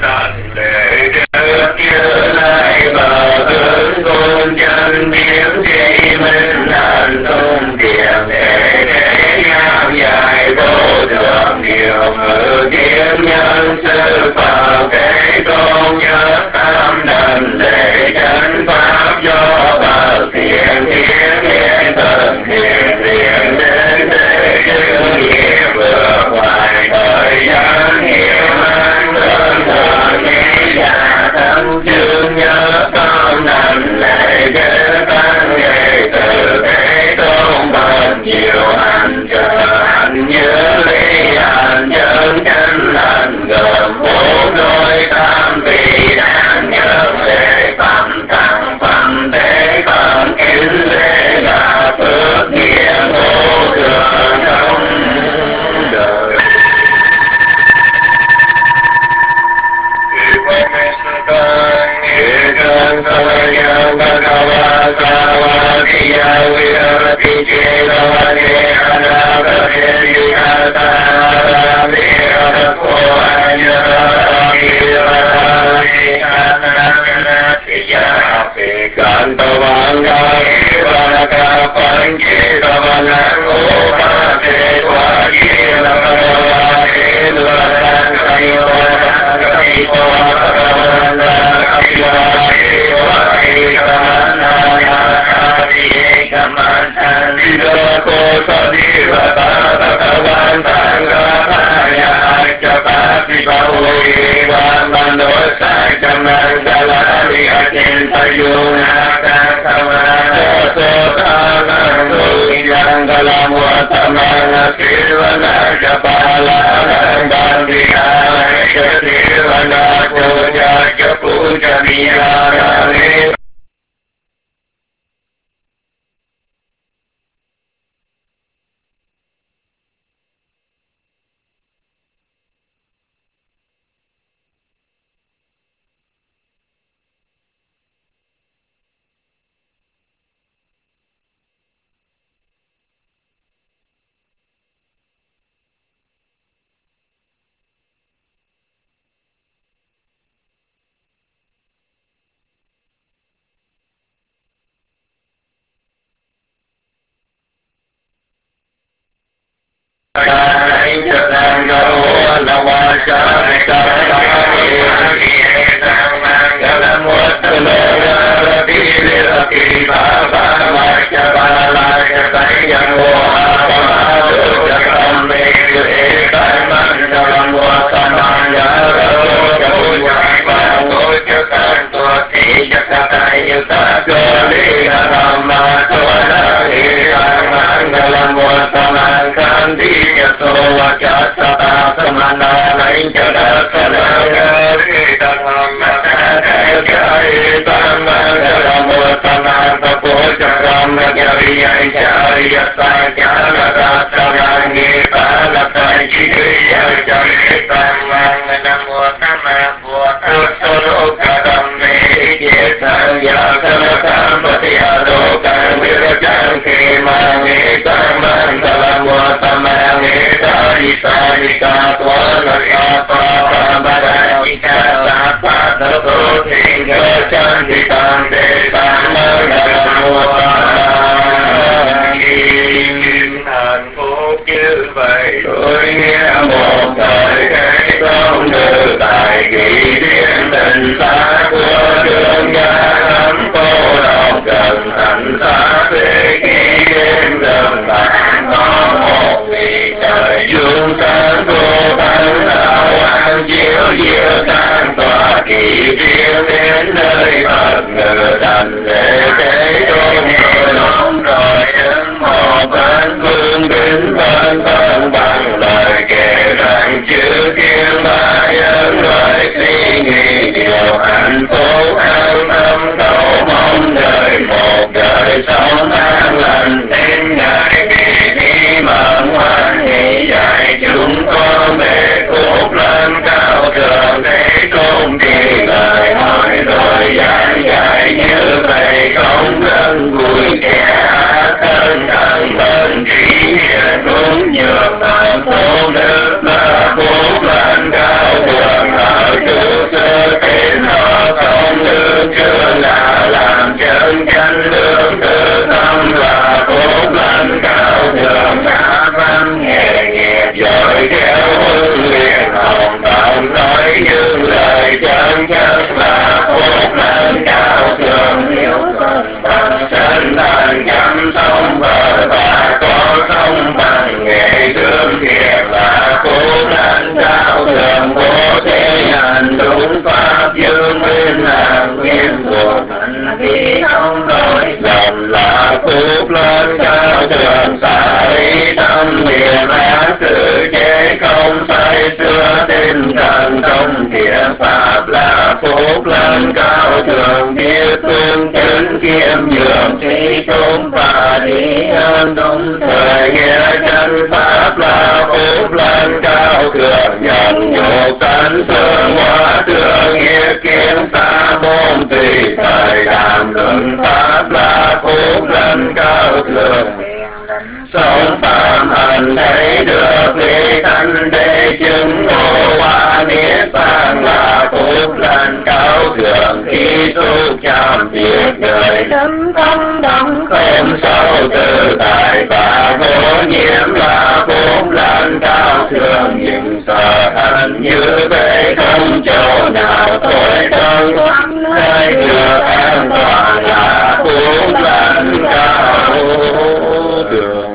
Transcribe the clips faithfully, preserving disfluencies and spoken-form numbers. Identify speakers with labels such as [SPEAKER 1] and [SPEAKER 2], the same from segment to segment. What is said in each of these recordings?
[SPEAKER 1] đảnh lễ trước như lai bờ hướng cung chân biến tri minh hạnh tung tiền để thế gian dài vô thượng điều ngự kiếm nhân sư Phật thế tôn nhất tam đảnh lễ chánh pháp do Phật thiện thiên hiện thần thiện thiện đến thế chư nghiệp vượt ngoài thời gian hiếu an đơn thần nghĩ giả thân chương nhớ con đảnh lễ chư tăng nghệ từ thế tôn bậc nhiều hành trợ hạnh như ly hành chân chánh lành gồm bốn đôi tam vị đáng nhớ lễ phẩm tăng phẩm thế phẩm kính lễ là phước nghĩa vô thường trong đời. chân chất là phúc lên cao thượng hiếu thuận bằng sinh thành chăm sông bờ và có sông bằng nghệ thương thiện là phúc lên cao thượng bố thế hành đúng pháp dương minh hàng nguyên thuộc hành vi không đổi lầm là phúc lên cao thượng xả lý tâm niệm ác sự chế không say xưa tinh cần trong thiện pháp là phúc lên cao thượng biết phương chánh kiêm nhường trí tôn và trí ơn đúng thời nghĩa chân pháp là phúc lên cao thượng nhận nhục tánh thương hóa thương nghĩa kiến xa môn tùy thời đàm luận pháp là phúc lên cao thượng sống phạm hành thấy được lý thanh đế chứng ngộ hoa niết bàn là phúc lên cao thượng khi xúc chạm việc đời tâm tâm động không sâu tự tại và vô nhiễm là phúc lên cao thượng những sợ hạnh như vậy không chỗ nào tối thân thấy được an toàn là phúc lên cao thượng.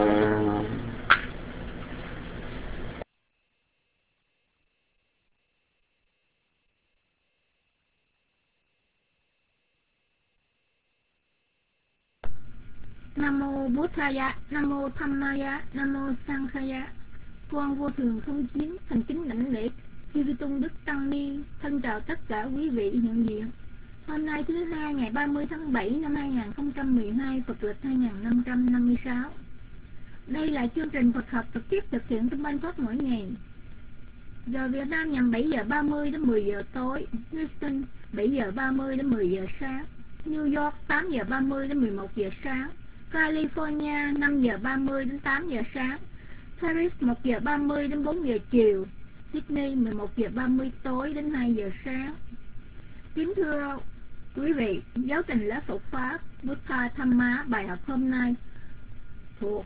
[SPEAKER 2] Nam mô Buddhaya, Nam mô Dhammaya, Nam mô Sanghaya. Con vô thường không chiến, thành kính đảnh lễ chư tôn đức tăng ni, thân chào tất cả quý vị hiện diện. Hôm nay thứ hai ngày ba mươi tháng bảy năm hai nghìn không trăm mười hai, Phật lịch hai nghìn năm trăm năm mươi sáu. Đây là chương trình Phật học trực tiếp thực hiện trong ban phát mỗi ngày. Giờ Việt Nam nhằm bảy giờ ba mươi đến mười giờ tối, Houston bảy giờ ba mươi đến mười giờ sáng, New York tám giờ ba mươi đến mười một giờ sáng, California năm giờ ba mươi đến tám giờ sáng, Paris một giờ ba mươi đến bốn giờ chiều, Sydney mười một giờ ba mươi tối đến hai giờ sáng. Kính thưa quý vị, giáo trình lễ Phật Pháp Buddha Dhamma bài học hôm nay thuộc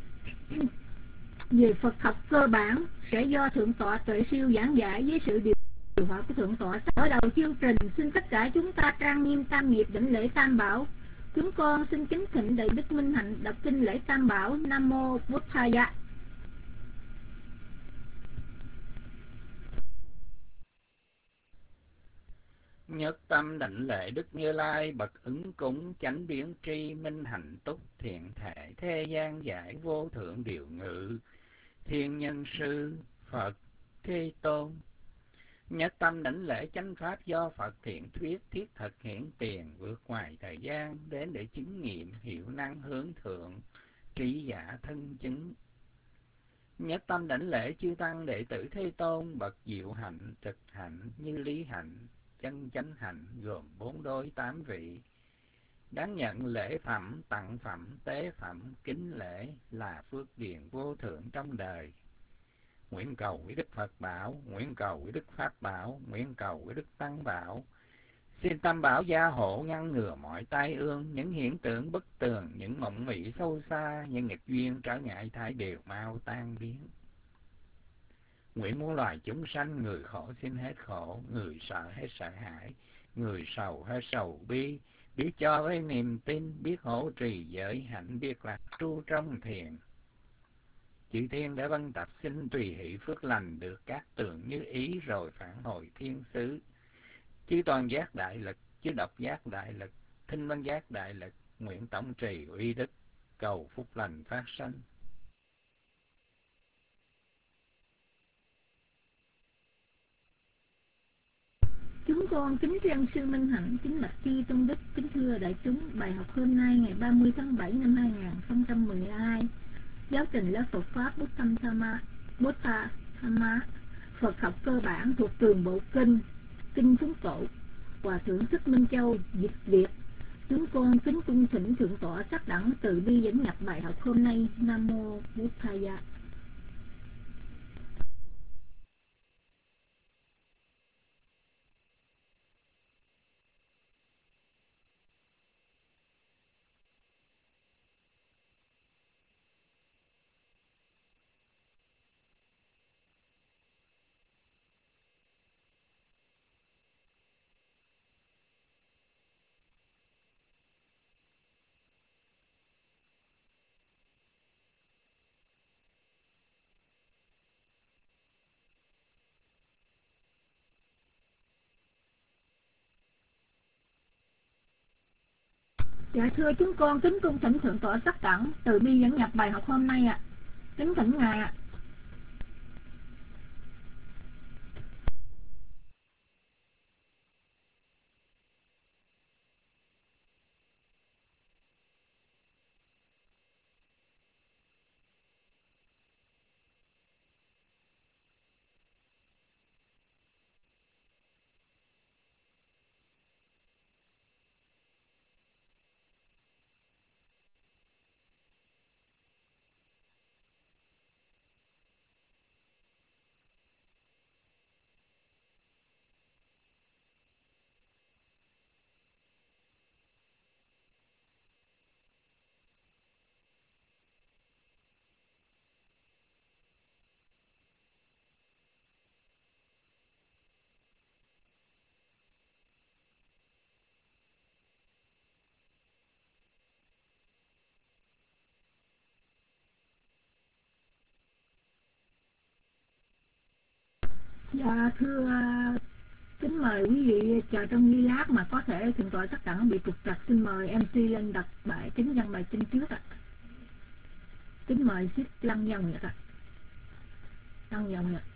[SPEAKER 2] về Phật học cơ bản sẽ do Thượng tọa Tuệ Siêu giảng giải với sự điều hòa của Thượng tọa. Ở đầu chương trình, xin tất cả chúng ta trang nghiêm tam nghiệp đảnh lễ Tam Bảo. Chúng con xin kính thỉnh Đại Đức Minh Hạnh đọc kinh lễ Tam Bảo. Nam mô Buddhaya.
[SPEAKER 3] Nhất tâm đảnh lễ Đức Như Lai bậc ứng cúng chánh biến tri minh hạnh túc thiện thể thế gian giải vô thượng điều ngự thiên nhân sư Phật Thế Tôn. Nhất tâm đảnh lễ chánh pháp do Phật thiện thuyết thiết thực hiện tiền vượt ngoài thời gian đến để chứng nghiệm hiệu năng hướng thượng trí giả thân chứng. Nhất tâm đảnh lễ chư tăng đệ tử Thế Tôn bậc diệu hạnh trực hạnh như lý hạnh chân chánh hạnh gồm bốn đôi tám vị, đáng nhận lễ phẩm tặng phẩm tế phẩm kính lễ là phước điền vô thượng trong đời. Nguyện cầu với Đức Phật bảo, nguyện cầu với Đức Pháp bảo, nguyện cầu với Đức Tăng bảo. Xin Tam Bảo gia hộ ngăn ngừa mọi tai ương, những hiện tượng bất tường, những mộng mị sâu xa, những nghịch duyên trở ngại thải đều mau tan biến. Nguyện muôn loài chúng sanh, người khổ xin hết khổ, người sợ hết sợ hãi, người sầu hết sầu bi, biết cho với niềm tin, biết hỗ trì giới hạnh, biết lạc tru trong thiền. Chư thiên đã vân tập xin tùy hỷ phước lành được các tường như ý rồi phản hồi thiên xứ. Chư toàn giác đại lực, chư độc giác đại lực, thinh văn giác đại lực, nguyện tổng trì uy đức, cầu phúc lành phát sanh.
[SPEAKER 2] Chúng con kính tri ân sư Minh Hạnh, kính bạch chư tôn đức, kính thưa đại chúng. Bài học hôm nay ngày ba mươi tháng bảy năm hai nghìn không trăm mười hai, giáo trình lớp Phật Pháp Buddha Dhamma, Buddha Dhamma, Phật học cơ bản thuộc tường bộ kinh, kinh phúng tổ, Hòa thượng Thích Minh Châu dịch Việt. Chúng con kính cung thỉnh thượng tọa sắc đẳng từ bi dẫn nhập bài học hôm nay. Nam mô Buddhaya. Dạ thưa chúng con kính cung thỉnh Thượng tọa Sắc Cẩn từ bi dẫn nhập bài học hôm nay ạ. À. Kính thỉnh ngài ạ. À. Dạ thưa kính mời quý vị chờ trong giây lát mà có thể Thượng tọa Sắc Cẩn bị trục trặc, xin mời em xê lên đọc bài kính văn bài kinh trước ạ. À. Kính mời xích lăng dòng ạ. À. Lăng dòng ạ. À.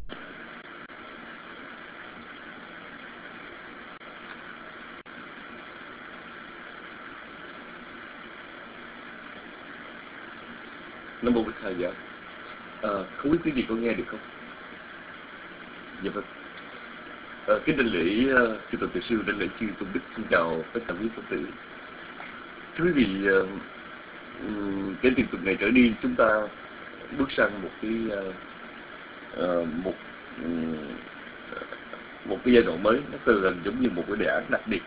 [SPEAKER 4] Nam mô Bích Thầy dạ. À, không biết quý vị có nghe được không? Dạ vâng. À, kính đảnh lễ uh, chư Tôn Tử Sư, đảnh lễ chư Tôn Đức, xin chào tất cả quý Phật tử. Thưa quý vị, uh, um, kể từ tuần này trở đi chúng ta bước sang một cái uh, uh, một um, một cái giai đoạn mới, nó từ gần giống như một cái đề án đặc biệt.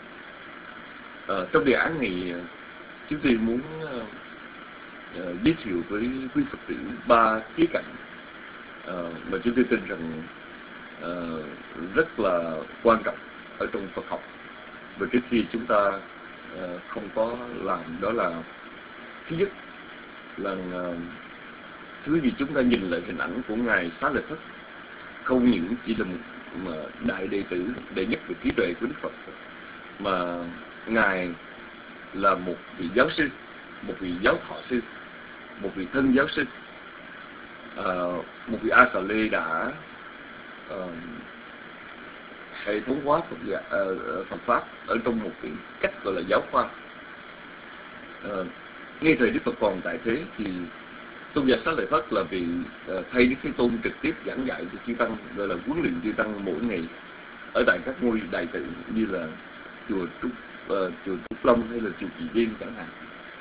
[SPEAKER 4] Uh, trong đề án này chúng tôi muốn uh, uh, giới thiệu với quý Phật tử ba khía cạnh uh, mà chúng tôi tin rằng Uh, rất là quan trọng ở trong Phật học. Và trước khi chúng ta uh, không có làm đó là thứ nhất là uh, thứ gì chúng ta nhìn lại hình ảnh của Ngài Xá Lợi Phất không những chỉ là một mà đại đệ tử đệ nhất về trí tuệ của Đức Phật, mà Ngài là một vị giáo sư, một vị giáo thọ sư, một vị thân giáo sư, uh, một vị A Xà Lê đã Uh, hệ thống hóa Phật, uh, Phật Pháp ở trong một cái cách gọi là giáo khoa. Uh, ngay thời Đức Phật còn tại thế thì tôn giả Xá Lợi Phất là vị uh, thay Đức Thế Tôn trực tiếp giảng dạy cho chư tăng, gọi là huấn luyện chư tăng mỗi ngày ở tại các ngôi đại tự như là chùa Trúc uh, chùa Trúc Long hay là chùa Kỳ Viên chẳng hạn.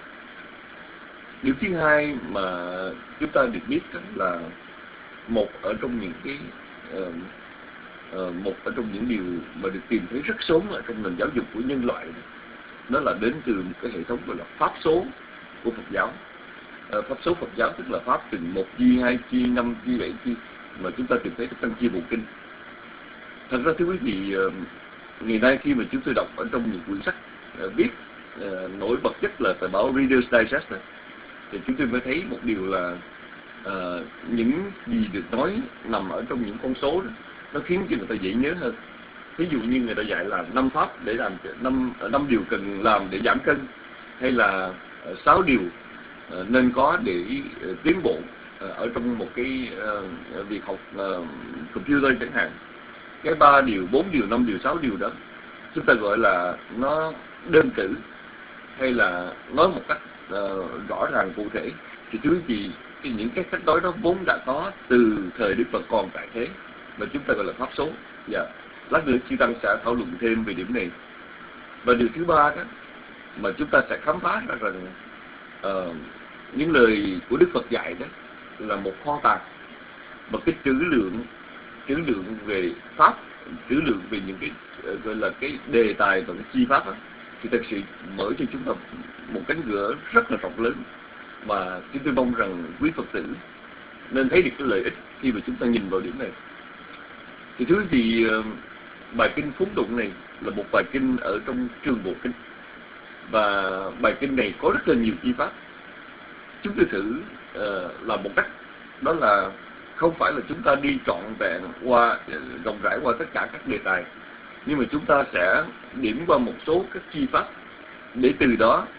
[SPEAKER 4] Điều thứ hai mà chúng ta được biết là một ở trong những cái Uh, uh, một ở trong những điều mà được tìm thấy rất sớm ở trong nền giáo dục của nhân loại, đó là đến từ một cái hệ thống gọi là pháp số của Phật giáo. Uh, pháp số Phật giáo tức là pháp từ một chi, hai chi, năm chi, bảy chi mà chúng ta tìm thấy trong Tăng Chi Bộ Kinh. Thật ra thưa quý vị, uh, ngày nay khi mà chúng tôi đọc ở trong những quyển sách uh, viết uh, nổi bật nhất là tờ báo Reader's Digest này, thì chúng tôi mới thấy một điều là Uh, những gì được nói nằm ở trong những con số đó, nó khiến cho người ta dễ nhớ hơn. Ví dụ như người ta dạy là năm pháp để làm năm năm điều cần làm để giảm cân, hay là uh, sáu điều uh, nên có để uh, tiến bộ uh, ở trong một cái uh, việc học uh, computer chẳng hạn. Cái ba điều, bốn điều, năm điều, sáu điều đó chúng ta gọi là nó đơn cử, hay là nói một cách uh, rõ ràng cụ thể. Thì thưa quý vị, Cái những cái cách nói đó vốn đã có từ thời Đức Phật còn tại thế, mà chúng ta gọi là pháp số. Dạ, lát nữa chư tăng sẽ thảo luận thêm về điểm này. Và điều thứ ba đó mà chúng ta sẽ khám phá ra rằng uh, những lời của Đức Phật dạy đó là một kho tàng, một cái trữ lượng, trữ lượng về pháp, trữ lượng về những cái uh, gọi là cái đề tài và cái chi pháp đó, thì thật sự mở cho chúng ta một cánh cửa rất là rộng lớn. Mà chúng tôi mong rằng quý Phật tử nên thấy được cái lợi ích khi mà chúng ta nhìn vào điểm này. Thì thứ gì, bài kinh Phúng Tụng này là một bài kinh ở trong Trường Bộ Kinh, và bài kinh này có rất là nhiều chi pháp. Chúng tôi thử uh, làm một cách, đó là không phải là chúng ta đi trọn vẹn qua rộng rãi qua tất cả các đề tài, nhưng mà chúng ta sẽ điểm qua một số các chi pháp để từ đó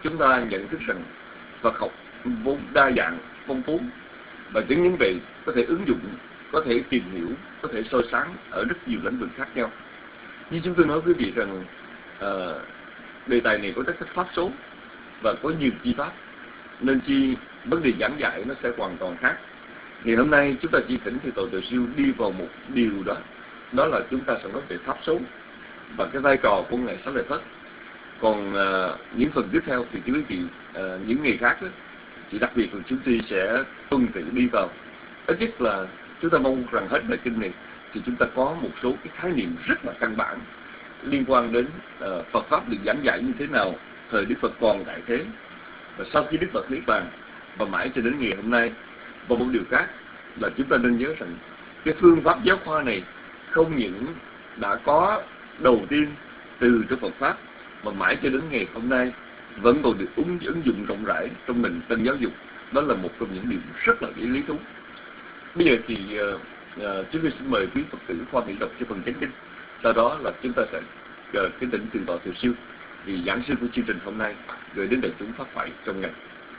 [SPEAKER 4] chúng ta nhận thức rằng Phật học vốn đa dạng, phong phú, và chẳng những vậy có thể ứng dụng, có thể tìm hiểu, có thể soi sáng ở rất nhiều lĩnh vực khác nhau. Như chúng tôi nói quý vị rằng uh, đề tài này có tất cách pháp số và có nhiều chi pháp, nên chi vấn đề giảng dạy nó sẽ hoàn toàn khác. Thì hôm nay chúng ta chỉ thỉnh thì Tổ Từ Siêu đi vào một điều đó, đó là chúng ta sẽ nói về pháp số và cái vai trò của Ngài Xá Lợi Phất. Còn uh, những phần tiếp theo thì quý vị uh, những ngày khác đó, thì đặc biệt là chúng tôi sẽ tuân tự đi vào. Ít nhất là chúng ta mong rằng hết bài kinh này thì chúng ta có một số cái khái niệm rất là căn bản liên quan đến uh, Phật pháp được giảng dạy như thế nào thời Đức Phật còn tại thế, và sau khi Đức Phật niết bàn, và mãi cho đến ngày hôm nay. Và một điều khác là chúng ta nên nhớ rằng cái phương pháp giáo khoa này không những đã có đầu tiên từ trong Phật pháp, mà mãi cho đến ngày hôm nay vẫn còn được ứng, ứng dụng rộng rãi trong nền tân giáo dục. Đó là một trong những điều rất là lý thú. Bây giờ thì uh, uh, chúng tôi xin mời quý Phật tử Khoa Mỹ đọc cho phần chánh kinh. Sau đó là chúng ta sẽ uh, kính thỉnh Thượng tọa Từ Siêu, vì giảng sư của chương trình hôm nay gửi đến đại chúng phát thoại trong ngày.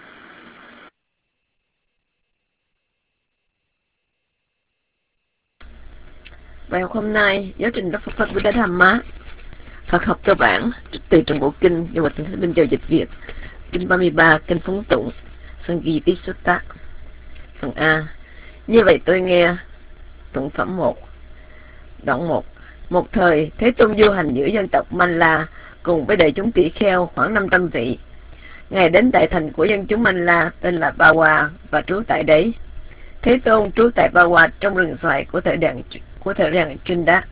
[SPEAKER 5] Bài học hôm nay, giáo trình Đức Phật Phật Buddha Dhamma, Phật học cơ bản, trích từ trong bộ kinh do Hòa Thượng Thích Minh Châu dịch Việt, kinh ba mươi ba, kinh phóng tụng, Sangiti Sutta. Phần A. Như vậy tôi nghe. Tụng phẩm một. Đoạn một. Một thời, Thế Tôn du hành giữa dân tộc Manh-la cùng với đại chúng tỷ kheo khoảng năm trăm vị. Ngài đến tại thành của dân chúng Manh-la tên là Ba Hoa và trú tại đấy. Thế Tôn trú tại Ba Hoa trong rừng xoài của thời đàn của thời đàn Trinh Đá.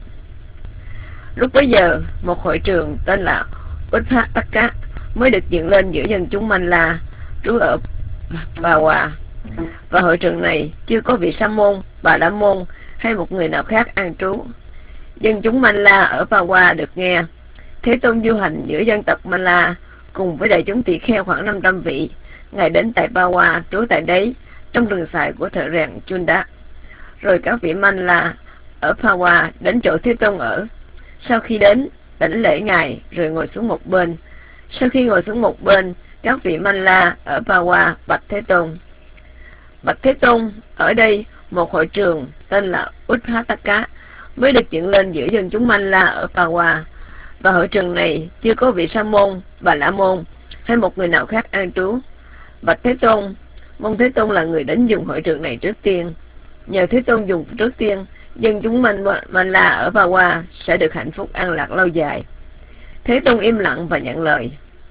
[SPEAKER 5] Lúc bấy giờ, một hội trường tên là Utthataka mới được dựng lên giữa dân chúng Manh-la trú ở Ba Hoa. Và hội trường này chưa có vị sa môn, bà la môn hay một người nào khác an trú. Dân chúng Manh-la ở Ba Hoa được nghe Thế Tôn du hành giữa dân tộc Manh-la cùng với đại chúng tỷ kheo khoảng năm trăm vị. Ngài đến tại Ba Hoa trú tại đấy trong rừng xoài của thợ rèn Chunda. Rồi các vị Manh-la ở Ba Hoa đến chỗ Thế Tôn ở. Sau khi đến, đảnh lễ Ngài rồi ngồi xuống một bên. Sau khi ngồi xuống một bên, các vị Manh-la ở Ba Hoa bạch Thế Tôn. Bạch Thế Tôn, ở đây một hội trường tên là Utthataka mới được dựng lên giữa dân chúng Manh-la ở Ba Hoa. Và hội trường này chưa có vị sa môn, bà la môn hay một người nào khác an trú. Bạch Thế Tôn, mong Thế Tôn là người đến dùng hội trường này trước tiên. Nhờ Thế Tôn dùng trước tiên, dân chúng Manh-la ở Ba Hoa sẽ được hạnh phúc an lạc lâu dài. Thế Tôn im lặng và nhận lời.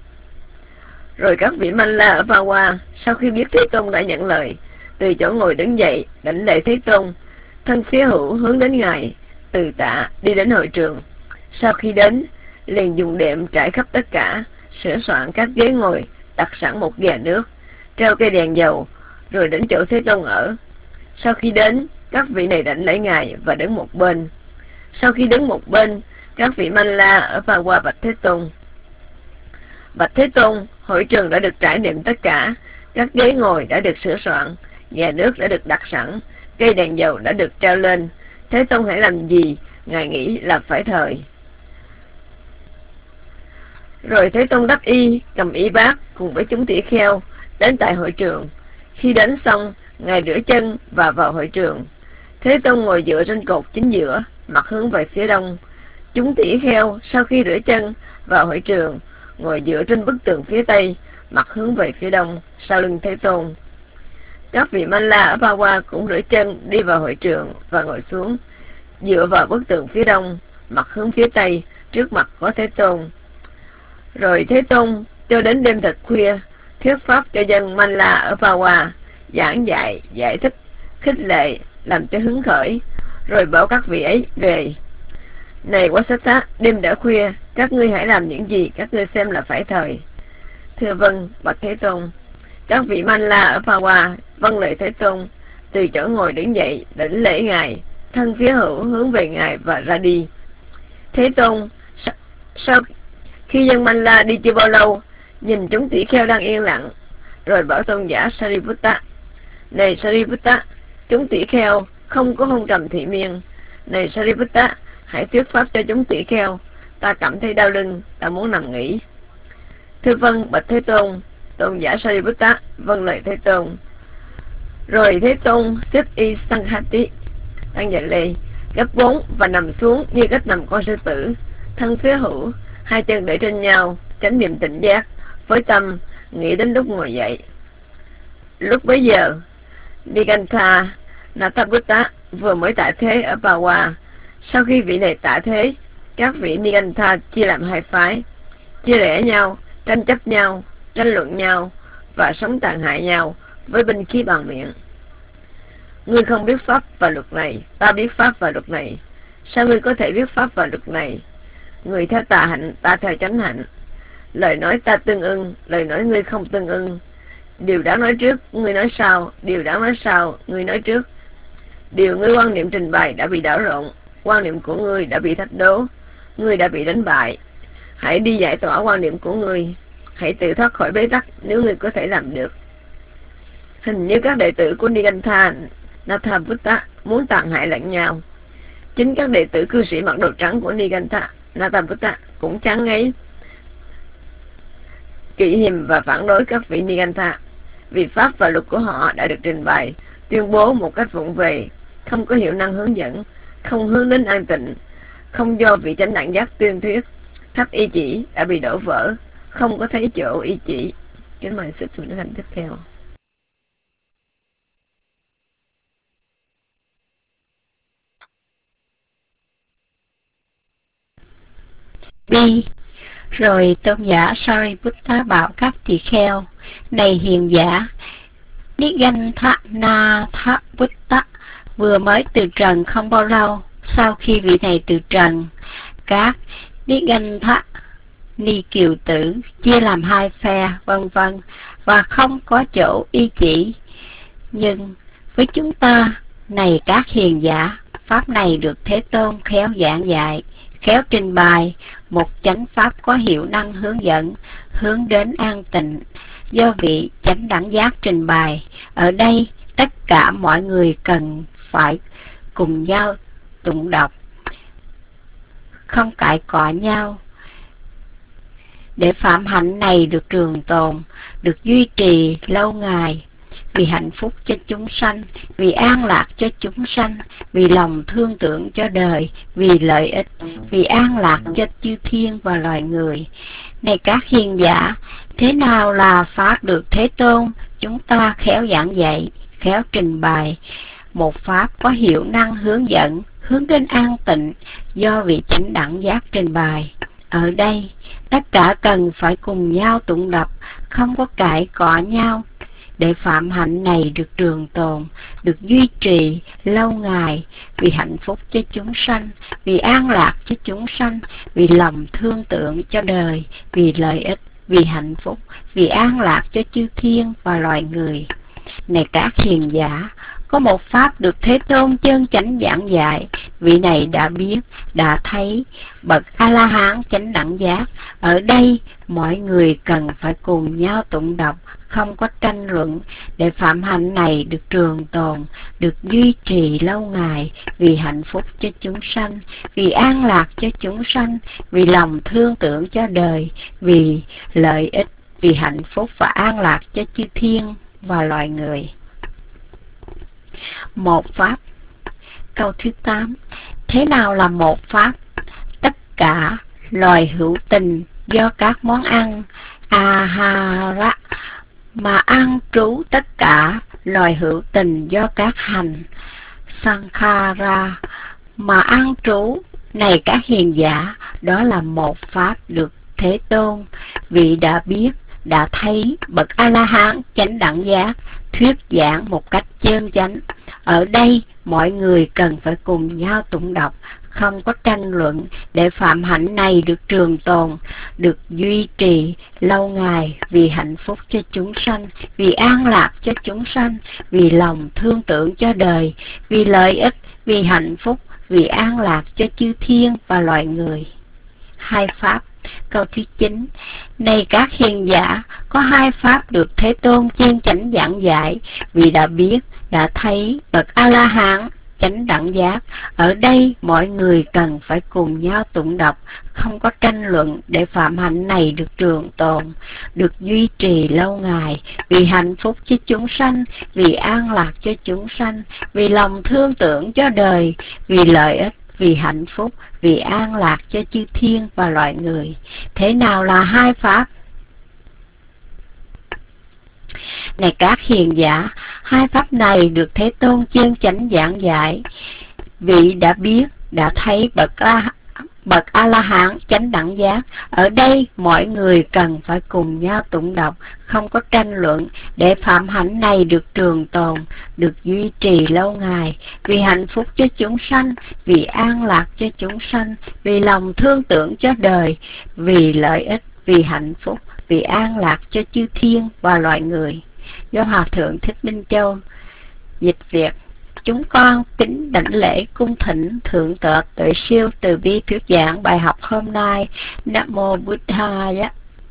[SPEAKER 5] Rồi các vị Manh-la ở Ba Hoa sau khi biết Thế Tôn đã nhận lời, từ chỗ ngồi đứng dậy đảnh lễ Thế Tôn, thân phía hữu hướng đến Ngài, từ tạ đi đến hội trường. Sau khi đến, liền dùng đệm trải khắp tất cả, sửa soạn các ghế ngồi, đặt sẵn một ghè nước, treo cây đèn dầu, rồi đến chỗ Thế Tôn ở. Sau khi đến, các vị này đảnh lễ Ngài và đứng một bên. Sau khi đứng một bên, các vị Manh-la ở Ba Hoa bạch Thế Tôn. Bạch Thế Tôn, hội trường đã được trải nệm tất cả, các ghế ngồi đã được sửa soạn, ghè nước đã được đặt sẵn, cây đèn dầu đã được treo lên. Thế Tôn hãy làm gì Ngài nghĩ là phải thời. Rồi Thế Tôn đắp y, cầm y bát cùng với chúng tỷ kheo đến tại hội trường. Khi đến xong, Ngài rửa chân và vào hội trường. Thế Tôn ngồi dựa trên cột chính giữa, mặt hướng về phía đông. Chúng tỷ kheo sau khi rửa chân vào hội trường, ngồi dựa trên bức tường phía tây, mặt hướng về phía đông, sau lưng Thế Tôn. Các vị Manh-la ở Ba Hoa cũng rửa chân đi vào hội trường và ngồi xuống, dựa vào bức tường phía đông, mặt hướng phía tây, trước mặt có Thế Tôn. Rồi Thế Tôn cho đến đêm thật khuya, thuyết pháp cho dân Manh-la ở Ba Hoa, giảng dạy, giải thích, khích lệ, làm cho hứng khởi, rồi bảo các vị ấy về. Này Wasatha, đêm đã khuya, các ngươi hãy làm những gì các ngươi xem là phải thời. Thưa vâng, bạch Thế Tôn. Các vị Manh-la ở Ba Hoa vâng lời Thế Tôn, từ chỗ ngồi đứng dậy đảnh lễ Ngài, thân phía hữu hướng về Ngài và ra đi. Thế Tôn sau khi dân Manh-la đi chưa bao lâu, nhìn chúng tỷ kheo đang yên lặng, rồi bảo tôn giả Sariputta: Này Sariputta, chúng tỷ kheo không có hôn trầm thị miên. Này Sariputta, hãy thuyết pháp cho chúng tỷ kheo. Ta cảm thấy đau lưng, ta muốn nằm nghỉ. Thưa vâng, bạch Thế Tôn. Tôn giả Sariputta vâng lời Thế Tôn. Rồi Thế Tôn xếp y Sanghati đang dậy lê, gấp bốn và nằm xuống như cách nằm con sư tử, thân phía hữu, hai chân để trên nhau, chánh niệm tỉnh giác, với tâm nghĩ đến lúc ngồi dậy. Lúc bấy giờ, Nigantha Nathabutta vừa mới tại thế ở Pawa. Sau khi vị này tại thế, các vị Nigantha chia làm hai phái, chia rẽ nhau, tranh chấp nhau, tranh luận nhau và sống tàn hại nhau với binh khí bằng miệng. Ngươi không biết pháp và luật này, ta biết pháp và luật này. Sao ngươi có thể biết pháp và luật này? Người theo tà hạnh, ta theo chánh hạnh. Lời nói ta tương ưng, lời nói ngươi không tương ưng. Điều đáng nói trước, ngươi nói sau. Điều đáng nói sau, ngươi nói trước. Điều ngươi quan niệm trình bày đã bị đảo lộn. Quan niệm của ngươi đã bị thách đố. Ngươi đã bị đánh bại. Hãy đi giải tỏa quan niệm của ngươi. Hãy tự thoát khỏi bế tắc nếu ngươi có thể làm được. Hình như các đệ tử của Nigantha Nathabutta muốn tàn hại lẫn nhau. Chính các đệ tử cư sĩ mặc đồ trắng của Nigantha Nathabutta cũng chán ngấy, kỵ hiềm và phản đối các vị Nigantha, vì pháp và luật của họ đã được trình bày, tuyên bố một cách vụng về, không có hiệu năng hướng dẫn, không hướng đến an tịnh, không do vị chánh đẳng giác tuyên thuyết. Tháp y chỉ đã bị đổ vỡ, không có thấy chỗ y chỉ. Kính mời sư phụ hành tiếp theo.
[SPEAKER 6] Đi. Rồi tôn giả Sariputta bảo các tỳ kheo: Này hiền giả, Nigantha Nathabutta vừa mới từ trần không bao lâu. Sau khi vị này từ trần, các Nigantha ni kiều tử chia làm hai phe, vân vân, và không có chỗ y chỉ. Nhưng với chúng ta, này các hiền giả, pháp này được Thế Tôn khéo giảng dạy, khéo trình bày, một chánh pháp có hiệu năng hướng dẫn, hướng đến an tịnh, do vị chánh đẳng giác trình bày. Ở đây, tất cả mọi người cần phải cùng nhau tụng đọc, không cãi cọ nhau, để phạm hạnh này được trường tồn, được duy trì lâu ngày, vì hạnh phúc cho chúng sanh, vì an lạc cho chúng sanh, vì lòng thương tưởng cho đời, vì lợi ích, vì an lạc cho chư thiên và loài người. Này các hiền giả, thế nào là pháp được Thế Tôn chúng ta khéo giảng dạy, khéo trình bày, một pháp có hiệu năng hướng dẫn, hướng đến an tịnh, do vị chánh đẳng giác trình bày. Ở đây, tất cả cần phải cùng nhau tụng đọc, không có cãi cọ nhau, để phạm hạnh này được trường tồn, được duy trì lâu ngày, vì hạnh phúc cho chúng sanh, vì an lạc cho chúng sanh, vì lòng thương tưởng cho đời, vì lợi ích, vì hạnh phúc, vì an lạc cho chư thiên và loài người. Này các hiền giả, có một pháp được Thế Tôn chân chánh giảng dạy, vị này đã biết, đã thấy, bậc A-la-hán chánh đẳng giác. Ở đây, mọi người cần phải cùng nhau tụng đọc, không có tranh luận, để phạm hạnh này được trường tồn, được duy trì lâu ngày, vì hạnh phúc cho chúng sanh, vì an lạc cho chúng sanh, vì lòng thương tưởng cho đời, vì lợi ích, vì hạnh phúc và an lạc cho chư thiên và loài người. Một pháp. Câu thứ tám. Thế nào là một pháp? Tất cả loài hữu tình do các món ăn ahara mà ăn trú, tất cả loài hữu tình do các hành sankhara mà ăn trú. Này các hiền giả, đó là một pháp được Thế Tôn, vị đã biết, đã thấy, bậc A-la-hán chánh đẳng giác thuyết giảng một cách chân chánh. Ở đây, mọi người cần phải cùng nhau tụng đọc, không có tranh luận, để phạm hạnh này được trường tồn, được duy trì lâu ngày, vì hạnh phúc cho chúng sanh, vì an lạc cho chúng sanh, vì lòng thương tưởng cho đời, vì lợi ích, vì hạnh phúc, vì an lạc cho chư thiên và loài người. Hai pháp. Câu thứ chín. Này các hiền giả, có hai pháp được Thế Tôn chân chánh giảng dạy, vì đã biết, đã thấy, bậc A-la-hán chánh đẳng giác. Ở đây mọi người cần phải cùng nhau tụng đọc, không có tranh luận, để phạm hạnh này được trường tồn, được duy trì lâu ngày, vì hạnh phúc cho chúng sanh, vì an lạc cho chúng sanh, vì lòng thương tưởng cho đời, vì lợi ích, vì hạnh phúc, vì an lạc cho chư thiên và loài người. Thế nào là hai pháp? Này các hiền giả, hai pháp này được Thế Tôn chân chánh giảng dạy. Vị đã biết, đã thấy bậc a bậc a la hán chánh đẳng giác. Ở đây mọi người cần phải cùng nhau tụng đọc, không có tranh luận, để phạm hạnh này được trường tồn, được duy trì lâu ngày, vì hạnh phúc cho chúng sanh, vì an lạc cho chúng sanh, vì lòng thương tưởng cho đời, vì lợi ích, vì hạnh phúc, vì an lạc cho chư thiên và loài người. Do Hòa Thượng Thích Minh Châu dịch Việt. Chúng con kính đảnh lễ cung thỉnh Thượng tọa Tuệ Siêu từ bi thuyết giảng bài học hôm nay. Nam mô Buddhaya.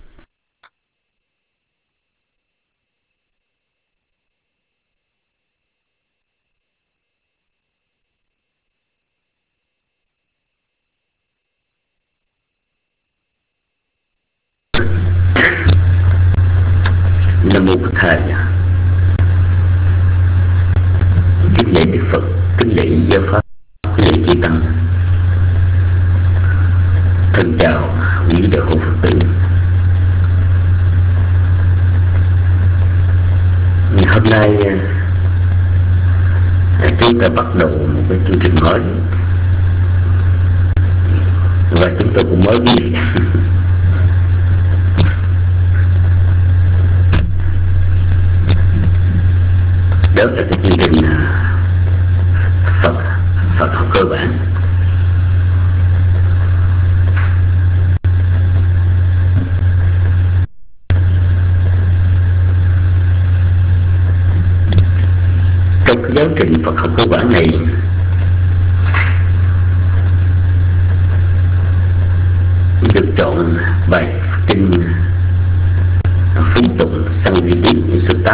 [SPEAKER 7] Nam mô Buddhaya. Kính lễ Đức Phật, kính lễ giáo pháp, kính lễ chư tăng. Thân chào quý đạo hữu Phật tử. Ngày hôm nay chúng ta bắt đầu một cái chương trình mới, và chúng tôi cũng mới biết đó là cái chương trình Phật Phật học cơ bản. Trong cái giáo trình Phật học cơ bản này, được chọn bài kinh phúng tụng Sanghiti Sutta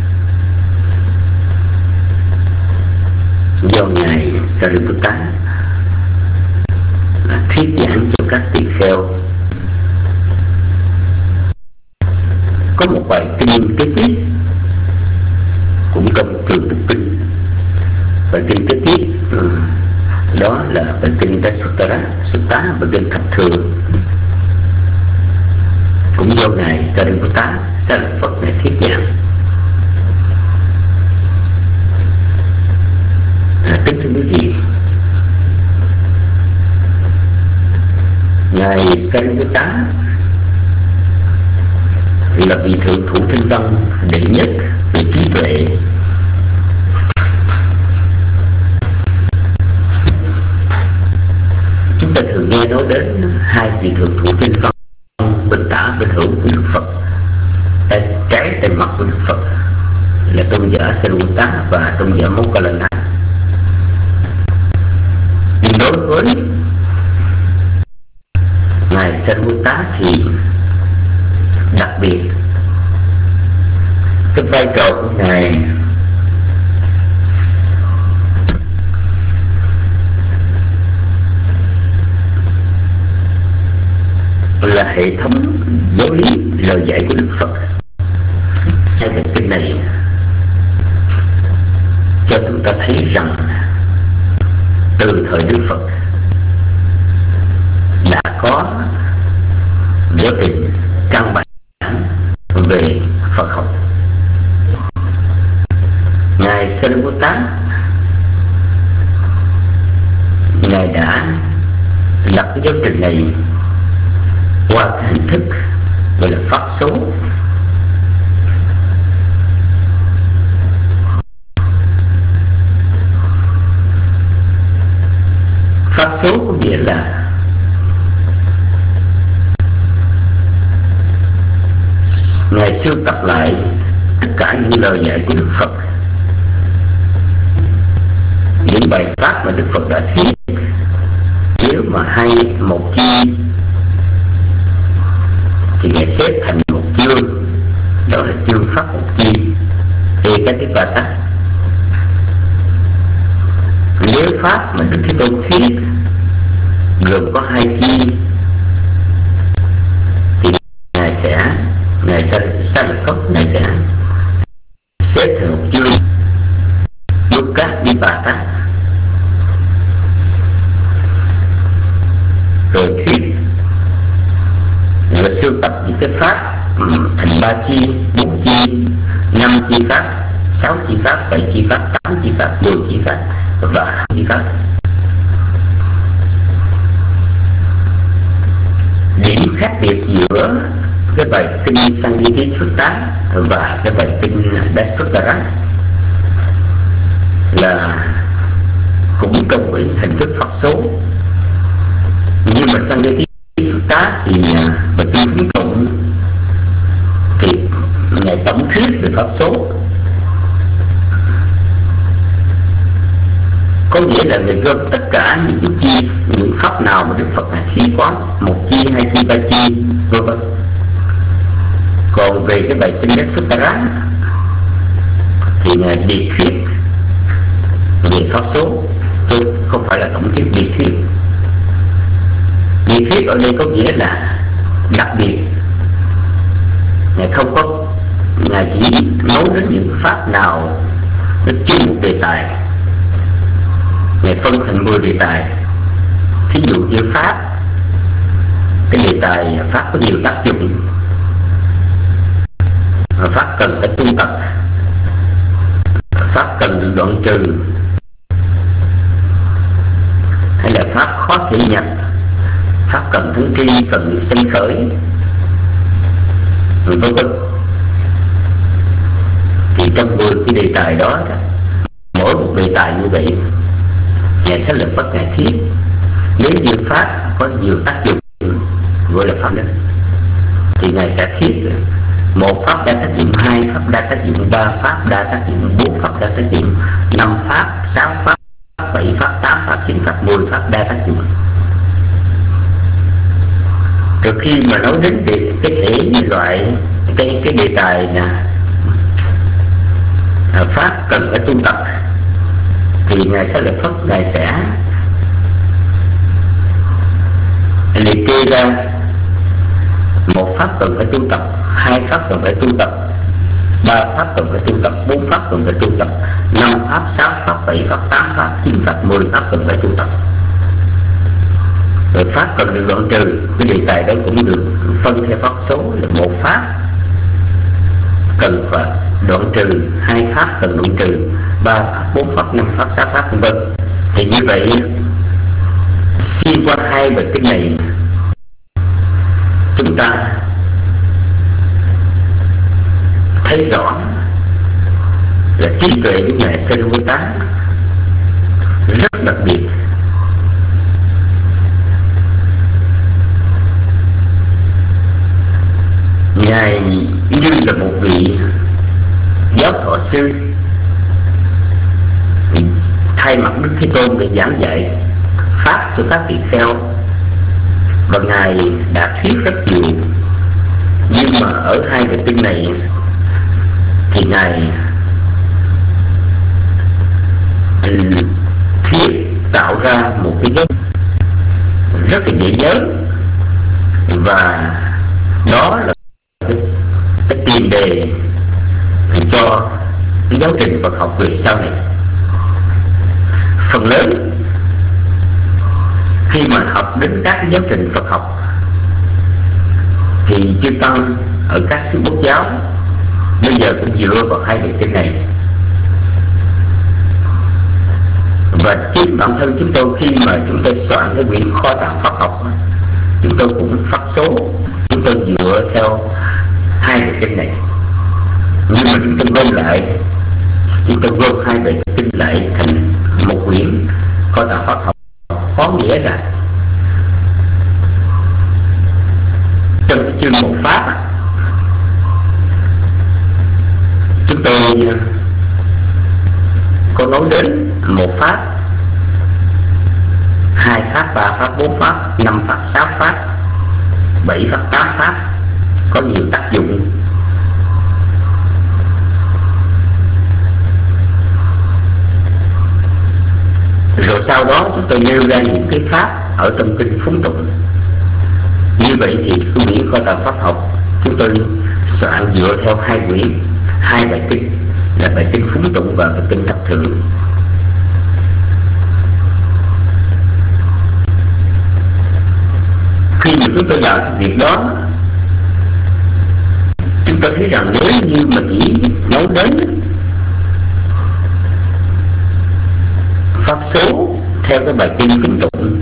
[SPEAKER 7] do ngài Sariputta thuyết giảng cho các tỳ kheo. Có một bài kinh kế tiếp cũng trong trường tụng kinh. Bài kinh kế tiếp đó là bài kinh Dasutara Sutta, bài kinh thập thường, cũng do ngài Sariputta Sa lợi Phật này thuyết giảng. Kính thưa quý vị, ngài Sariputta là vị thượng thủ kinh văn đệ nhất về trí tuệ. Chúng ta thường nghe nói đến hai vị thượng thủ kinh văn bên tả bên hữu của Đức Phật, tay trái tay mặt của Đức Phật là tôn giả Sariputta và tôn giả Moggallana. Nhưng đối với ngài Sariputta thì đặc biệt, cái vai trò của ngài là hệ thống giáo lý lời dạy của Đức Phật. Hai bài kinh này cho chúng ta thấy rằng từ thời Đức Phật đã có giáo trình căn bản về Phật học. Ngài Sariputta ngài đã lập cái giáo trình này qua cái hình thức gọi là pháp số. Pháp số có nghĩa là ngài sưu tập lại tất cả những lời dạy của Đức Phật, những bài pháp mà Đức Phật đã thuyết. Nếu mà hay một chi thì ngài xếp thành một chương, đó là chương pháp một chi. Ekatipata pháp mà Đức Thế Tôn thuyết gồm có hai chi, thì ngài sẽ ngài sẽ sa lực cốc ngài sẽ xếp thành một chương Dukkha-vipaka, rồi thuyết và sưu tập những cái pháp thành ba chi, bốn chi, năm chi pháp, sáu chi pháp, bảy chi pháp, tám chi pháp, mười chi pháp và hai chi pháp. Điểm khác biệt giữa cái bài kinh Sangiti-sutta và cái bài kinh Dasutara là cũng trong với hình thức Phật số, nhưng mà Sangiti-sutta thì bài kinh Phấn Tụng thì ngài tổng thuyết về Pháp số, có nghĩa là người gom tất cả những cái chi, những pháp nào mà Đức Phật ngài thuyết có, một chi, hai chi, ba chi, vân vân. Còn về cái bài kinh Dasutara thì ngài liệt thuyết về Pháp số, chứ không phải là tổng thuyết liệt thuyết. Liệt thuyết ở đây có nghĩa là đặc biệt, ngài không có, ngài chỉ nói đến những pháp nào nó chung một đề tài, ngài phân thành mười đề tài. Thí dụ như pháp, cái đề tài pháp có nhiều tác dụng, pháp cần phải tu tập, pháp cần được đoạn trừ, hay là pháp khó thể nhập, pháp cần thắng tri, cần được sinh khởi, vân vân. Thì trong mười cái đề tài đó, mỗi một đề tài như vậy ngài sẽ lập bất ngài thiết. Nếu như pháp có nhiều tác dụng gọi là pháp đó, thì ngài sẽ thiết một pháp đa tác dụng, hai pháp đa tác dụng, ba pháp đa tác dụng, bốn pháp đa tác dụng, năm pháp, sáu pháp, bảy pháp, tám pháp, chín pháp, mười pháp đa tác dụng. Từ khi mà nói đến cái, cái thể loại cái cái đề tài là pháp cần phải tu tập, thì ngài sẽ lập pháp, ngài sẽ liệt kê ra một pháp cần phải tu tập, hai pháp cần phải tu tập, ba pháp cần phải tu tập, bốn pháp cần phải tu tập, năm pháp, sáu pháp, bảy pháp, tám pháp, chín pháp, mười pháp cần phải tu tập. Rồi pháp cần được đoạn trừ, cái đề tài đó cũng được phân theo pháp số là một pháp cần phải đoạn trừ, hai pháp cần đoạn trừ, ba pháp, bốn pháp, năm pháp, sáu pháp, vân vân. Thì như vậy xuyên qua hai bài kinh này, chúng ta thấy rõ là trí tuệ của ngài Sariputta rất đặc biệt. Ngài như là một vị giáo thọ sư thay mặt Đức Thế Tôn để giảng dạy pháp cho các tỳ kheo, và ngài đã thuyết rất nhiều. Nhưng mà ở hai bài kinh này thì ngài thuyết tạo ra một cái dấu rất là dễ nhớ, và đó là cái, cái tiền đề cho cái giáo trình Phật học về sau này. Phần lớn khi mà học đến các giáo trình Phật học thì chư tăng ở các xứ Bố giáo bây giờ cũng dựa vào hai bài kinh này. Và chính bản thân chúng tôi khi mà chúng tôi soạn cái quyển kho tàng Phật học, chúng tôi cũng phát số, chúng tôi dựa theo hai bài kinh này. Nhưng mà chúng tôi gom lại, chúng tôi gom hai bài kinh lại thành một quyển kho tàng Phật học, có nghĩa là trong chương một pháp chúng tôi có nói đến một pháp, hai pháp, ba pháp, bốn pháp, năm pháp, sáu pháp, bảy pháp, tám pháp có nhiều tác dụng. Rồi sau đó chúng tôi nêu ra những cái pháp ở trong kinh phúng tụng. Như vậy thì cái quyển Kho Tàng Pháp Học chúng tôi soạn dựa theo hai quyển, hai bài kinh là bài kinh phúng tụng và bài kinh thập thượng. Khi mà chúng tôi làm cái việc đó, chúng tôi thấy rằng nếu như mà chỉ nói đến pháp số theo cái bài kinh phúng tụng,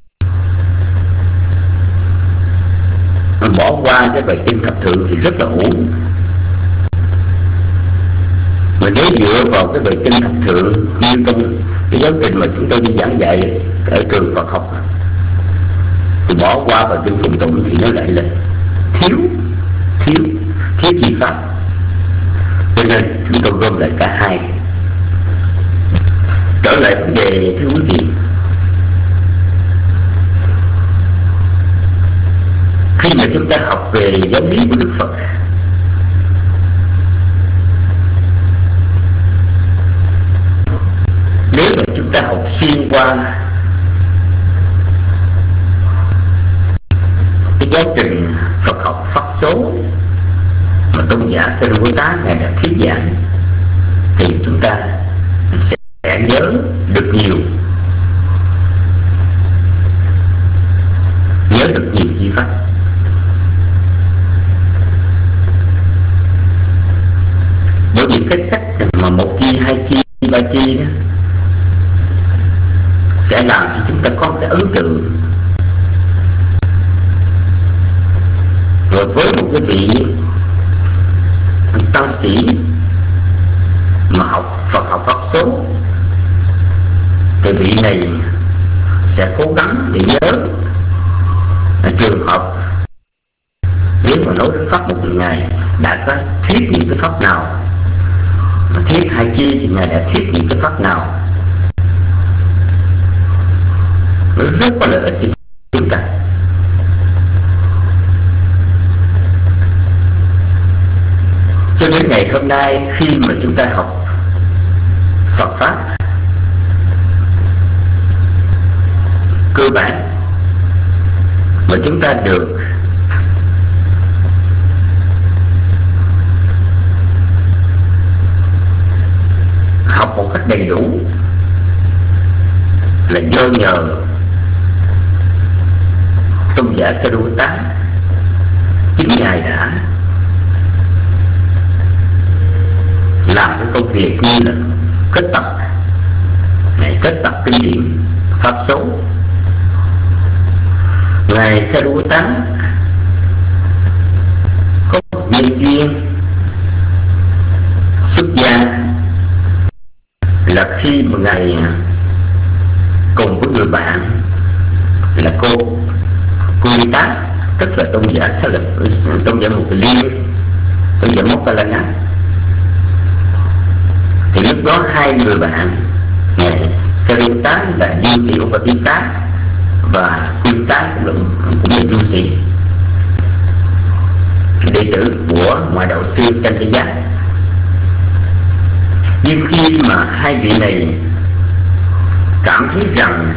[SPEAKER 7] bỏ qua cái bài kinh thập thượng thì rất là uổng. Mà nếu dựa vào cái bài kinh thập thượng như trong cái giáo trình mà chúng tôi đi giảng dạy ở trường Phật học, thì bỏ qua bài kinh phúng tụng thì nó lại là thiếu thiếu thiếu chi pháp. Cho nên chúng tôi gom lại cả hai. Trở lại vấn đề thưa quý vị, khi mà chúng ta học về giáo lý của Đức Phật, nếu mà chúng ta học xuyên qua cái giáo trình Phật học pháp số mà tôn giả Thích Bồ Tát ngài đã thuyết giảng, thì chúng ta sẽ nhớ được nhiều, nhớ được nhiều chi pháp. Bởi vì cái cách mà một chi, hai chi, ba chi đó sẽ làm cho chúng ta có cái ấn tượng. Rồi với một cái vị tăng sĩ mà học Phật học pháp số, thì vị này sẽ cố gắng để nhớ. Ở trường hợp nếu mà nói đến pháp một ngày đã có thuyết những cái pháp nào, mà thuyết hai chi thì ngài đã thuyết những cái pháp nào, nó rất có lợi ích cho chúng ta. Cho đến ngày hôm nay, khi mà chúng ta học Phật pháp cơ bản mà chúng ta được học một cách đầy đủ là do nhờ tôn giả Thích Bồ Tát chính ngài đã làm cái công việc như là kết tập, ngài kết tập kinh điển pháp số. Ngài Thích Bồ Tát có một nhân duyên xuất gia là khi mà ngài cùng với người bạn là cô cô Ly Tát, tức là tôn giả sao là tôn giả một liên, tôn giả Mokkallana. Thì lúc đó hai người bạn ngài Sariputta là du sĩ Upatita và Kunta cũng là cũng là du sĩ đệ tử của ngoại đạo sư Chantaya. Nhưng khi mà hai vị này cảm thấy rằng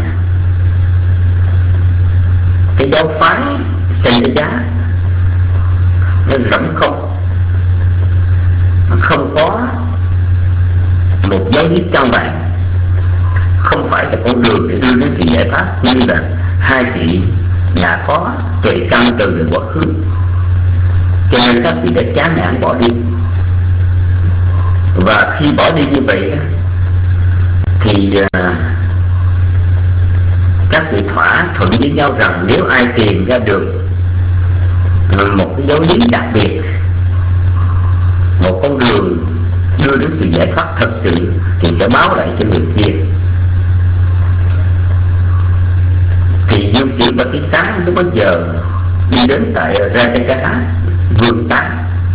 [SPEAKER 7] cái giáo phái Chantaya nó rỗng không, không có một giáo lý căn bản, không phải là con đường để đưa đến sự giải thoát như là hai vị đã có tuệ căn từ đời quá khứ, cho nên các vị đã chán nản bỏ đi. Và khi bỏ đi như vậy thì uh, các vị thỏa thuận với nhau rằng nếu ai tìm ra được một cái giáo lý đặc biệt, một con đường đưa đến sự giải thoát thật sự, thì sẽ báo lại cho người kia. Thì dương sĩ Patita lúc bấy giờ đi đến tại Rajakata Vương Tá.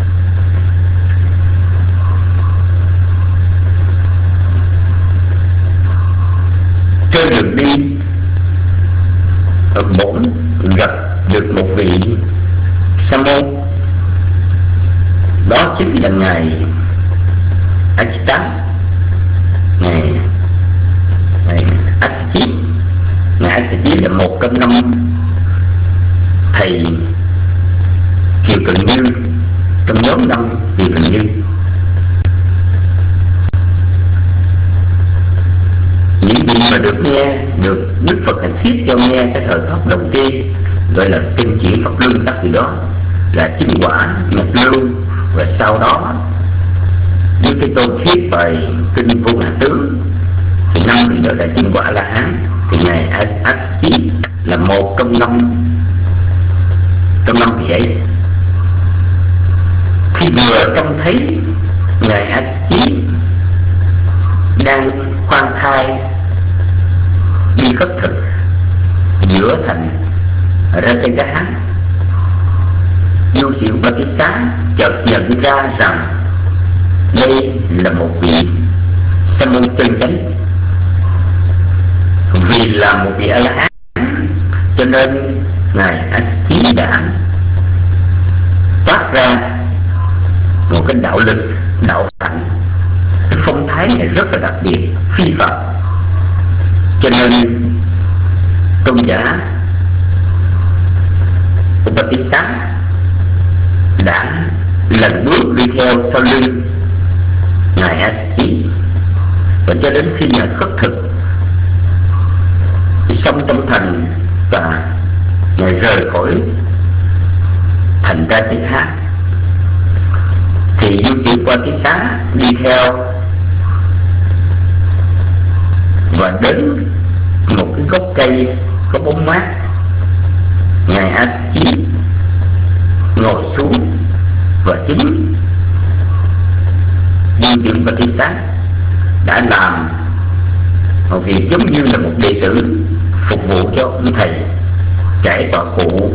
[SPEAKER 7] Trên đường đi bỗng gặp được một vị sa môn, đó chính là ngài Achita, ngài Ngài Assaji. Ngài Assaji là một trong năm thầy Kiều Cần Như trong nhóm năm Kiều Cần Như. Những gì mà được nghe, được Đức Phật hành thuyết cho nghe cái thời pháp đầu tiên gọi là kinh chuyển pháp luân các gì đó là chính quả nhập lưu. Và sau đó Đức Thế Tôn thuyết bài kinh Vô Ngã Tướng thì năm thì gọi là chính quả La Hán. Thì ngài Assaji là một trong năm trong năm vị ấy. Khi vừa trông thấy ngài Assaji đang khoan thai đi khất thực giữa thành Ratchagatha, Du Sĩ Upatissa chợt nhận ra rằng đây là một vị sa môn chân chánh. Vì là một vị A-la-hán cho nên ngài Assaji đã phát ra một cái đạo lực, đạo hạnh. Cái phong thái này rất là đặc biệt, phi phật. Cho nên tôn giả Upatissa đã lần bước đi theo sau lưng ngài Assaji, và cho đến khi ngài khất thực xong trong thành và ngài rời khỏi thành Ratchagatha thì Du Sĩ Upatissa đi theo và đến một cái gốc cây có bóng mát. Ngài Assaji ngồi xuống và chính Du Sĩ Upatissa đã làm một việc giống như là một đệ tử phục vụ cho ông thầy, trải tọa cụ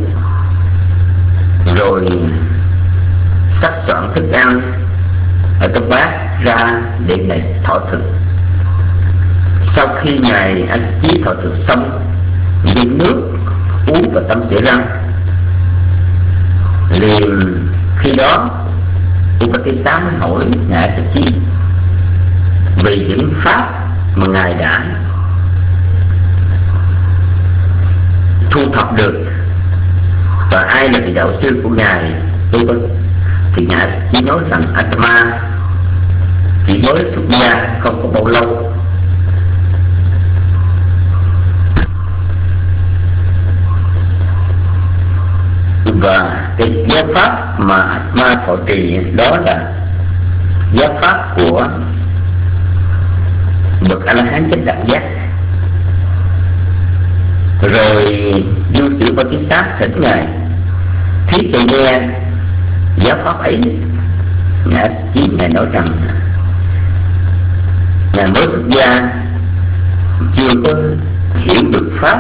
[SPEAKER 7] rồi sắc soạn thức ăn ở trong bát ra để ngài thọ thực. Sau khi ngài Assaji thọ thực xong, viên nước uống và tắm rửa răng, liền khi đó Upatissa mới hỏi ngài Assaji về những pháp mà ngài đã thu thập được và ai là vị đạo sư của ngài. Thì ngài chỉ nói rằng Atma chỉ mới xuất gia không có bao lâu, và cái giáo pháp mà Atma thọ trì đó là giáo pháp của bậc A-la-hán chánh đẳng giác. Rồi Du Sĩ Upatissa thỉnh ngài thuyết cho nghe giáo pháp ấy. Ngài Assaji ngài nói rằng ngài mới xuất gia chưa có hiểu được pháp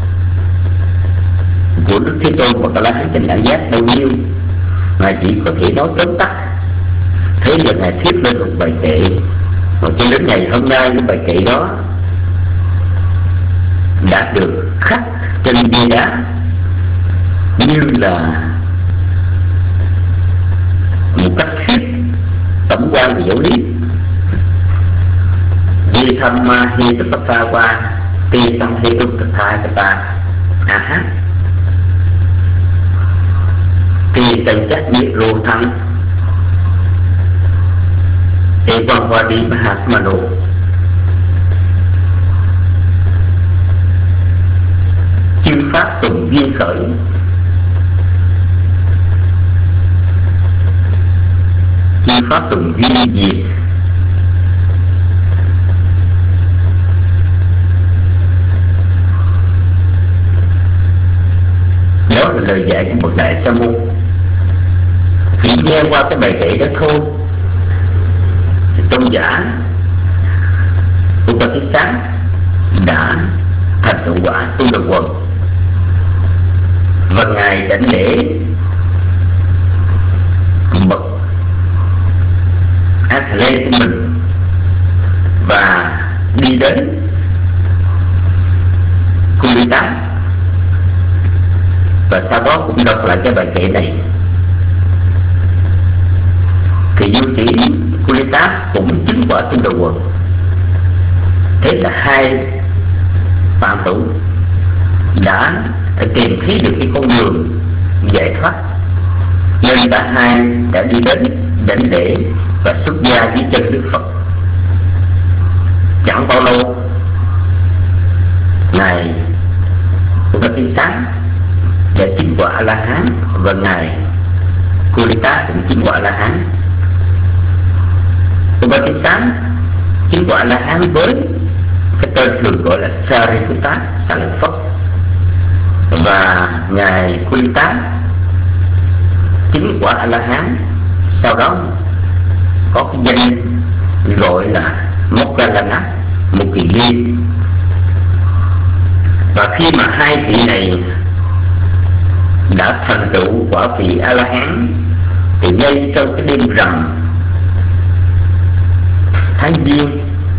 [SPEAKER 7] của Đức Thế Tôn và A-la-hán chánh đẳng giác bao nhiêu, ngài chỉ có thể nói tóm tắt. Thế là ngài thuyết lên một bài kệ, và cho đến ngày hôm nay cái bài kệ đó đã được khắc trên bia đá như là một cách thuyết tổng quan về giáo lý. Di tham ma hi tập pha qua ti sang hi tu tập tha tập ta a hát ti tần chắc nhiệt rô thăng e quan qua đi Mahatmano. Chư pháp tùng duyên khởi, chư pháp tùng duyên diệt. Đó là lời dạy của một đại sa môn. Chỉ nghe qua cái bài kệ đó thôi thì tôn giả Upatissa đã thành tựu quả tu được quần, và ngài đảnh lễ bậc A Lê của mình và đi đến Kulita, và sau đó cũng đọc lại cái bài kệ này. Thì Du Sĩ Kulita cũng chứng quả tu đầu quần. Thế là hai Phạm Hữu đã tìm thấy được cái con đường giải thoát, nên cả hai đã đi đến đảnh lễ và xuất gia với chân Đức Phật. Chẳng bao lâu, ngài Upatissa đã chứng quả A La Hán và ngài Kulita cũng chứng quả A La Hán. Upatissa chứng quả A La Hán với cái tên thường gọi là Sariputta, xá lợi Phất, và ngài Kulita chứng quả A La Hán sau đó có cái danh gọi là Moggallana, một kỳ liên. Và khi mà hai vị này đã thành tựu quả vị A La Hán thì ngay trong cái đêm rằm tháng Giêng,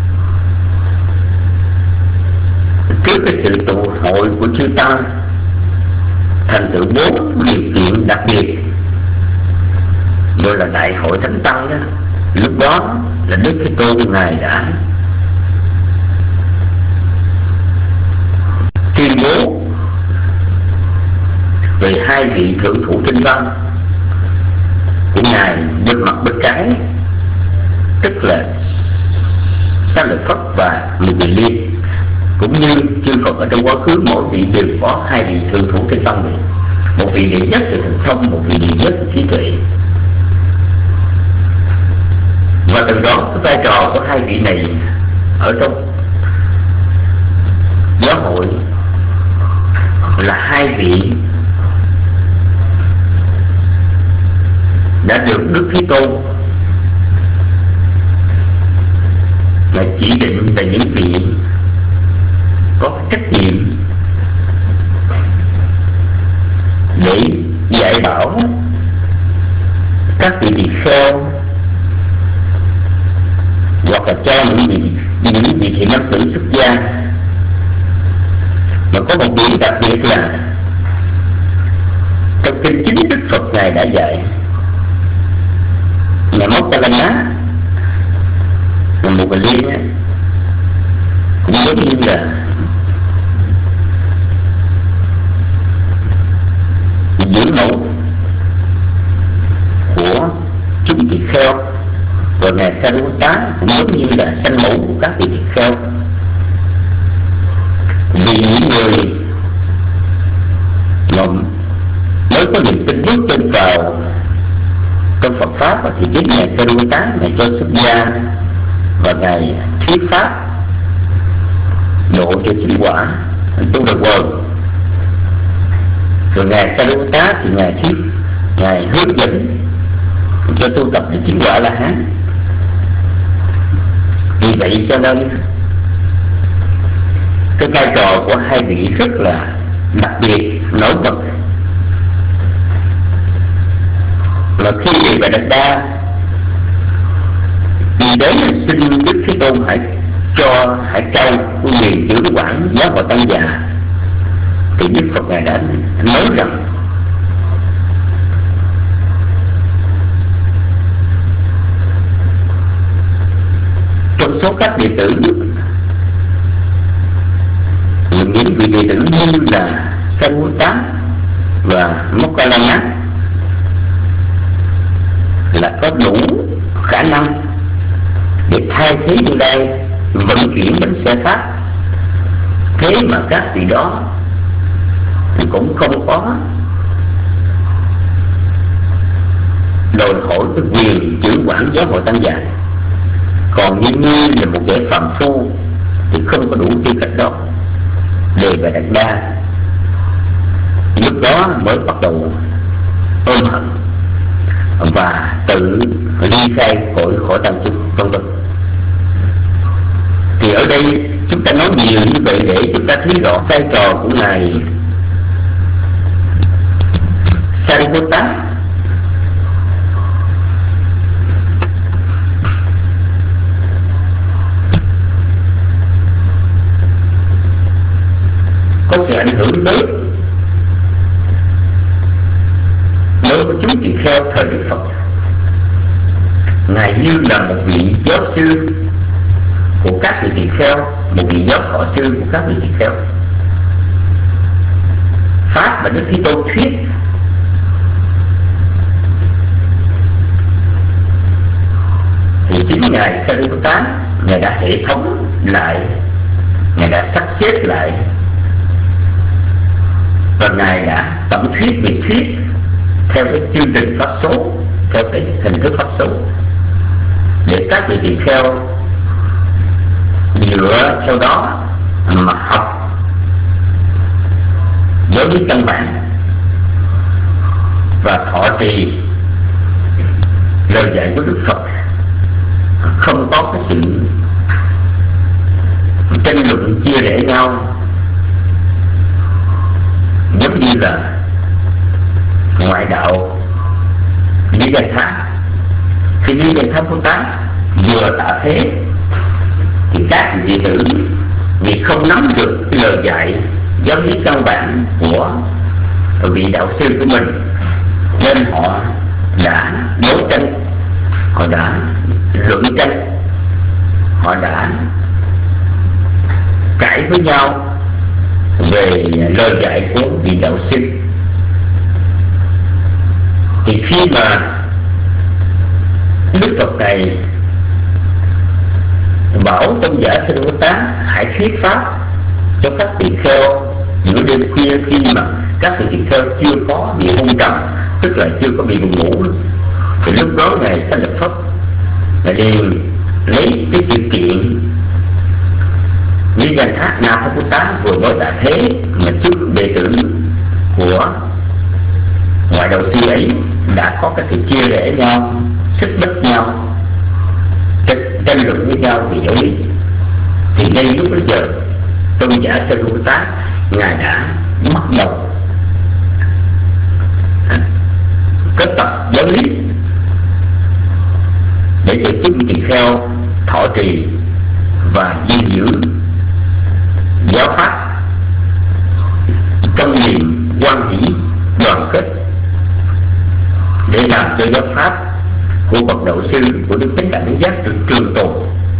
[SPEAKER 7] trước cái sự tụ hội của chư tăng thành tựu bốn điều kiện đặc biệt gọi là đại hội thánh tăng đó, lúc đó là Đức Thế Tôn ngài đã tuyên bố về hai vị thượng thủ tinh văn của ngài bên mặt bên trái, tức là Xá Lợi Phất và Mười Vị Liên. Cũng như chư Phật ở trong quá khứ, mỗi vị đều có hai vị thượng thủ tinh văn này, một vị đệ nhất về thần thông, một vị đệ nhất về trí tuệ. Và từ đó cái vai trò của hai vị này ở trong giáo hội là hai vị đã được Đức Thế Tôn là chỉ định là những vị có trách nhiệm để dạy bảo các vị tỳ kheo, hoặc là cho những vị những vị thiện nam tử xuất gia. Mà có một điểm đặc biệt là trong kinh chính Đức Phật ngài đã dạy, nhà Moggallana là một cái liên á, cũng giống như là dưỡng mẫu của chúng tỳ kheo, và ngài Sariputta cũng giống như là sanh mẫu của các vị tỳ kheo. Vì những người mà mới có niềm tin bước chân vào trong Phật pháp thì biết ngài Sariputta ngài cho xuất gia và ngài thuyết pháp độ cho chính quả tu được quần. Rồi ngài Sariputta thì ngài thuyết, ngài hướng dẫn cho tu tập để chính quả La Hán. Vì vậy cho nên cái vai trò của hai vị rất là đặc biệt, nổi bật. Là khi về Bà Đạt Đa đi đến xin Đức Thế Tôn hãy cho hãy trao quyền trưởng quản giáo hội Tăng Già, thì Đức Phật ngài đã nói rằng trong số các đệ tử, những vị đệ tử như là Sariputta và Moggallana là có đủ khả năng để thay thế Như Lai vận chuyển bánh xe pháp. Thế mà các vị đó thì cũng không có đòi hỏi cái quyền trưởng quản giáo hội Tăng Già. Còn Như Như là một kẻ phàm phu thì không có đủ tư cách đó để Bà Đạt Đa lúc đó mới bắt đầu ôm hận và tự ly khai khỏi khỏi tăng chúng, vân vân. Thì ở đây chúng ta nói nhiều như vậy để chúng ta thấy rõ vai trò của ngài Sariputta. Có sự ảnh hưởng lớn đối với chúng tỳ kheo thời Đức Phật. Ngài như là một vị giáo sư của các vị tỳ kheo, một vị giáo thọ sư của các vị tỳ kheo. mà Đức Thế Tôn thuyết thì chính ngài Sariputta, ngài đã hệ thống lại, ngài đã sắp xếp lại, và ngài đã tổng thuyết việc thuyết theo cái chương trình pháp số, theo cái hình thức pháp số, để các vị tỳ kheo dựa theo đó mà học giáo lý căn bản và thọ trì lời dạy của Đức Phật, không có cái sự tranh luận chia rẽ nhau giống như là ngoại đạo Lý Danh Thá. Khi Lý Danh Thá Bồ Tát vừa tạ thế thì các vị tử vì không nắm được cái lời dạy giáo lý căn bản của vị đạo sư của mình nên họ đã đấu tranh, họ đã luận tranh, họ đã cãi với nhau về lời dạy của vị đạo sư. Thì khi mà Đức Phật này bảo tôn giả Sariputta hãy thuyết pháp cho các tỳ kheo giữa đêm khuya, khi mà các tỳ kheo chưa có bị hôn trầm, tức là chưa có bị buồn ngủ, thì lúc đó ngài Xá Lợi Phất là liền lấy cái sự kiện Lý Danh Thát Na Tha Bồ Tát vừa mới tạ thế mà trước đệ tử của ngoại đạo sư ấy đã có cái sự chia rẽ nhau, xích mích nhau, tranh luận với nhau về giáo lý, thì ngay lúc bây giờ tôn giả Sariputta ngài đã bắt đầu kết tập giáo lý để cho chúng tỳ kheo thọ trì và gìn giữ giáo pháp trong niềm hoan hỷ đoàn kết, để làm cho giáo pháp của bậc đạo sư, của Đức Chánh Đẳng Giác được trường tồn.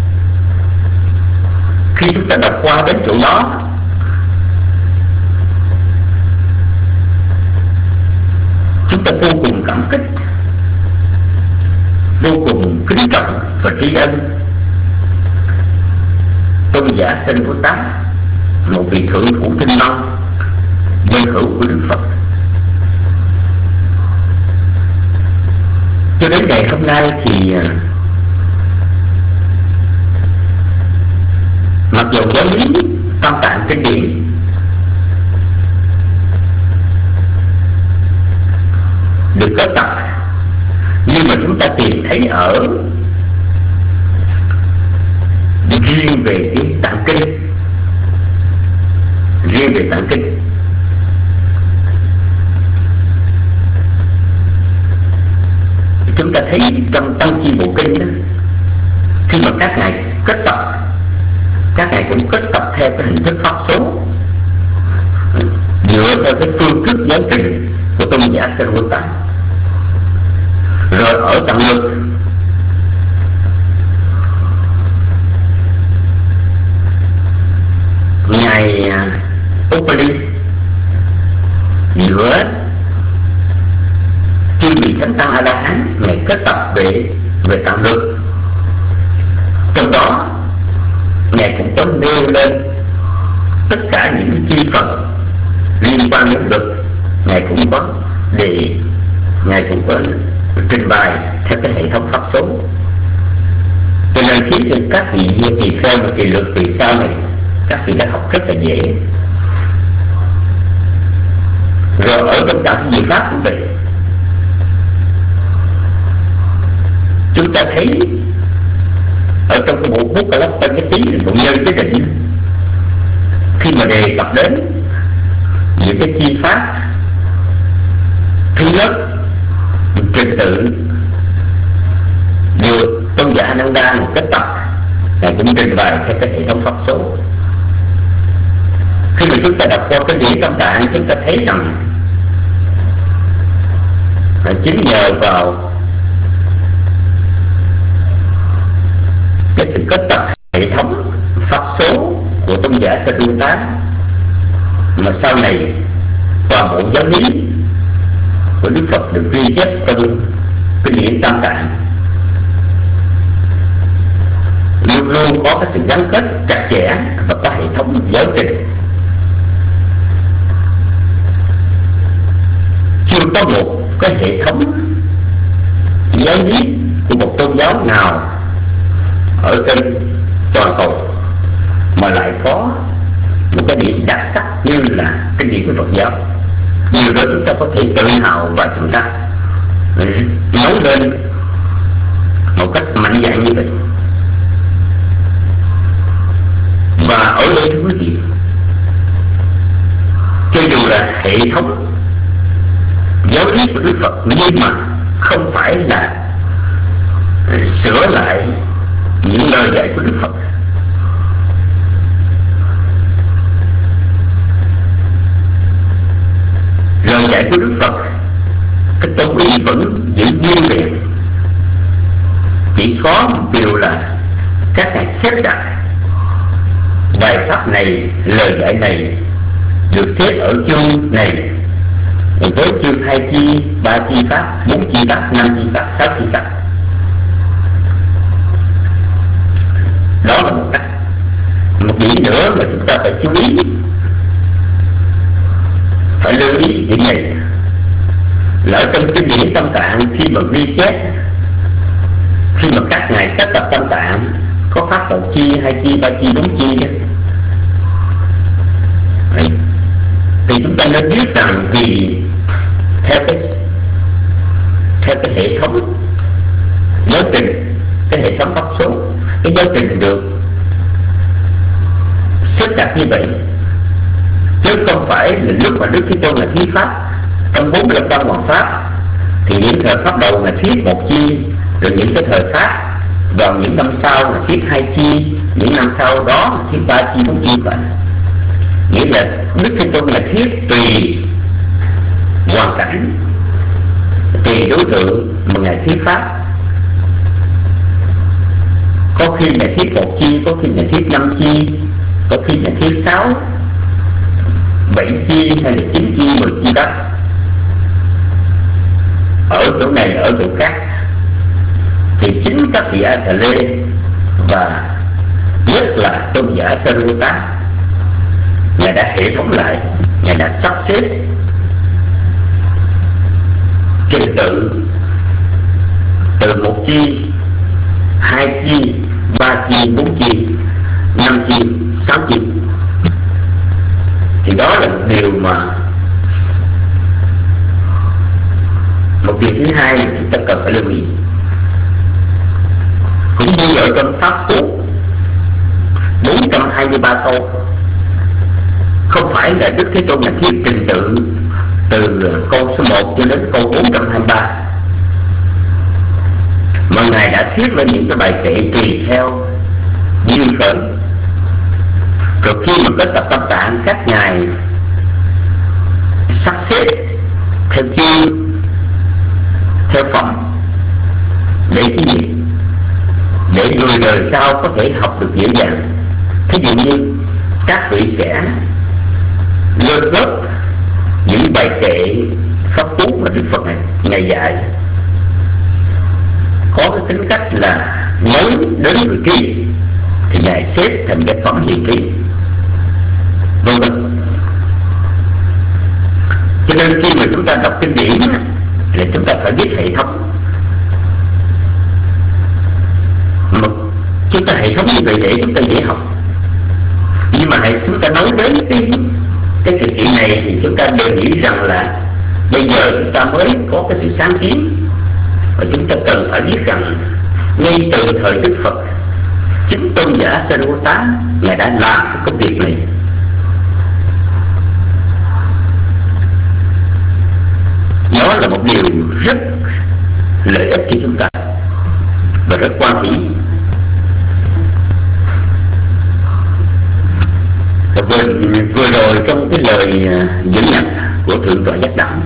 [SPEAKER 7] Khi chúng ta đọc qua đến chỗ đó, chúng ta vô cùng cảm kích, vô cùng kính trọng và tri ân tôn giả Sariputta, một vị thượng thủ tinh long, nhân hữu của Đức Phật. Cho đến ngày hôm nay thì mặc dù giáo lý Tam Tạng Kinh Điển được kết tập, nhưng mà chúng ta tìm thấy ở riêng về cái Tạng Kinh, riêng về Tạng Kinh chúng ta thấy trong Tăng Chi Bộ Kinh đó, khi mà các ngài kết tập, các ngài cũng kết tập theo cái hình thức pháp số, dựa theo cái phương thức giáo trình của tôn giả Sariputta. Rồi ở Tạng Lực ngài Upali giữa chư vị thánh tăng A La Hán ngài kết tập về về Tạng Lực. Trong đó ngài cũng có nêu lên tất cả những chi phần liên quan đến lực, ngài cũng có đề, ngài cũng có trình bày theo cái hệ thống pháp số, cho nên khiến cho các vị tỳ kheo và tỳ lực từ sau này các vị đã học rất là dễ. Rồi ở trong đạo Diệu Pháp cũng vậy, chúng ta thấy ở trong cái bộ bút Kalapakati, bộ nhân cái định, khi mà đề cập đến những cái chi pháp, thứ nhất trình tự được tôn giả Ananda một cách tập, ngài cũng trình bày theo cái hệ thống pháp số. Khi mà chúng ta đọc qua cái điển Tam Tạng, chúng ta thấy rằng là chính nhờ vào cái sự kết tập hệ thống pháp số của tôn giả Sariputta mà sau này toàn bộ giáo lý của Đức Phật được ghi chép trong kinh điển Tam Tạng, luôn luôn có cái sự gắn kết chặt chẽ và có hệ thống giáo trình. Chưa có một cái hệ thống giáo lý của một tôn giáo nào ở trên toàn cầu mà lại có một cái điểm đặc sắc như là cái điểm của Phật giáo. Điều đó chúng ta có thể tự hào và chúng ta nói lên một cách mạnh dạn như vậy. Và ở đây thưa quý vị, cho dù là hệ thống giáo lý của Đức Phật nhưng mà không phải là sửa lại những lời dạy của Đức Phật. Lời dạy của Đức Phật, cái tôn ý vẫn giữ nguyên vẹn. Chỉ có một điều là các ngài xếp đặt bài pháp này, lời dạy này được xếp ở chương này với chương hai chi, ba chi pháp, bốn chi pháp, năm chi pháp, sáu chi pháp. Đó là một cách. Một điểm nữa mà chúng ta phải chú ý, phải lưu ý điểm này là ở trong kinh điển Tam Tạng, khi mà ghi chép, khi mà các ngài các tập Tam Tạng có pháp một chi, hai chi, ba chi, bốn chi đó, thì chúng ta nên biết rằng vì theo cái theo cái hệ thống giáo trình, cái hệ thống pháp số, cái giáo trình được xếp đặt như vậy, chứ không phải là lúc mà Đức Thế Tôn là thuyết pháp trong bốn mươi lăm văn hoàng pháp thì những thời pháp đầu là thuyết một chi, rồi những cái thời pháp vào những năm sau là thuyết hai chi, những năm sau đó là thuyết ba chi, bốn chi vậy. Nghĩa là Đức Thế Tôn là thuyết tùy hoàn cảnh, tùy đối tượng mà ngài thuyết pháp. Có khi là thuyết một chi, có khi là thuyết năm chi, có khi là thuyết sáu, bảy chi hay là chín chi, mười chi đó. Ở chỗ này, ở chỗ khác thì chính các vị A Tỳ Lê và nhất là tôn giả Sariputta, ngài đã hệ thống lại, ngài đã sắp xếp trình tự từ một chi, hai chi, ba chi, bốn chi, năm chi, sáu chi. Thì đó là một điều mà một điều thứ hai mà chúng ta cần phải lưu ý. Cũng như ở trong pháp cú bốn trăm hai mươi ba câu, không phải là Đức Thế Tôn là thuyết trình tự từ câu số một cho đến câu bốn trăm hai mươi ba, mà ngài đã thuyết lên những cái bài kệ tùy theo duyên khởi. Rồi khi mà kết tập Tam Tạng, các ngài sắp xếp theo chương, theo phẩm, để cái gì? Để người đời sau có thể học được dễ dàng. Thí dụ như các vị sẽ lôi gốc những bài kệ pháp cú mà Đức Phật này ngài dạy, có cái tính cách là nói đến người kia thì ngài xếp thành cái phẩm hiền ký, vân vân. Cho nên khi mà chúng ta đọc kinh điển thì chúng ta phải biết hệ thống. Mà chúng ta hệ thống như vậy để chúng ta dễ học. Nhưng mà hãy chúng ta nói đến cái cái sự kiện này thì chúng ta đều nghĩ rằng là bây giờ chúng ta mới có cái sự sáng kiến, và chúng ta cần phải biết rằng ngay từ thời Đức Phật, chính tôn giả Sariputta ngài đã làm cái công việc này. Nó là một điều rất lợi ích cho chúng ta và rất quan hỷ. Vừa, vừa rồi trong cái lời dẫn nhập của Thượng tọa Giác Đẳng,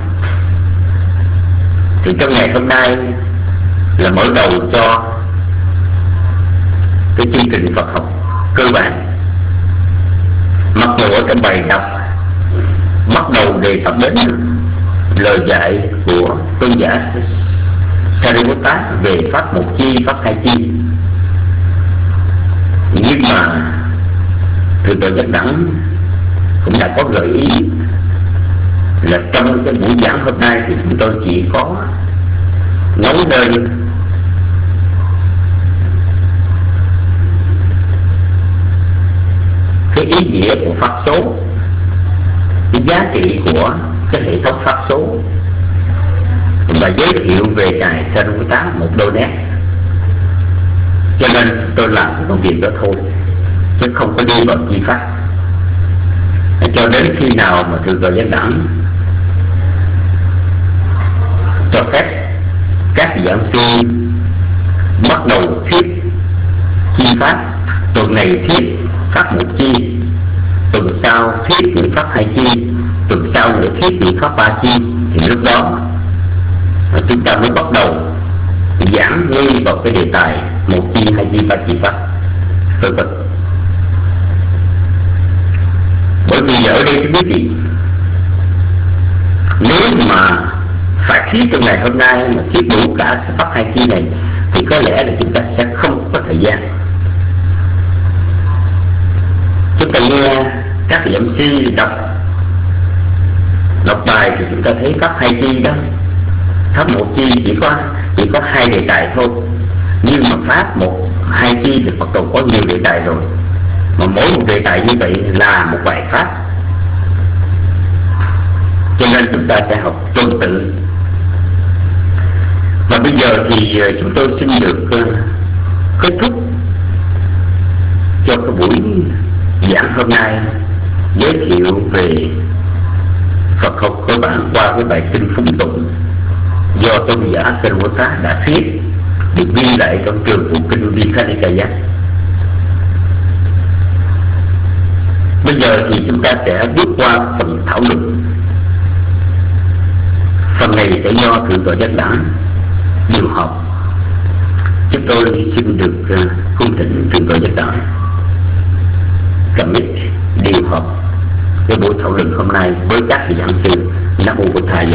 [SPEAKER 7] thì trong ngày hôm nay là mở đầu cho cái chương trình Phật học cơ bản. Mặc dù ở trong bài đọc bắt đầu đề cập đến lời dạy của tôn giả Sariputta về pháp một chi, pháp hai chi. Nhưng mà Thượng tọa Giác Đẳng cũng đã có gợi ý là trong cái buổi giảng hôm nay thì chúng tôi chỉ có nói lên cái ý nghĩa của pháp số, cái giá trị của cái hệ thống pháp số, và giới thiệu về ngài Sariputta một đôi nét. Cho nên tôi làm cái công việc đó thôi, chứ không có đi vào chi pháp, cho đến khi nào mà Thượng tọa Giác Đẳng cho phép các giảng sư bắt đầu thuyết chi pháp. Tuần này thuyết pháp một chi, tuần sau thuyết những pháp hai chi, tuần sau nữa thuyết những pháp ba chi, thì lúc đó chúng ta mới bắt đầu giảng ngay vào cái đề tài một chi, hai chi, ba chi pháp, vân vân. Bởi vì ở đây chúng quý vị, nếu mà phải thuyết trong ngày hôm nay mà thuyết đủ cả pháp hai chi này thì có lẽ là chúng ta sẽ không có thời gian. Chúng ta nghe các giảng sư đọc đọc bài thì chúng ta thấy pháp hai chi đó, pháp một chi chỉ có chỉ có hai đề tài thôi, nhưng mà pháp một hai chi thì bắt đầu có nhiều đề tài rồi, mà mỗi một đề tài như vậy là một bài pháp. Cho nên chúng ta sẽ học tuần tự. Và bây giờ thì chúng tôi xin được kết thúc cho cái buổi giảng hôm nay, giới thiệu về Phật học của bạn qua cái bài kinh phúng tụng do tôn giả Sariputta đã thuyết, được ghi lại trong trường tụng kinh Vikhanikaya. Bây giờ thì chúng ta sẽ bước qua phần thảo luận. Phần này sẽ do Thượng tọa Giác Đẳng điều học. Chúng tôi xin được uh, cung thỉnh Thượng tọa Giác Đẳng cầm mic điều học cái buổi thảo luận hôm nay với các vị giảng sư. Nam mô Bổn Thầy.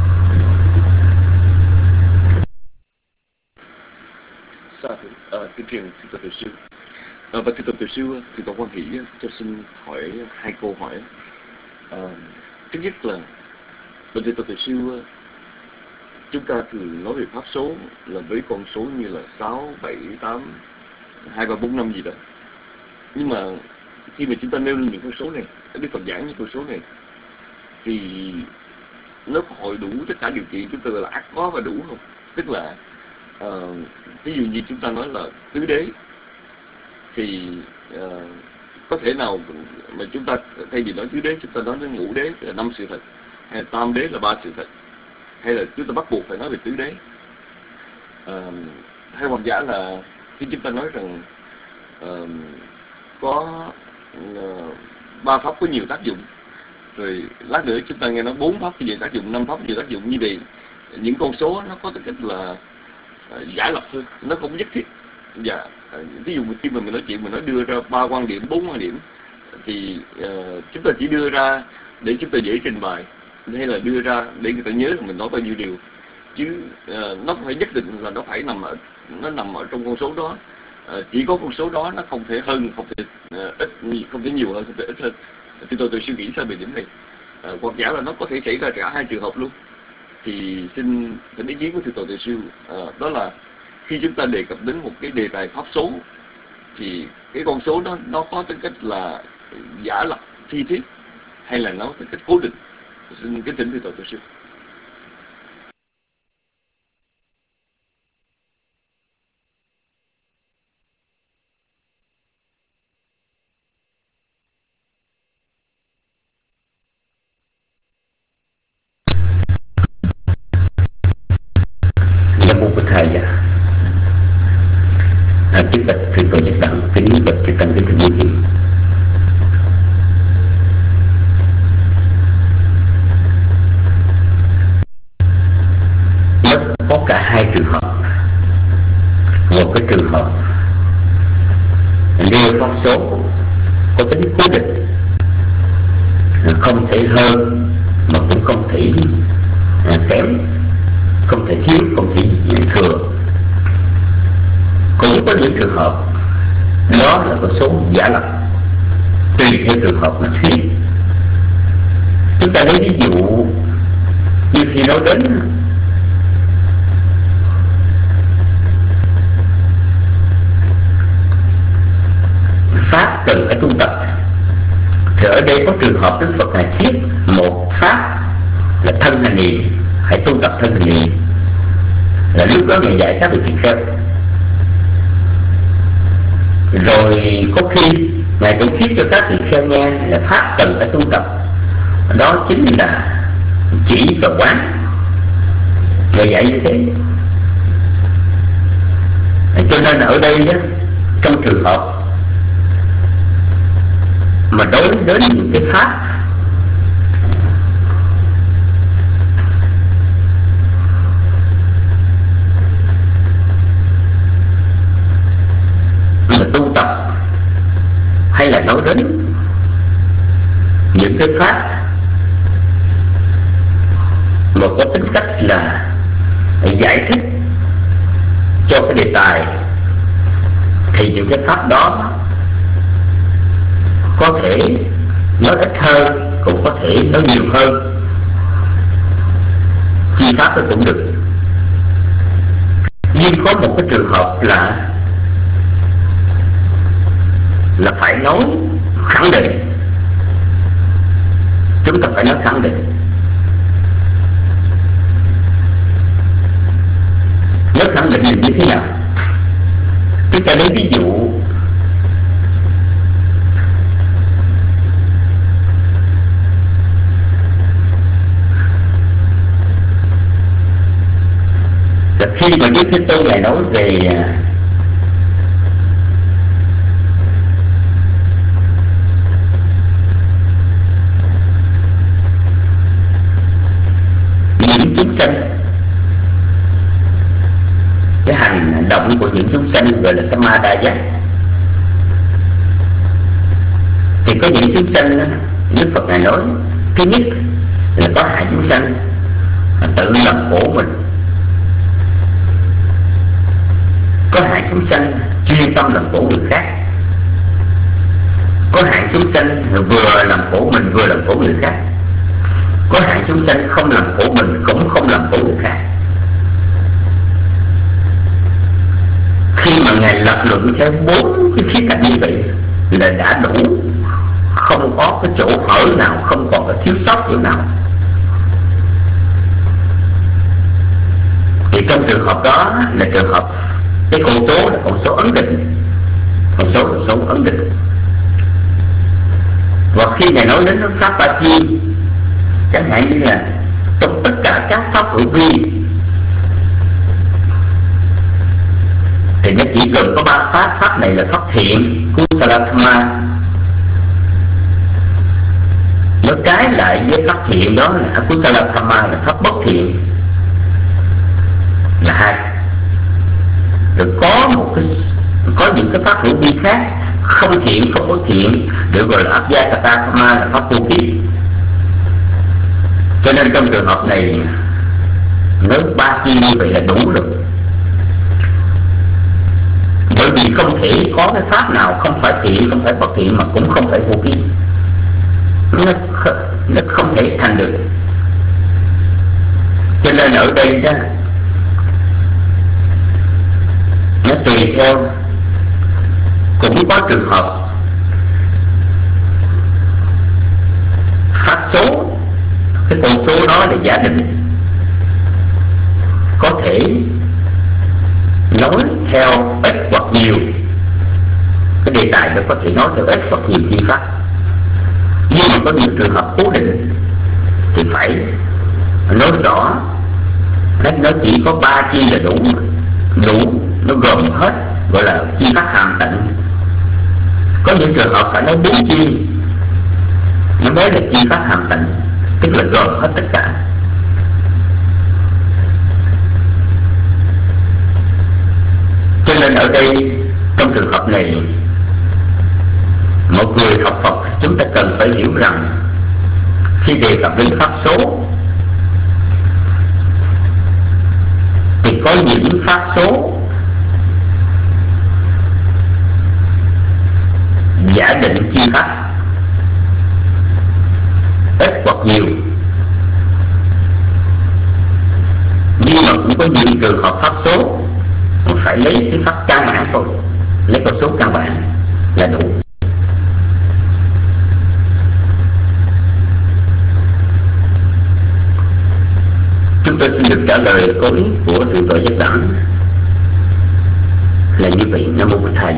[SPEAKER 4] Sa thưa tuyên truyền Thượng tọa Từ sư. À, và Thượng tọa Từ sư, Thượng tọa Quan Hỷ cho xin hỏi hai câu hỏi. À, thứ nhất là bên Thượng tọa Từ sư, chúng ta thường nói về pháp số là với con số như là sáu, bảy, tám, hai, ba, bốn, năm gì đó. Nhưng mà khi mà chúng ta nêu lên những con số này, Đức Phật giảng những con số này, thì nó hội đủ tất cả điều kiện chúng ta gọi là ắt có và đủ không? Tức là uh, ví dụ như chúng ta nói là tứ đế, thì uh, có thể nào mà chúng ta thay vì nói tứ đế, chúng ta nói đến ngũ đế là năm sự thật, hay là tam đế là ba sự thật, hay là chúng ta bắt buộc phải nói về tứ đế? Uh, hay hoặc giả là khi chúng ta nói rằng uh, có uh, ba pháp có nhiều tác dụng, rồi lát nữa chúng ta nghe nói bốn pháp có nhiều tác dụng, năm pháp có nhiều tác dụng, như vậy những con số nó có tính cách là uh, giả lập thôi, nó không nhất thiết. Dạ, uh, ví dụ khi mà mình nói chuyện, mình nói đưa ra ba quan điểm, bốn quan điểm, thì uh, chúng ta chỉ đưa ra để chúng ta dễ trình bày, hay là đưa ra để người ta nhớ là mình nói bao nhiêu điều, chứ uh, nó phải nhất định là nó phải nằm ở nó nằm ở trong con số đó. Uh, chỉ có con số đó, nó không thể hơn, không thể uh, ít, không thể nhiều hơn, không thể ít hơn. Thì tôi tôi suy nghĩ sao về điểm này. Uh, hoặc giả là nó có thể xảy ra cả hai trường hợp luôn. Thì xin thỉnh ý kiến của thưa tổ Từ sư, uh, đó là khi chúng ta đề cập đến một cái đề tài pháp số, thì cái con số đó nó có tính cách là giả lập, phi thuyết, hay là nó tính cách cố định? Xin kính thỉnh thưa tổ Từ sư.
[SPEAKER 7] Nam mô Bổn Thầy. À, kính bạch Thượng tọa Giác Đẳng, kính bạch chư tăng kính thưa quý vị. Nó có cả hai trường hợp. Một cái trường hợp nêu pháp số có tính cố định, không thể hơn mà cũng không thể à, kém, không thể thiếu, không thể thừa. Cũng có những trường hợp đó là có số giả lập, tùy theo trường hợp mà thuyết. Chúng ta lấy ví dụ như khi nói đến pháp cần phải tu tập, thì ở đây có trường hợp Đức Phật Ngài thuyết một pháp là thân hành niệm, hãy tu tập thân hành niệm, là lúc đó Ngài dạy các vị tỳ kheo. Rồi có khi Ngài cũng thuyết cho các vị kheo nghe là pháp cần phải tu tập, đó chính là chỉ và quán. Ngài dạy như thế. Cho nên ở đây đó, trong trường hợp mà đối đến những cái pháp mà tu tập, hay là nói đến những cái pháp mà có tính cách là giải thích cho cái đề tài, thì những cái pháp đó có thể nói ít hơn, cũng có thể nói nhiều hơn, chi pháp nó cũng được. Nhưng có một cái trường hợp là là phải nói khẳng định, chúng ta phải nói khẳng định. Nói khẳng định là như thế nào? Chúng ta lấy ví dụ là khi mà Đức Thế Tôn Ngài nói về những chúng sanh, cái hành động của những chúng sanh gọi là Samadaya, thì có những chúng sanh đó, Đức Phật Ngài nói thứ nhất là có hại chúng sanh tự làm khổ mình, có hại chúng sanh chuyên tâm làm khổ người khác, có hại chúng sanh vừa làm khổ mình vừa làm khổ người khác, có hại chúng sanh không làm khổ mình cũng không làm khổ người khác. Khi mà Ngài lập luận theo bốn cái khía cạnh như vậy là đã đủ, không có cái chỗ hở nào, không còn cái thiếu sót chỗ nào. Thì trong trường hợp đó là trường hợp cái con số là con số ấn định, con số là số ấn định. Và khi Ngài nói đến pháp ba chi, chẳng hạn như là trong tất cả các pháp hữu vi thì nó chỉ cần có ba pháp. Pháp này là pháp thiện, Kusala Dhamma. Nó trái lại với pháp thiện đó là Kusala Dhamma là pháp bất thiện, là hai. Rồi có một cái có những cái pháp hữu vi khác không thiện không bất thiện được gọi là Abhyakata Dhamma, là pháp vô ký. Cho nên trong trường hợp này nói ba chi như vậy là đủ rồi. Bởi vì không thể có cái pháp nào không phải thiện, không phải bất thiện mà cũng không phải vô ký. Nó, nó không thể thành được. Cho nên ở đây đó, nó tùy theo, cũng có trường hợp pháp số, cái con số đó là giả định, có thể nói theo ít hoặc nhiều. Cái đề tài đó có thể nói theo ít hoặc nhiều chi pháp. Nhưng mà có những trường hợp cố định thì phải nói rõ, nó chỉ có ba chi là đủ, đủ nó gồm hết, gọi là chi pháp hàm tịnh. Có những trường hợp phải nói bốn chi nó mới là chi pháp hàm tịnh, tức là gồm hết tất cả. Cho nên ở đây trong trường hợp này, một người học Phật chúng ta cần phải hiểu rằng khi đề cập đến pháp số thì có những pháp số giả định chi pháp, ít hoặc nhiều, nhưng mà cũng có nhiều trường hợp pháp số phải lấy cái pháp căn bản thôi, lấy con số căn bản là đủ. Chúng tôi xin được trả lời câu ý của thượng tọa Giác Đẳng là như vậy. Nam mô Bổn Thầy.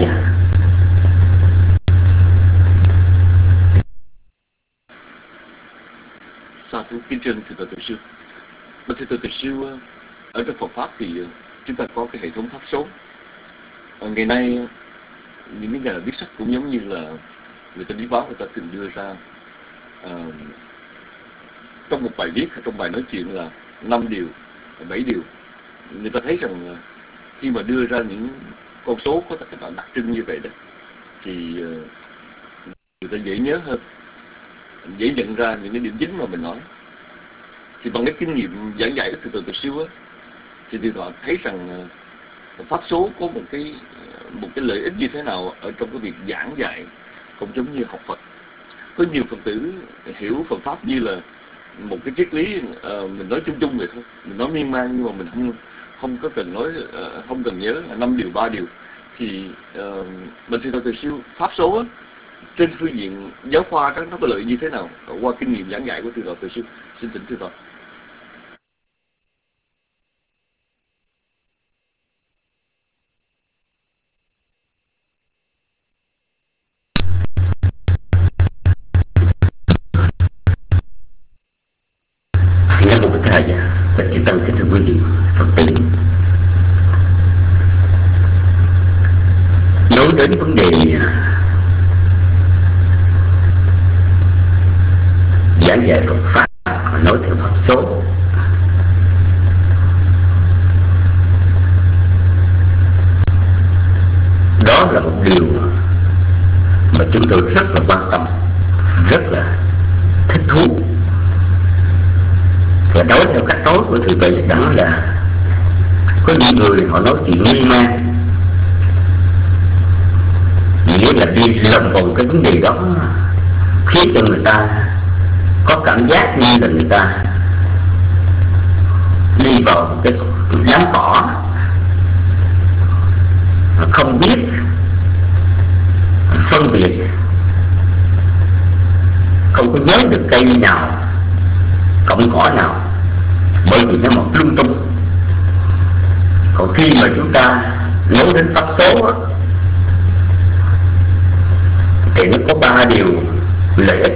[SPEAKER 4] Sa thú kính trân thượng tọa Từ Sư. Mà thượng tọa Từ Sư, ở trong Phật pháp thì chúng ta có cái hệ thống pháp số. À, ngày nay những cái nhà viết sách cũng giống như là người ta đi báo, người ta thường đưa ra à, trong một bài viết hay trong bài nói chuyện là năm điều, bảy điều. Người ta thấy rằng khi mà đưa ra những con số có các bạn đặc trưng như vậy đó thì người ta dễ nhớ hơn, dễ nhận ra những cái điểm chính mà mình nói. Thì bằng cái kinh nghiệm giảng dạy của thượng tọa Từ Sư á, thì thượng tọa thấy rằng pháp số có một cái một cái lợi ích như thế nào ở trong cái việc giảng dạy, cũng giống như học Phật. Có nhiều Phật tử hiểu Phật pháp như là một cái triết lý, uh, mình nói chung chung vậy thôi, mình nói miên man, nhưng mà mình không không có cần nói, uh, không cần nhớ là năm điều, ba điều. Thì uh, mình thượng tọa Từ Sư pháp số á, trên phương diện giáo khoa đó nó có lợi như thế nào qua kinh nghiệm giảng dạy của thượng tọa Từ Sư? Xin thỉnh thượng tọa.
[SPEAKER 7] Nam mô Bổn Thầy. Bạch Chư Tăng kính thưa quý vị Phật tử. Nói đến vấn đề giảng dạy Phật pháp, nói theo pháp số, đó là một điều mà chúng tôi rất là quan tâm, rất là thích thú. Và nói theo cách nói của thượng tọa Giác Đẳng là có những người họ nói chuyện miên man, nghĩa là đi lòng vòng cái vấn đề đó, khiến cho người ta có cảm giác như là người ta đi vào một cái đám cỏ, không biết phân biệt, không có nhớ được cây nào, cọng cỏ nào, bởi vì nó mọc lung tung. Còn khi mà chúng ta nói đến pháp số á, thì nó có ba điều lợi ích.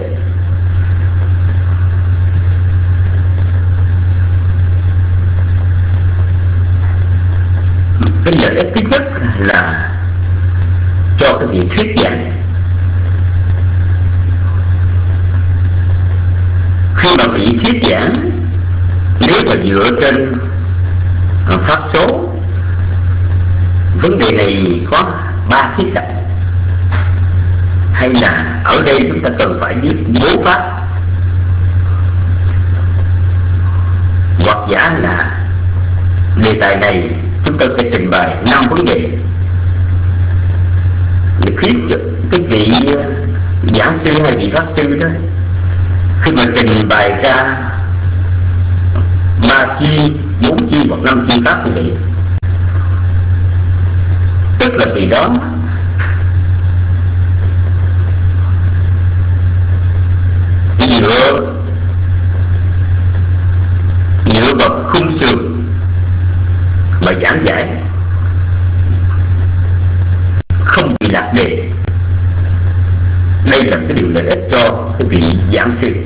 [SPEAKER 7] Cái lợi ích thứ nhất là cho cái việc thuyết giảng. Khi mà bị thuyết giảng, nếu mà dựa trên pháp số, vấn đề này có ba khía cạnh. Hay là ở đây chúng ta cần phải biết bố pháp, hoặc giả là đề tài này chúng ta sẽ trình bày năm vấn đề để khiến cho cái vị giảng sư hay vị pháp sư đó khi mà trình bày ra ba chi, bốn chi hoặc năm chi pháp như vậy, tức là vì đó dựa dựa vào khung sườn mà giảng dạy, không bị lạc đề. Đây là cái điều lợi ích cho cái vị giảng sư.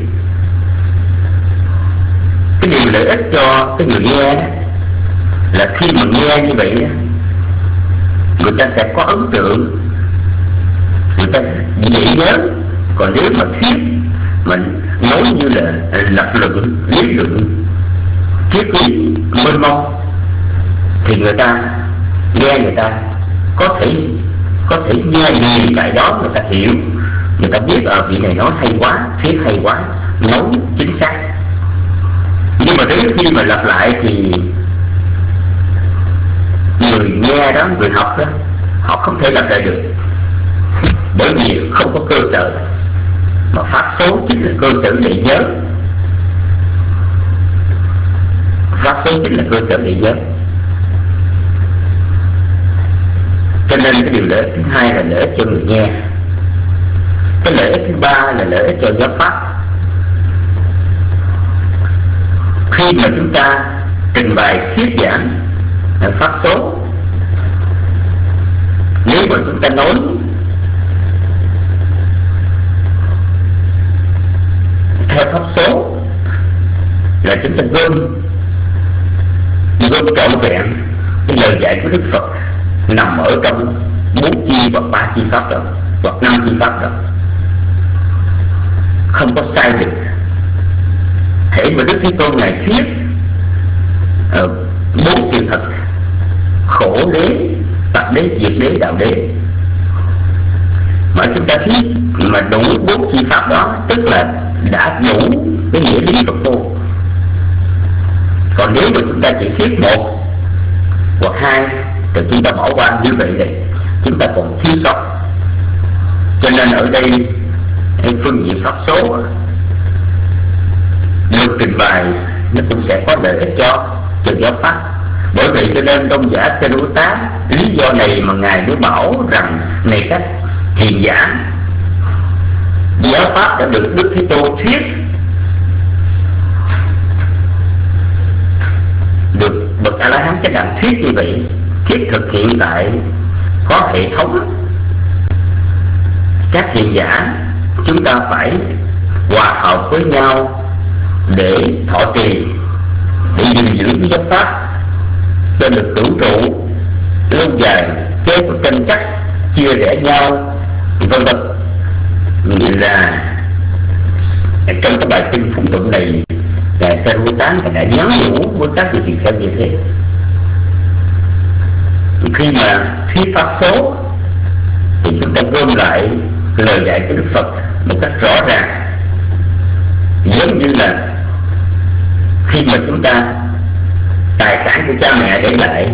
[SPEAKER 7] Cái điều lợi ích cho cái người nghe là khi mà nghe như vậy, người ta sẽ có ấn tượng, người ta dễ nhớ. Còn nếu mà thuyết mình nói như là lập luận, lý luận, triết lý mênh mông, thì người ta nghe, người ta có thể có thể nghe gì tại đó, người ta hiểu, người ta biết ở vị này nói hay quá, thuyết hay quá, nói chính xác. Nhưng mà đến khi mà lặp lại thì người nghe đó, người học đó, họ không thể lặp lại được, bởi vì không có cơ sở. Mà pháp số chính là cơ sở để nhớ. Pháp số chính là cơ sở để nhớ. Cho nên cái điều lợi ích thứ hai là lợi ích cho người nghe. Cái lợi ích thứ ba là lợi ích cho giáo pháp. Khi mà chúng ta trình bày thuyết giảng pháp số, nếu mà chúng ta nói theo pháp số là chúng ta gom gom trọn vẹn cái lời dạy của Đức Phật nằm ở trong bốn chi hoặc ba chi pháp đó, hoặc năm chi pháp đó, không có sai được. Hễ mà Đức Thế Tôn ngài thuyết uh, bốn sự thật: khổ đế, tập đế, diệt đế, đạo đế, mà chúng ta thuyết mà đủ bốn chi pháp đó, tức là đã đủ cái nghĩa lý Phật tu. Còn nếu mà chúng ta chỉ thuyết một hoặc hai thì chúng ta bỏ qua, như vậy thì chúng ta còn thiếu sót. Cho nên ở đây phương diện pháp số được trình bày nó cũng sẽ có lợi ích cho cho giáo pháp. Bởi vậy cho nên Tôn giả Sariputta lý do này mà ngài mới bảo rằng này các hiền giả, giáo pháp đã được Đức Thế Tôn thuyết, được bậc A La Hán Chánh Đẳng thuyết như vậy, thuyết thực hiện tại có hệ thống. Các hiền giả chúng ta phải hòa hợp với nhau để thọ trì, để gìn giữ cái giáo pháp cho được trụ trụ lâu dài, chứ có tranh chấp chia rẽ nhau vân vân. Như là trong cái bài kinh phụng tụng này, ngài Sariputta đã nhắn nhủ với các vị tỳ kheo như thế. Khi mà thuyết pháp số thì chúng ta gom lại lời dạy của Đức Phật một cách rõ ràng, giống như là khi mà chúng ta tài sản của cha mẹ để lại,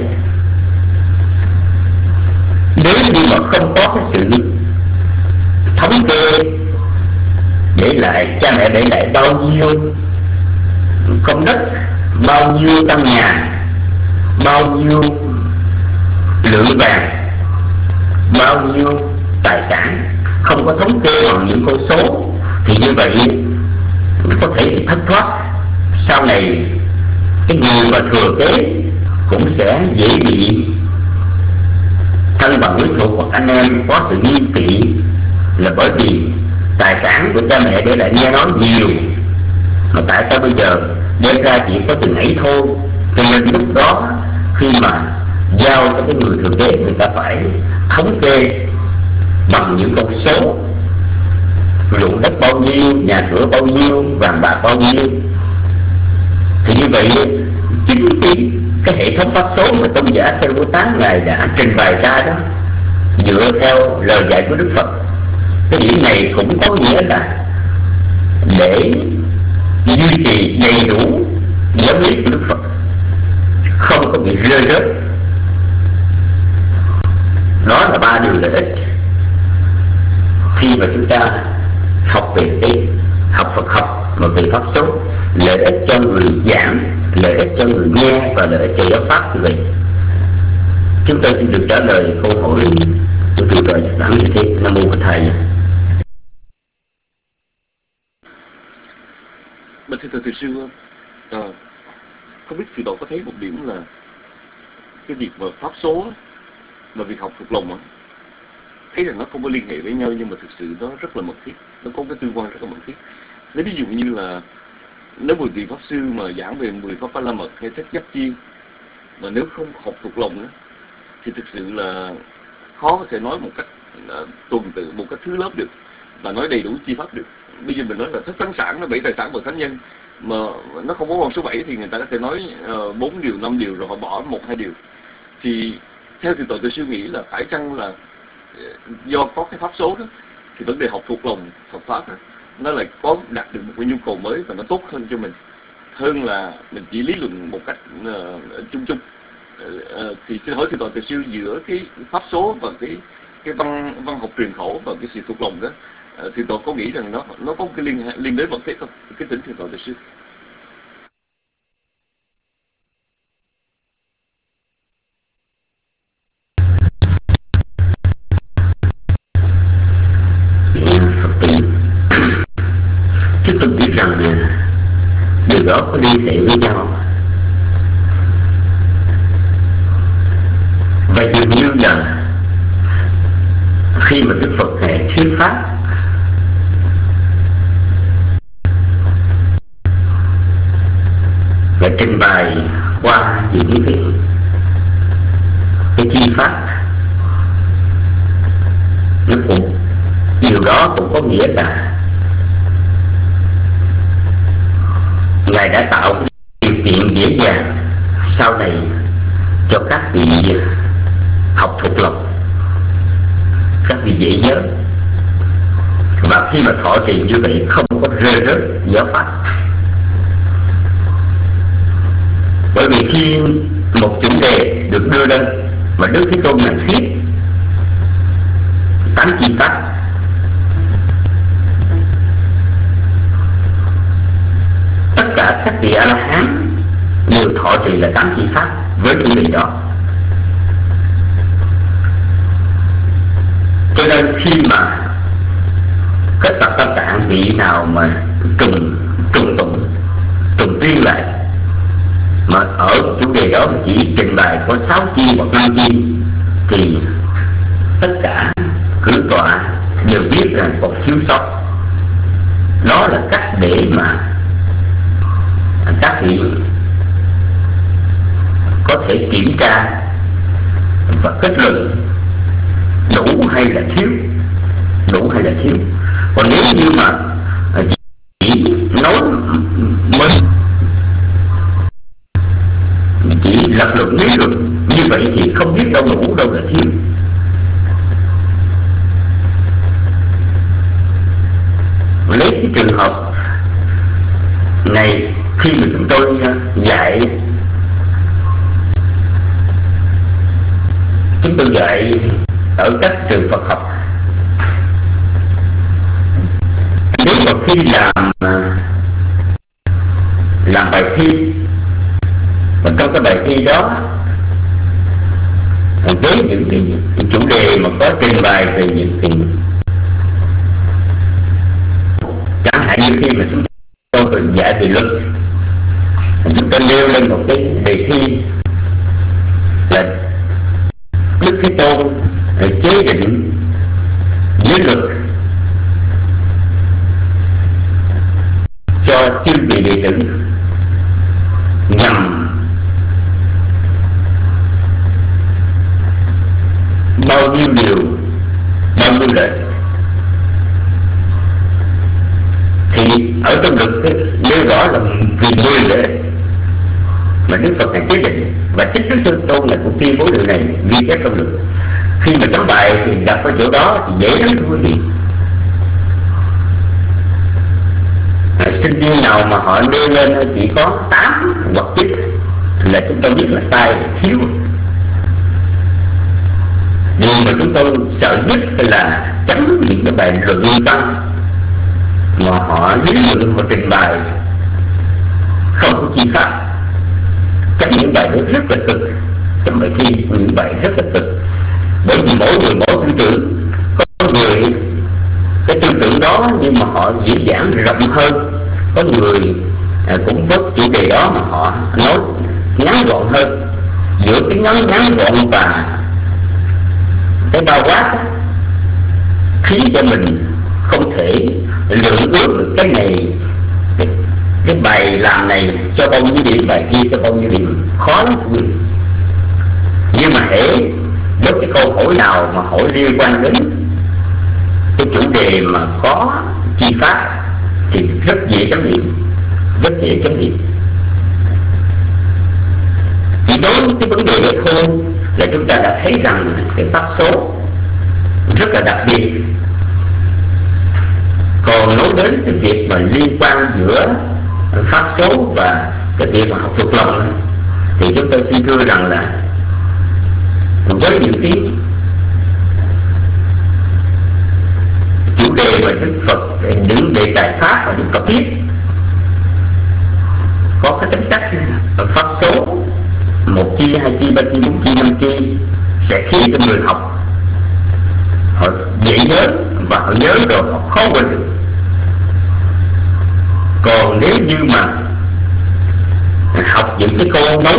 [SPEAKER 7] nếu như mà không có cái sự thống kê để lại cha mẹ để lại bao nhiêu công đất, bao nhiêu căn nhà, bao nhiêu lượng vàng, bao nhiêu tài sản, không có thống kê bằng những con số, thì như vậy có thể bị thất thoát. Sau này cái người mà thừa kế cũng sẽ dễ bị thân bằng quyến thuộc hoặc anh em có sự nghi kỵ, là bởi vì tài sản của cha mẹ để lại nghe nói nhiều, mà tại sao bây giờ đem ra chỉ có từng ấy thôi. Cho nên lúc đó khi mà giao cho cái người thừa kế, người ta phải thống kê bằng những con số: ruộng đất bao nhiêu, nhà cửa bao nhiêu, vàng bạc bao nhiêu. Thì như vậy chính cái, cái hệ thống pháp số mà Tôn giả Sariputta ngài đã trình bày ra đó, dựa theo lời dạy của Đức Phật, cái điểm này cũng có nghĩa là để duy trì đầy đủ giáo lý của Đức Phật, không có bị rơi rớt. Đó là ba điều lợi ích khi mà chúng ta học về cái học Phật học mà về pháp số: lợi ích cho người giảng, lợi ích cho người nghe và lợi ích cho giáo pháp. Như vậy chúng tôi xin được trả lời câu hỏi của trụ trì giảng như thế. Nam mô Phật Thầy.
[SPEAKER 4] Bạch thưa thầy sư, à, không biết thầy độ có thấy một điểm là cái việc mà pháp số mà việc học thuộc lòng á, thấy rằng nó không có liên hệ với nhau, nhưng mà thực sự nó rất là mật thiết, nó có cái tương quan rất là mật thiết. Lấy ví dụ như là nếu một vị pháp sư mà giảng về mười pháp Ba La Mật hay thất giác chiêu, mà nếu không học thuộc lòng đó, thì thực sự là khó có thể nói một cách uh, tuần tự, một cách thứ lớp được, và nói đầy đủ chi pháp được. Bây giờ mình nói là thất tánh sản, nó bảy tài sản và thánh nhân, mà nó không có con số bảy thì người ta có thể nói bốn uh, điều, năm điều, rồi họ bỏ một hai điều. Thì theo thì tôi tôi suy nghĩ là phải chăng là do có cái pháp số đó, thì vấn đề học thuộc lòng Phật pháp đó, nó lại có đạt được một cái nhu cầu mới và nó tốt hơn cho mình, hơn là mình chỉ lý luận một cách uh, chung chung. Uh, thì xin hỏi thưa Toàn Từ Sư, giữa cái pháp số và cái cái văn văn học truyền khẩu và cái sự thuộc lòng đó, uh, thì Toàn có nghĩ rằng nó nó có cái liên liên đới vật thế không? Cái tính thưa Toàn Từ Sư.
[SPEAKER 7] Chứ tôi biết rằng điều đó có liên hệ với nhau. Và dường như là khi mà Đức Phật Ngài thuyết pháp, và trình bày qua những cái cái chi pháp, nó cũng điều đó cũng có nghĩa là Ngài đã tạo điều kiện dễ dàng sau này cho các vị học thuộc lòng, các vị dễ nhớ, và khi mà thọ trì như vậy không có rơi rớt giáo pháp. Bởi vì khi một chủ đề được đưa lên và Đức Thế Tôn ngài thuyết tám chi pháp, tất cả các vị A La Hán đều thọ trì là tám chi pháp với chủ đề đó. Cho nên khi mà các Phật Tam Tạng vị nào mà trùng trùng tụng trùng tuyên lại, mà ở chủ đề đó mà chỉ trình bày có sáu chi hoặc năm chi, thì tất cả cử tọa đều biết rằng còn thiếu sót. Đó là cách để mà các vị có thể kiểm tra và kết luận đủ hay là thiếu, đủ hay là thiếu. Còn nếu như mà chỉ nói mình chỉ lập luận lý luận như vậy thì không biết đâu đủ đâu là thiếu. Lấy cái trường hợp này, khi mà chúng tôi dạy chúng tôi dạy ở các trường Phật học, nếu mà khi làm làm bài thi, và trong cái bài thi đó với những cái chủ đề mà có trình bày về những cái, chẳng hạn như khi mà chúng tôi dạy về luật, chúng ta nêu lên một cái đề thi là Đức Thế Tôn chế định giới luật cho chư vị đệ tử nhằm bao nhiêu điều, bao nhiêu lợi. Thì ở trong luật nêu rõ là vì mười lợi mà Đức Phật này chế định, và chính Đức Thế Tôn này cũng tuyên bố điều này ghi chép trong luật. Khi mà trong bài thì gặp ở chỗ đó thì dễ lắm thưa quý vị. À, sinh viên nào mà họ nêu lên chỉ có tám hoặc chín là chúng tôi biết là sai, thiếu. Điều mà chúng tôi sợ nhất là tránh những cái bài luận văn mà họ lý luận và trình bày không có chi pháp. Tránh những bài đó rất là cực, trong bài thi những bài rất là cực. Bởi vì mỗi người mỗi tư tưởng, có người cái tư tưởng đó nhưng mà họ diễn giảng rộng hơn, có người à, cũng có chủ đề đó mà họ nói ngắn gọn hơn. Giữa cái ngắn ngắn gọn và cái bao quát khiến cho mình không thể lượng ước được cái này, cái, cái bài làm này cho bao nhiêu điểm, bài kia cho bao nhiêu điểm, khó lắm. Nhưng mà hễ với cái câu hỏi nào mà hỏi liên quan đến cái chủ đề mà có chi pháp thì rất dễ chấm điểm, rất dễ chấm điểm. Chỉ đối với cái vấn đề này thôi là chúng ta đã thấy rằng cái pháp số rất là đặc biệt. Còn nói đến cái việc mà liên quan giữa pháp số và cái việc mà học thuộc lòng thì chúng tôi xin thưa rằng là với những cái chủ đề mà Đức Phật, những đề tài pháp mà Đức Phật viết có cái tính chất pháp số một chi, hai chi, ba chi, bốn chi, năm chi sẽ khiến cho người học họ dễ nhớ và họ nhớ rồi họ khó quên được. Còn nếu như mà học những cái câu nói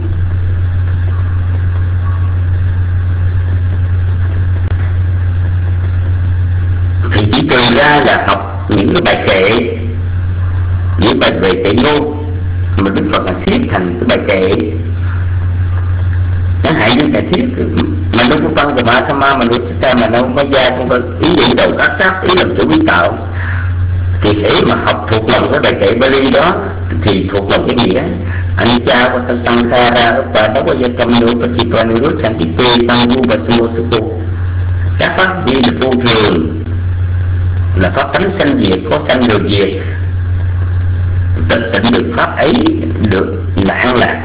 [SPEAKER 7] thì chỉ trừ ra là học những cái bài kệ, những bài về kệ ngôn mà Đức Phật là xếp thành cái bài kệ, chẳng hạn như bài thiết mà nó cũng phân từ ma tham ma mà nó ta mà nó mới ra không có ý định đầu các sắc ý làm chủ biến tạo, thì hễ mà học thuộc lòng cái bài kệ Bali đó thì thuộc lòng cái nghĩa anh cha của ta sang ra ra và đó có gia cầm nữa và chỉ toàn nước sang chỉ tê tăng vu và sô sư cô. Các pháp đi là vô thường, là pháp tánh sanh diệt, có sanh được diệt, tịch tịnh được pháp ấy được là an lạc.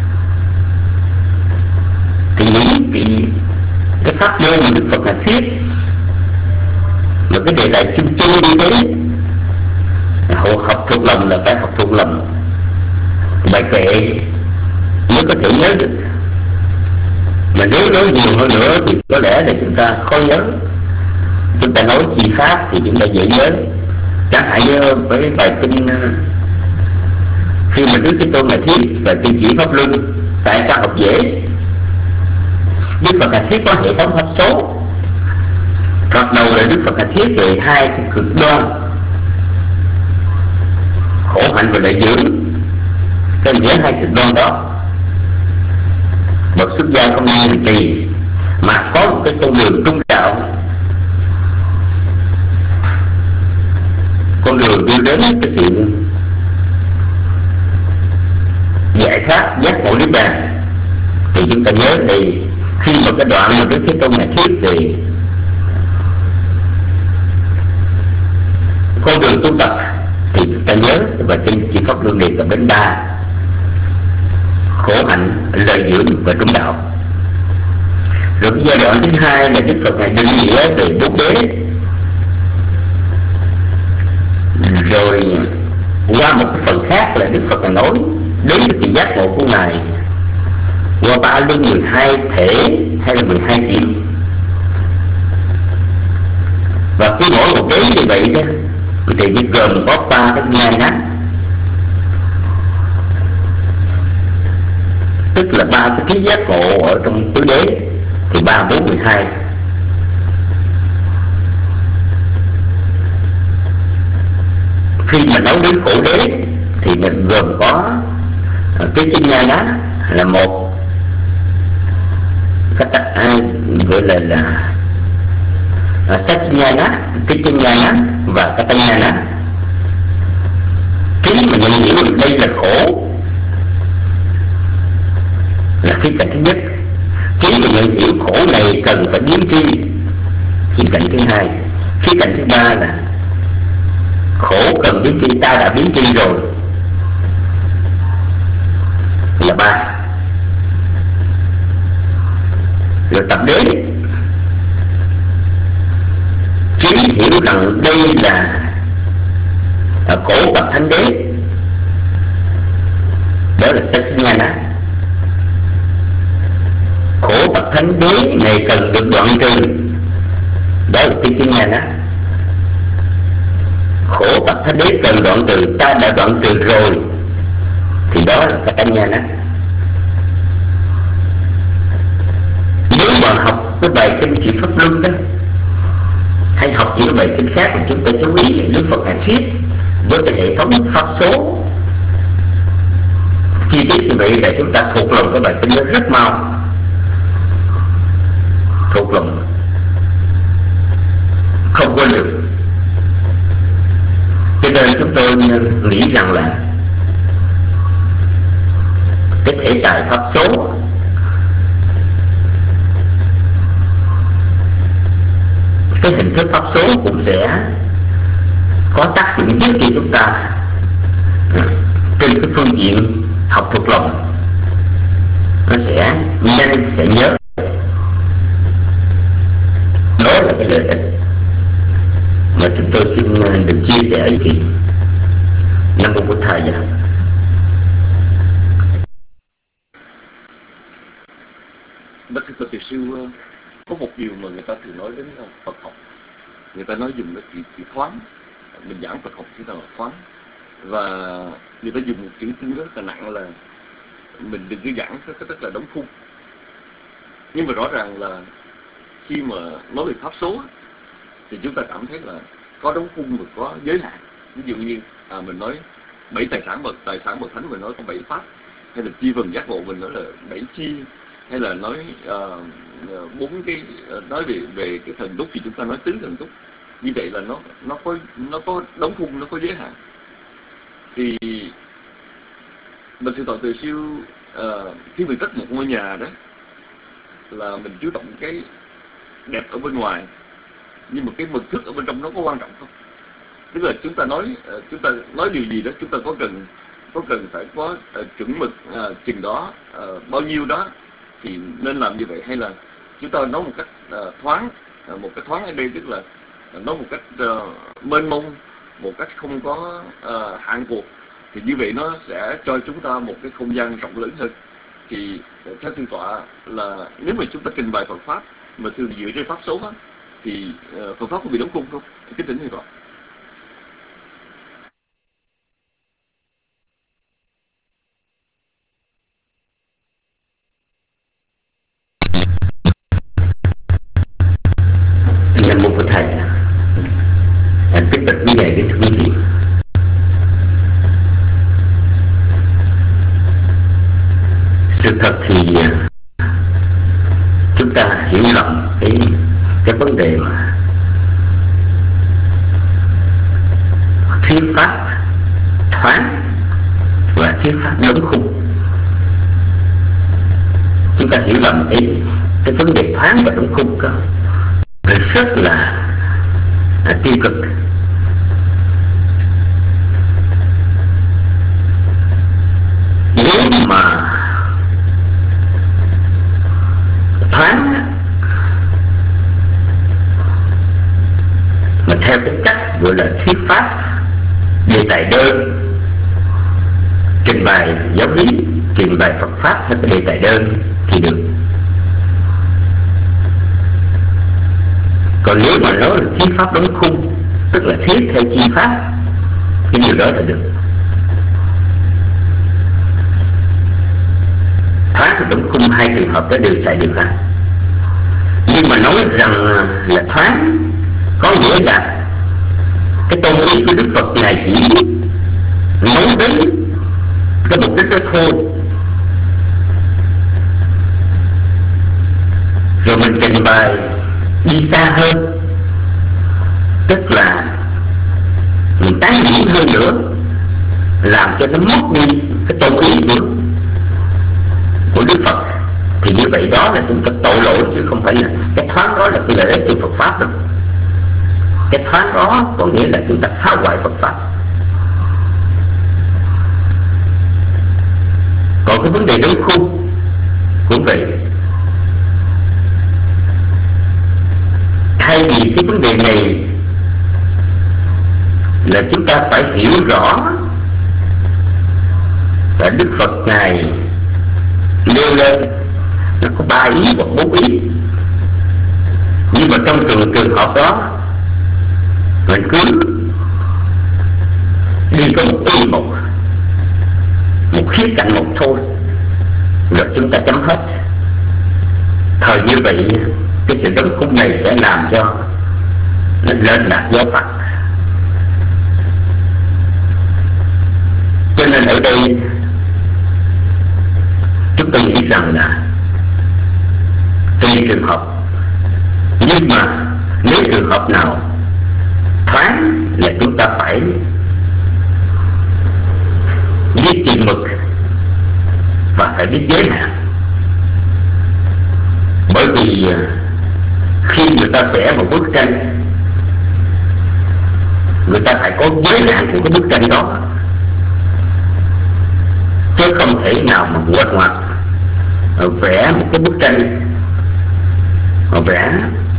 [SPEAKER 7] Thì những cái, cái pháp môn mà Đức Phật là thiết mà cái đề tài chung chung như thế, họ học thuộc lòng là phải học thuộc lòng bài kệ mới có thể nhớ được. Mà nếu nói nhiều hơn nữa thì có lẽ là chúng ta khó nhớ. Chúng ta nói chi pháp thì chúng ta dễ nhớ. Chẳng hạn như với bài kinh khi mà Đức Thế Tôn là thiết và kinh chỉ pháp luân, tại sao học dễ? Đức Phật là thiết có hệ thống pháp số. Thoạt đầu là Đức Phật là thiết về hai cái cực đoan khổ hạnh và lợi dưỡng. Trên giữa hai cực đoan đó, bậc xuất gia không nên hành trì mà có một cái con đường trung đạo, con đường đi đến cái sự giải thoát giác ngộ niết bàn. Thì chúng ta nhớ thì khi mà cái đoạn mà Đức Thế Tôn này thuyết về con đường tu tập thì chúng ta nhớ và trên chỉ pháp luân đề cập đến ba: khổ hạnh, lợi dưỡng và trung đạo. Rồi cái giai đoạn thứ hai là Đức Phật này định nghĩa về bốn đế. Rồi qua một cái phần khác là Đức Phật là nói đến cái sự giác ngộ của Ngài qua ba luân mười hai thể hay là mười hai kiểu. Và cứ mỗi một đế như vậy đó thì nó gồm có ba cái nhai nát, tức là ba cái trí giác ngộ ở trong tứ đế thì ba bốn mười hai. Khi mà nói đến khổ đế thì mình gồm có cái chân nhai nát là một cái tắc ai gọi là là sách nhai nát, cái chân nhai nát và cái tay nhai nát. Trí mà nhận hiểu được đây là khổ là khía cạnh thứ nhất. Trí mà nhận hiểu khổ này cần phải biến tri, khía cạnh thứ hai. Khía cạnh thứ ba là khổ cần biến tri, ta đã biến tri rồi, là ba. Rồi tập đế, trí hiểu rằng đây là khổ tập thánh đế, đó là sách nha ná. Khổ tập thánh đế này cần được đoạn trừ, đó là cái chân nha ná. Khổ tập thánh đế cần đoạn trừ, ta đã đoạn trừ rồi, thì đó là cái tánh nha ná. Nếu mà học cái bài kinh chỉ pháp luân đó hay học những bài kinh khác mà chúng ta chú ý Đức Phật Ngài thuyết với cái hệ thống pháp số chi tiết như vậy là chúng ta thuộc lòng cái bài kinh đó rất mau, thuộc lòng không quên được. Cho nên chúng tôi nghĩ rằng là cái thể tài pháp số cái hình thức pháp số cũng sẽ có tác dụng giúp cho chúng ta trên cái phương diện học thuộc lòng, nó sẽ nhanh, sẽ nhớ. Đó là cái lợi ích mà chúng tôi xin được chia sẻ với chị. Nam mô Bổn Thầy.
[SPEAKER 4] Bác thưa Thầy Sư, có một điều mà người ta thường nói đến Phật học, người ta nói dùng cái chữ, chữ thoáng. Mình giảng Phật học chữ nào là thoáng, và người ta dùng một chữ tương rất là nặng là mình đừng cứ giảng rất, rất là đóng khung. Nhưng mà rõ ràng là khi mà nói về pháp số thì chúng ta cảm thấy là có đóng khung và có giới hạn. Ví dụ như à, mình nói bảy tài sản bậc tài sản bậc thánh, mình nói có bảy pháp, hay là chi vần giác ngộ mình nói là bảy chi, hay là nói bốn uh, cái uh, nói về về cái thần túc thì chúng ta nói tứ thần túc. Như vậy là nó nó có nó có đóng khung, nó có giới hạn. Thì mình thưa Thầy Sư, uh, khi mình cất một ngôi nhà đó là mình chú trọng cái đẹp ở bên ngoài, nhưng mà cái mực thức ở bên trong nó có quan trọng không? Tức là chúng ta nói uh, chúng ta nói điều gì đó, chúng ta có cần có cần phải có uh, chuẩn mực uh, chừng đó, uh, bao nhiêu đó thì nên làm như vậy, hay là chúng ta nói một cách uh, thoáng, uh, một cách thoáng ở đây tức là uh, nói một cách uh, mênh mông, một cách không có uh, hạn cuộc, thì như vậy nó sẽ cho chúng ta một cái không gian rộng lớn hơn. Thì uh, theo thượng tọa là nếu mà chúng ta trình bày Phật pháp mà thường dựa trên pháp số á, thì uh, Phật pháp có bị đóng khung không? Cái tính thượng tọa.
[SPEAKER 7] Nam mô Phật Thầy. Anh tiếp tục như vậy, kính thưa quý vị. Sự thật thì chúng ta hiểu lầm cái cái vấn đề mà thuyết pháp thoáng và thuyết pháp đóng khung. Chúng ta hiểu lầm cái cái vấn đề thoáng và đóng khung đó rất là à, tiêu cực. Nếu mà thoáng mà theo cái cách gọi là thuyết pháp đề tài đơn, trình bày giáo lý, trình bày Phật pháp theo cái đề tài đơn thì được. Còn nếu mà nói là thuyết pháp đóng khung, tức là thuyết theo chi pháp, cái điều đó là được. Thoáng và đóng khung hai trường hợp đó đều xảy được ra. Nhưng mà nói rằng là thoáng có nghĩa là cái tôn ý của Đức Phật này chỉ nói đến cái mục đích đó thôi, rồi mình trình bày đi xa hơn, tức là mình tán diễn hơn nữa, làm cho nó mất đi cái tôn ý của của Đức Phật, thì như vậy đó là chúng ta tội lỗi, chứ không phải là cái thoáng đó là cái lợi ích của Phật pháp đâu. Cái thoáng đó có nghĩa là chúng ta phá hoại Phật pháp. Còn cái vấn đề đóng khung cũng vậy. Thay vì cái vấn đề này là chúng ta phải hiểu rõ là Đức Phật Ngài nêu lên nó có ba ý hoặc bốn ý, nhưng mà trong trường trường hợp đó mình cứ đi có một ý một một khía cạnh một thôi, rồi chúng ta chấm hết. Thời như vậy cái sự đóng khung này sẽ làm cho nó lên đạt giáo Phật. Cho nên ở đây chúng tôi nghĩ rằng là tùy trường hợp, nhưng mà nếu trường hợp nào thoáng là chúng ta phải biết chừng mực và phải biết giới hạn. Bởi vì khi người ta vẽ một bức tranh người ta phải có giới hạn của cái bức tranh đó, chứ không thể nào mà nguệch ngoạc vẽ một cái bức tranh mà vẽ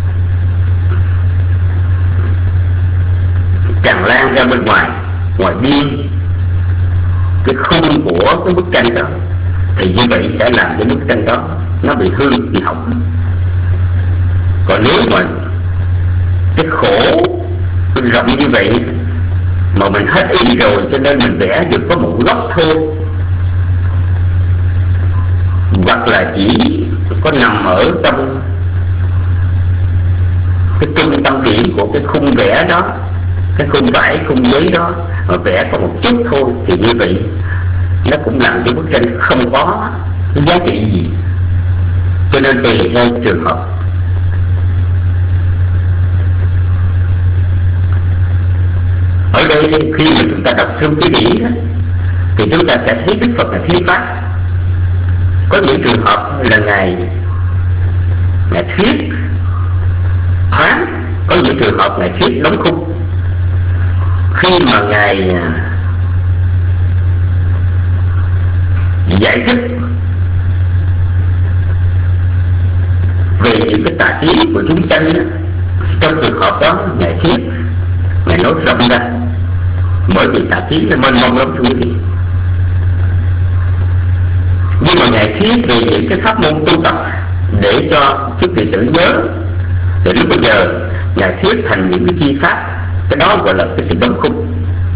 [SPEAKER 7] tràn lan ra bên ngoài, ngoài biên cái khung của cái bức tranh đó, thì như vậy sẽ làm cái bức tranh đó nó bị hư, bị hỏng. Còn nếu mà cái khổ rộng như vậy mà mình hết ý rồi, cho nên mình vẽ được có một góc thôi, hoặc là chỉ có nằm ở trong cái trung tâm điểm của cái khung vẽ đó, cái khung vải, khung giấy đó, mà vẽ có một chút thôi, thì như vậy nó cũng làm cho bức tranh không có giá trị gì. Cho nên tùy theo trường hợp. Ở đây khi mà chúng ta đọc trong cái điển thì chúng ta sẽ thấy Đức Phật là thuyết pháp. Có những trường hợp là ngài ngài thuyết thoáng, có những trường hợp ngài thuyết đóng khung. Khi mà ngài giải thích về những cái tà kiến của chúng sanh, trong trường hợp đó ngài thuyết, ngài nói rộng ra, bởi vì tà kiến nó mênh mông lắm thưa quý vị. Nhưng mà ngài thuyết về những cái pháp môn tu tập để cho chức vị tử nhớ, thì lúc bây giờ ngài thuyết thành những cái chi pháp, cái đó gọi là cái sự đóng khung.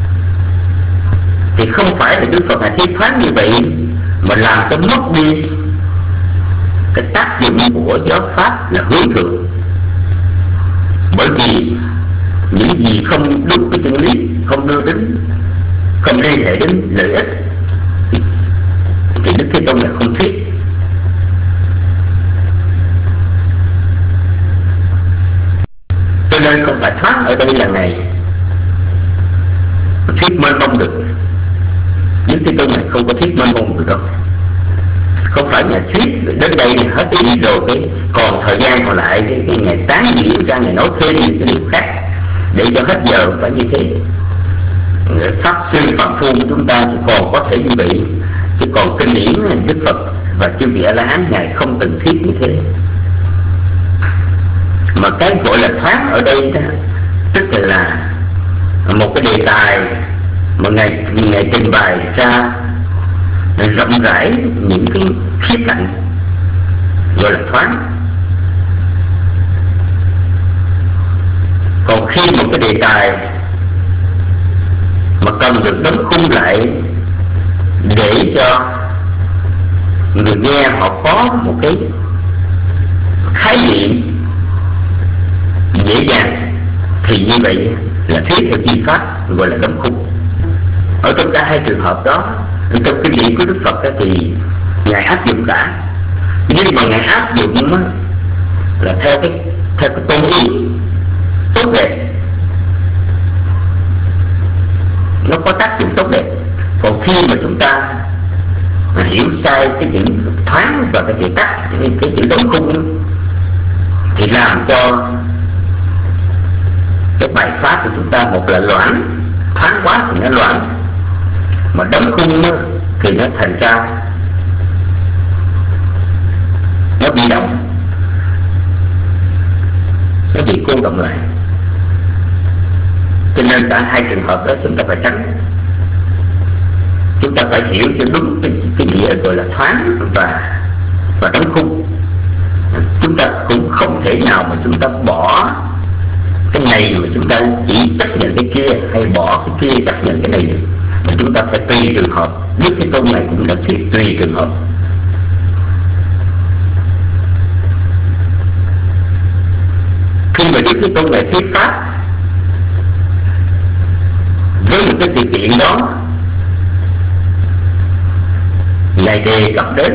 [SPEAKER 7] Thì không phải là Đức Phật ngài thuyết thoáng như vậy mà làm cho mất đi cái tác dụng của giáo pháp là hướng thượng. Bởi vì những gì không đúng với chân lý, không đưa đến, không liên hệ đến lợi ích, thì Đức Thế Tôn là không thuyết. Cho nên không phải thoát ở đây là ngày thuyết mênh mông được. Đức Thế Tôn này không có thuyết mênh mông được đâu. Không phải nhà thuyết đến đây hết ý rồi, cái còn thời gian còn lại cái, cái ngày tán diễn ra, ngày nói thêm những cái điều khác để cho hết giờ, phải như thế. Pháp sư phạm phu của chúng ta chỉ còn có thể như vậy, chứ còn kinh điển Đức Phật và chư vị A-la-hán ngài không từng thiết như thế. Mà cái gọi là thoát ở đây đó, tức là một cái đề tài mà ngài ngài trình bày ra rộng rãi những cái khía cạnh, gọi là thoát. Còn khi một cái đề tài mà cần được đóng khung lại để cho người nghe họ có một cái khái niệm dễ dàng, thì như vậy là thuyết theo chi pháp, gọi là đóng khung. Ở trong cả hai trường hợp đó, trong kinh điển của Đức Phật đó, thì ngài áp dụng cả, nhưng mà ngài áp dụng đó là theo cái theo cái tôn ý tốt đẹp, nó có tác dụng tốt đẹp. Còn khi mà chúng ta mà hiểu sai cái chữ thoáng và cái chữ tắt, cái chữ đóng khung, thì làm cho cái bài pháp của chúng ta một là loãng, thoáng quá thì nó loãng, mà đóng khung thì nó thành ra nó bị động, nó bị cô động lại. Cho nên cả hai trường hợp đó chúng ta phải tránh. Chúng ta phải hiểu cho đúng cái, cái nghĩa gọi là thoáng và và đóng khung. Chúng ta cũng không thể nào mà chúng ta bỏ cái này mà chúng ta chỉ chấp nhận cái kia, hay bỏ cái kia chấp nhận cái này được. Mà chúng ta phải tùy trường hợp. Đức Thế Tôn này cũng đã thuyết tùy trường hợp. Khi mà Đức Thế Tôn này thuyết pháp với một cái sự kiện đó, ngài đề cập đến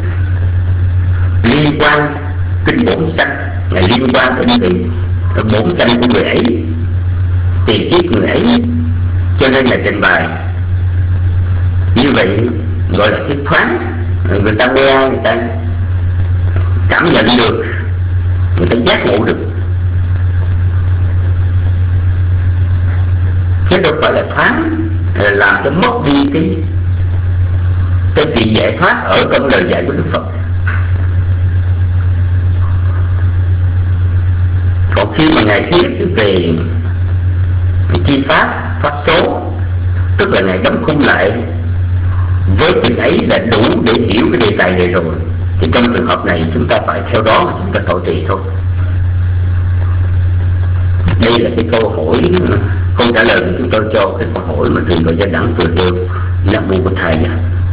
[SPEAKER 7] liên quan kinh bổn sanh, ngài liên quan đến sự bổn sanh của người ấy, tiền kiếp người ấy, cho nên là trình bày như vậy, gọi là thuyết thoáng. Người ta nghe, người ta cảm nhận được, người ta giác ngộ được. chứ đâu phải là phán làm cho mất đi cái cái vị giải thoát ở trong lời dạy của Đức Phật. Còn khi mà Ngài thuyết về chi pháp, pháp số, tức là Ngài đóng khung lại với chừng ấy là đủ để hiểu cái đề tài này rồi, thì trong trường hợp này chúng ta phải theo đó mà chúng ta thọ trì thôi. Đây là cái câu hỏi, câu trả lời của chúng tôi cho cái câu hỏi mà thầy Ngài Gia Đẳng vừa nêu. Nam mô Bổn Thầy.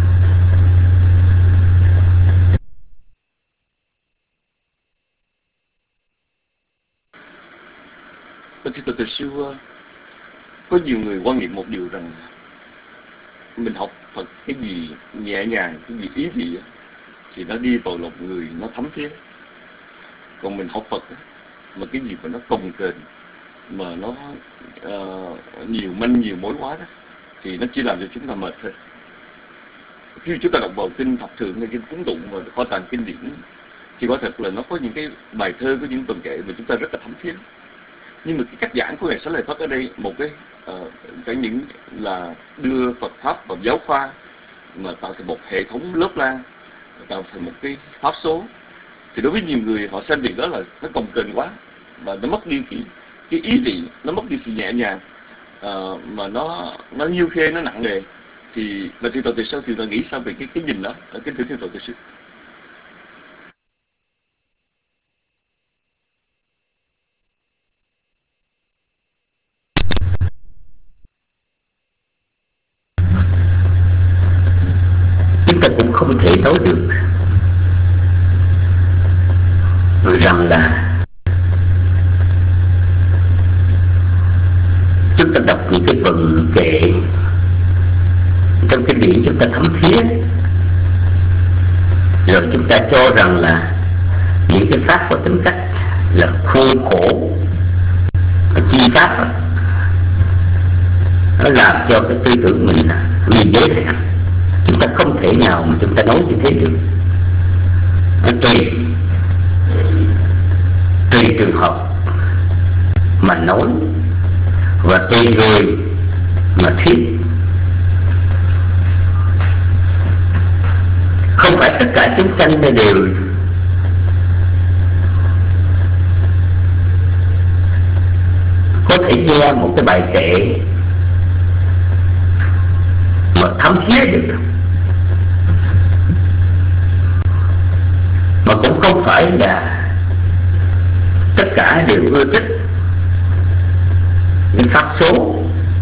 [SPEAKER 4] Thì từ từ xưa có nhiều người quan niệm một điều rằng mình học Phật cái gì nhẹ nhàng, cái gì ý vị thì nó đi vào lòng người, nó thấm thía. Còn mình học Phật mà cái gì mà nó cồng kềnh, mà nó uh, nhiều manh nhiều mối quá đó, thì nó chỉ làm cho chúng ta mệt thôi. Khi chúng ta đọc vào kinh Thập Thượng hay kinh Cúng Tụng và kho tàng kinh điển thì quả thật là nó có những cái bài thơ, có những tuần kệ mà chúng ta rất là thấm thía. Nhưng mà cái cách giảng của Ngài Xá Lợi Phất ở đây, một cái uh, cái những là đưa Phật pháp vào giáo khoa, mà tạo thành một hệ thống lớp lan, tạo thành một cái pháp số, thì đối với nhiều người họ xem việc đó là nó cồng kềnh quá, và nó mất đi cái cái ý vị, nó mất đi sự nhẹ nhàng, uh, mà nó nó nhiêu khê, nó nặng nề. Thì và thì Tổ Từ Sư thì tôi nghĩ sao về cái cái nhìn đó ở cái thưa thiên Tổ Từ Sư?
[SPEAKER 7] Chúng ta cũng không thể nói được rằng là chúng ta đọc những cái vần kệ trong cái điển chúng ta thấm thía, rồi chúng ta cho rằng là những cái pháp có tính cách là khuôn khổ, chi pháp nó làm cho cái tư tưởng mình là bị giới hạn. Chúng ta không thể nào mà chúng ta nói như thế được. Nó tùy tùy trường hợp mà nói, và tùy người mà thuyết. Không phải tất cả chúng sanh đều có thể nghe một cái bài kệ mà thấm thía được, mà cũng không phải là tất cả đều ưa thích những pháp số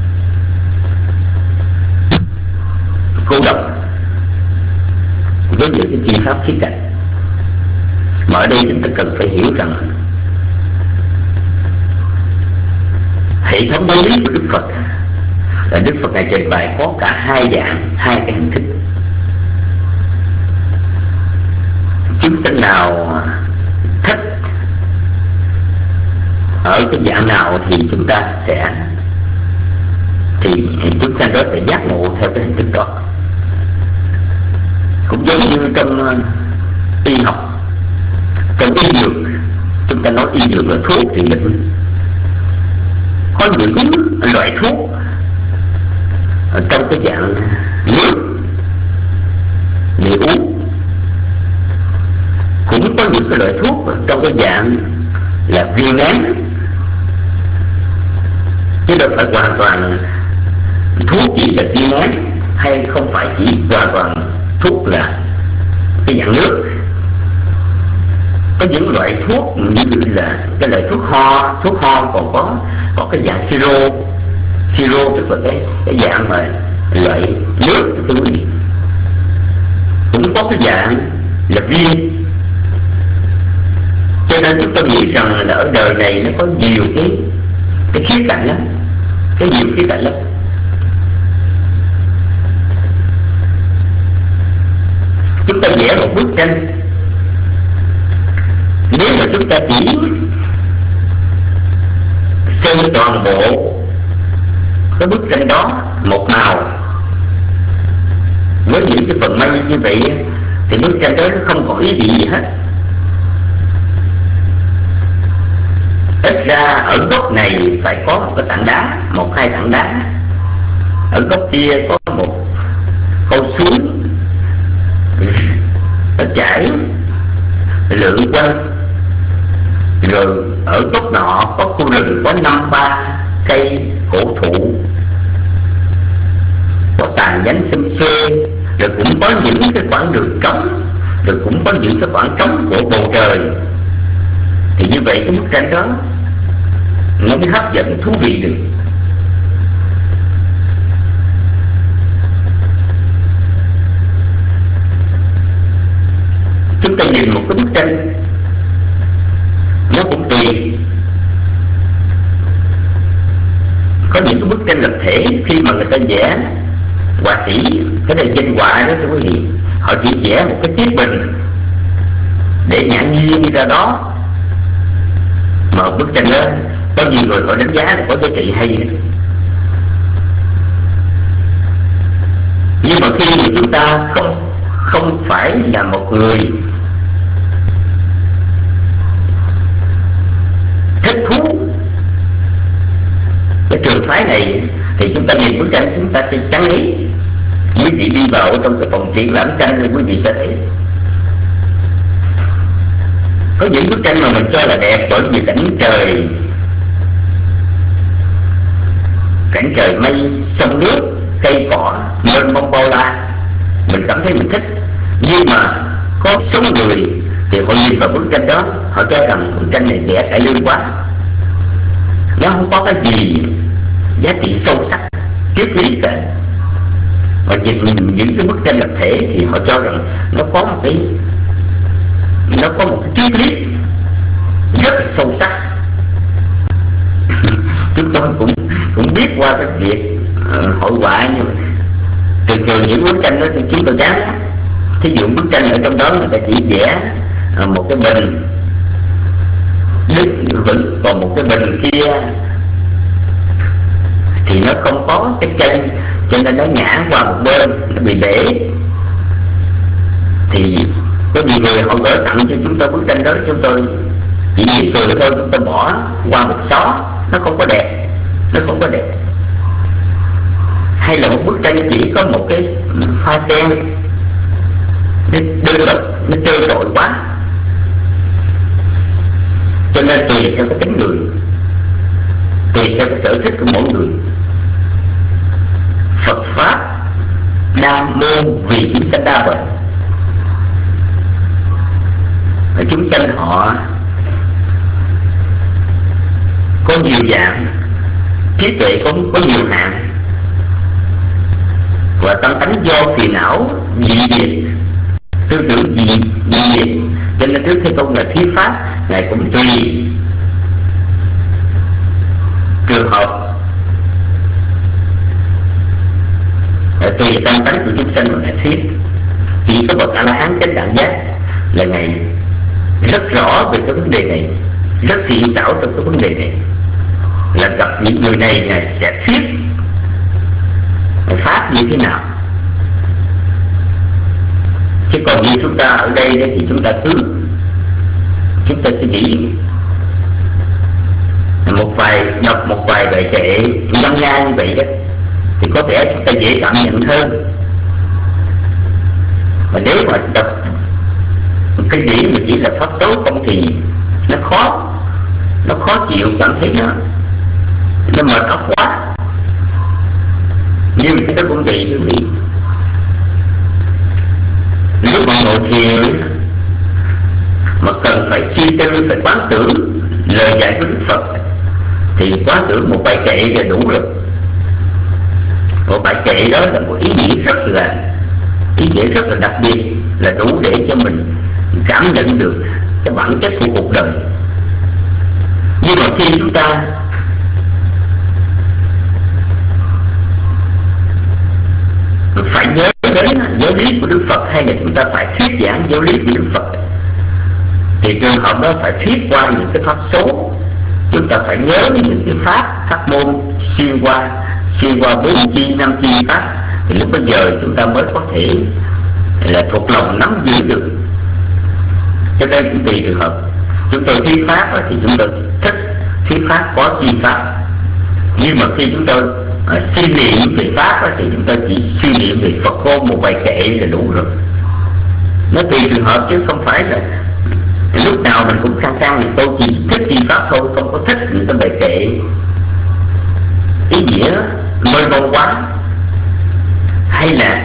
[SPEAKER 7] cô độc với những cái chi pháp khía cạnh. Mà ở đây chúng ta cần phải hiểu rằng hệ thống giáo lý của Đức Phật là Đức Phật Ngài trình bày có cả hai dạng, hai cái hình thức. Chúng sanh nào thích ở cái dạng nào thì chúng ta sẽ thì chúng sanh đó sẽ giác ngộ theo cái hình thức đó. Cũng giống như trong uh, y học, trong y dược, chúng ta nói y dược là thuốc thì mình có những loại thuốc ở trong cái dạng nước để uống, cũng có những cái loại thuốc ở trong cái dạng là viên nén, chứ đâu phải hoàn toàn thuốc chỉ là viên nén, hay không phải chỉ hoàn toàn thuốc là cái dạng nước. Có những loại thuốc như là cái loại thuốc ho, thuốc ho còn có có cái dạng siro, siro tức là cái cái dạng mà loại nước, thưa quý vị. Cũng có cái dạng là viên. Cho nên chúng tôi nghĩ rằng là ở đời này nó có nhiều cái cái khía cạnh lắm, cái nhiều khía cạnh lắm. Chúng ta vẽ một bức tranh, nếu mà chúng ta chỉ sơn toàn bộ cái bức tranh đó một màu với những cái phần mây như vậy thì bức tranh đó nó không có ý gì gì hết. Ít thật ra ở gốc này phải có một cái tảng đá, một hai tảng đá. Ở gốc kia có một con suối nó chảy lượn quanh. Rồi ở gốc nọ có khu rừng có năm ba cây cổ thụ, có tàn nhánh xum xuê. Rồi cũng có những cái khoảng đường trống, rồi cũng có những cái khoảng trống của bầu trời. Thì như vậy cái bức tranh đó nó mới hấp dẫn thú vị được. Chúng ta nhìn một cái bức tranh nó cũng tùy. Có những cái bức tranh lập thể khi mà người ta vẽ, họa sĩ, cái này danh họa đó thưa quý vị, họ chỉ vẽ một cái chiếc bình để nhã nhiên ra đó, mà bức tranh đó có nhiều người họ đánh giá là có giá trị hay. Nhưng mà khi mà chúng ta không không phải là một người thích thú cái trường phái này, thì chúng ta nhìn bức tranh chúng ta sẽ chán ý. Quý vị đi vào trong cái phòng triển lãm tranh thì quý vị sẽ thấy có những bức tranh mà mình cho là đẹp bởi vì cảnh trời, cảnh trời mây, sông nước, cây cỏ, mênh mông bao la, mình cảm thấy mình thích. Nhưng mà có số người thì họ nhìn vào bức tranh đó, họ cho rằng bức tranh này vẽ cải lương quá, nó không có cái gì giá trị sâu sắc, triết lý cả. Và nhìn những cái bức tranh lập thể thì họ cho rằng nó có một cái nó có một cái triết lý rất là sâu sắc. Chúng tôi cũng cũng biết qua cái việc uh, hội họa, nhưng mà thường thường những bức tranh đó thì chúng tôi chán lắm. Thí dụ bức tranh ở trong đó người ta chỉ vẽ uh, một cái bình đứng vững, còn một cái bình kia thì nó không có cái chân, cho nên nó ngã qua một bên, nó bị bể. Thì có nhiều người họ gửi tặng cho chúng tôi bức tranh đó, chúng tôi chỉ nhìn cười thôi, chúng tôi bỏ qua một xó, nó không có đẹp, nó không có đẹp. Hay là một bức tranh chỉ có một cái pha sen, nó đơn độc, nó trơ trội quá. Cho nên tùy theo cái tính người, tùy theo cái sở thích của mỗi người. Phật Pháp đa môn vì chúng sanh đa bệnh. Và chúng sanh họ có nhiều dạng, trí tuệ cũng có nhiều hạn, và tâm tánh do phiền não dị biệt, tư tưởng dị dị biệt. Cho nên trước khi công là thuyết pháp, Ngài cũng tùy trường hợp, tùy tâm tánh của chúng sanh mà Ngài thuyết. Chỉ có bậc A La Hán chánh đẳng giác là Ngài rất rõ về cái vấn đề này, rất thiện xảo trong cái vấn đề này, là gặp những người này Ngài sẽ thuyết pháp như thế nào. Chứ còn như chúng ta ở đây thì chúng ta cứ chúng ta suy nghĩ một vài đọc một vài bài kệ ngâm nga như vậy đó, thì có vẻ chúng ta dễ cảm nhận hơn. Mà nếu mà đọc cái điển mà chỉ là pháp tố không thì nó khó, nó khó chịu, cảm thấy nó nó mệt óc quá. Nhưng cái đó cũng vậy quý vị. Lúc mà ngồi thiền mà cần phải suy tư, phải quán tưởng lời dạy của Đức Phật, thì quán tưởng một bài kệ là đủ rồi. Một bài kệ đó là một ý nghĩa rất là ý nghĩa rất là đặc biệt, là đủ để cho mình cảm nhận được cái bản chất của cuộc đời. Nhưng mà khi chúng ta phải nhớ đến giáo lý của Đức Phật, hay là chúng ta phải thuyết giảng giáo lý của Đức Phật, thì trường hợp đó phải thuyết qua những cái pháp số. Chúng ta phải nhớ những cái pháp, pháp môn xuyên qua xuyên qua bốn chi năm chi pháp, thì lúc bây giờ chúng ta mới có thể là thuộc lòng nắm giữ được. Cho nên cũng tùy trường hợp. Chúng tôi thuyết pháp thì chúng tôi thích thuyết pháp có chi pháp. Nhưng mà khi chúng tôi uh, suy niệm về pháp đó, thì chúng tôi chỉ suy niệm về Phật ngôn một vài kệ là đủ rồi. Nó tùy trường hợp chứ không phải là lúc nào mình cũng khăng khăng thì tôi chỉ thích chi pháp thôi, không có thích những cái bài kệ ý nghĩa mơ mông quá. Hay là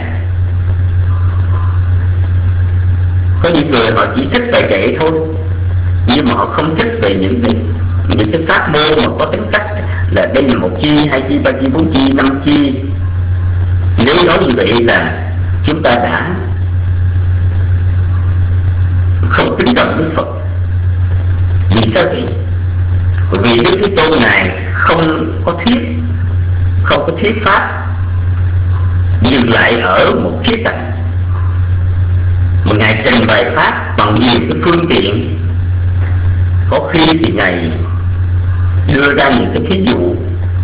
[SPEAKER 7] có những người họ chỉ thích bài kệ thôi, nhưng mà họ không thích về những cái những cái pháp môn mà có tính cách là đây là một chi, hai chi, ba chi, bốn chi, năm chi. Nếu nói như vậy là chúng ta đã không kính trọng Đức Phật. Vì sao vậy? Bởi vì Đức Thế Tôn Ngài không có thuyết, không có thuyết pháp dừng lại ở một khía cạnh, mà Ngài trình bày pháp bằng nhiều cái phương tiện. Có khi thì Ngài đưa ra những cái thí dụ,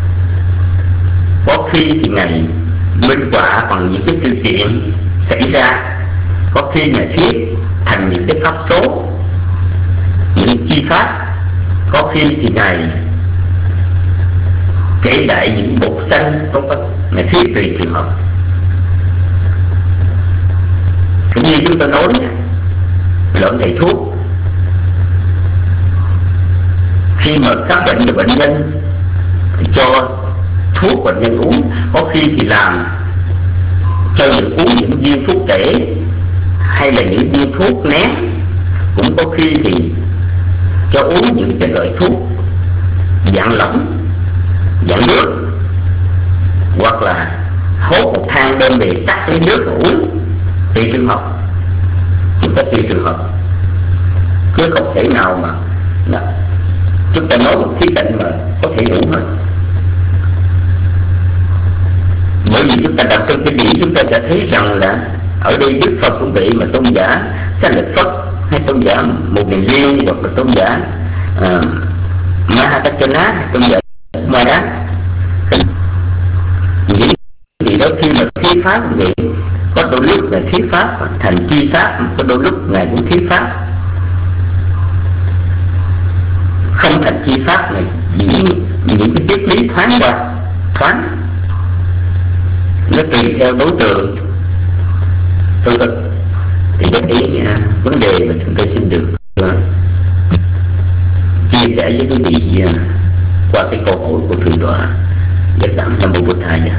[SPEAKER 7] có khi thì Ngài minh họa bằng những cái sự kiện xảy ra, có khi Ngài thuyết thành những cái pháp số, những chi pháp, có khi thì Ngài kể lại những bột xanh, có có Ngài thuyết tùy trường hợp. Cũng như chúng ta nói lợn thầy thuốc, khi mà khám bệnh cho bệnh nhân thì cho thuốc bệnh nhân uống, có khi thì làm cho những uống những viên thuốc tể hay là những viên thuốc nén, cũng có khi thì cho uống những cái loại thuốc dạng lỏng, dạng nước, hoặc là hốt một thang đem về tắt lấy nước và uống. Tùy trường hợp, chúng ta tùy trường hợp, cứ không thể nào mà là chúng ta nói một khía cạnh mà có thể đủ hết. Bởi vì chúng ta đọc trong kinh điển, chúng ta sẽ thấy rằng là ở đây Đức Phật cũng vậy, mà tôn giả Xá Lợi Phất hay tôn giả Một Ngày Liên, hoặc là tôn giả uh, Mahatachana, tôn giả Mara, những gì đó khi mà thuyết pháp vậy, có đôi lúc là thuyết pháp thành chi pháp, có đôi lúc Ngài cũng thuyết pháp không thành chi pháp này, những những cái triết lý thoáng qua thoáng, nó tùy theo đối tượng. Tôi thật thì có ý uh, vấn đề mà chúng tôi xin được uh, chia sẻ với quý vị uh, qua cái câu hỏi của thượng tọa Giác Đẳng Nam Mô Bụt Thầy.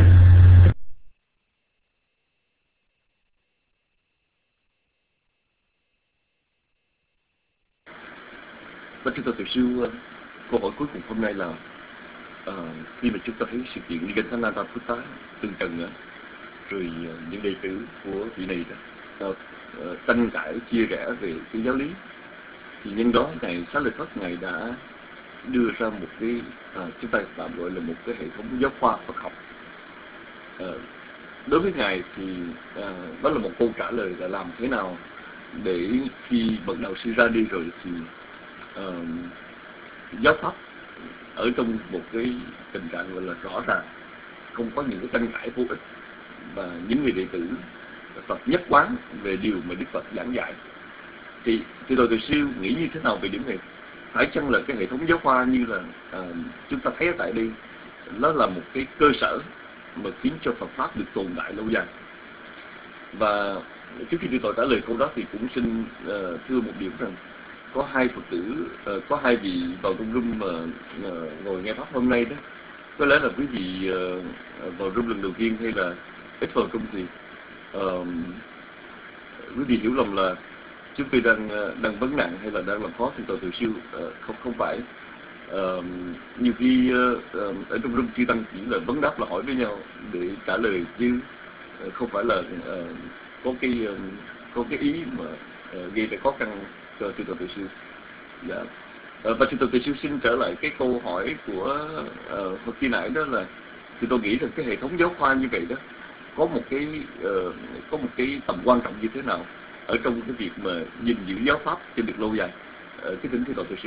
[SPEAKER 4] Và thưa Thầy Sư, câu hỏi cuối cùng hôm nay là uh, khi mà chúng ta thấy sự kiện Niganthana Phutta từng trần, rồi uh, những đệ tử của vị này đó, uh, uh, tranh cãi chia rẽ về cái giáo lý, thì nhân đó Ngài Xá Lợi Phất Ngài đã đưa ra một cái uh, chúng ta tạm gọi là một cái hệ thống giáo khoa Phật học. Uh, đối với Ngài thì uh, đó là một câu trả lời là làm thế nào để khi bậc đạo sư ra đi rồi thì Uh, giáo pháp ở trong một cái tình trạng gọi là rõ ràng, không có những cái tranh cãi vô ích, và những người đệ tử Phật nhất quán về điều mà Đức Phật giảng dạy. Thì thì tôi Thầy Sư nghĩ như thế nào về điểm này? Phải chăng là cái hệ thống giáo khoa như là uh, chúng ta thấy ở tại đây, nó là một cái cơ sở mà khiến cho Phật pháp được tồn tại lâu dài? Và trước khi tôi trả lời câu đó thì cũng xin uh, thưa một điểm rằng có hai Phật tử, uh, có hai vị vào trong room mà uh, ngồi nghe pháp hôm nay đó, có lẽ là quý vị uh, vào room lần đầu tiên hay là ít vào room thì uh, quý vị hiểu lầm là chúng tôi đang uh, đang vấn nạn hay là đang làm khó thượng tọa Từ Siêu. Uh, không không phải. Uh, nhiều khi uh, uh, ở trong room chư tăng chỉ là vấn đáp, là hỏi với nhau để trả lời, chứ uh, không phải là uh, có cái uh, có cái ý mà uh, gây ra khó khăn cho thượng tọa Từ Siêu. Dạ. Uh, và thượng tọa Từ Siêu xin trở lại cái câu hỏi của uh, Phật khi nãy, đó là thì tôi nghĩ rằng cái hệ thống giáo khoa như vậy đó có một cái uh, có một cái tầm quan trọng như thế nào ở trong cái việc mà gìn giữ giáo pháp cho được lâu dài. Uh, cái tính thượng tọa Từ Siêu.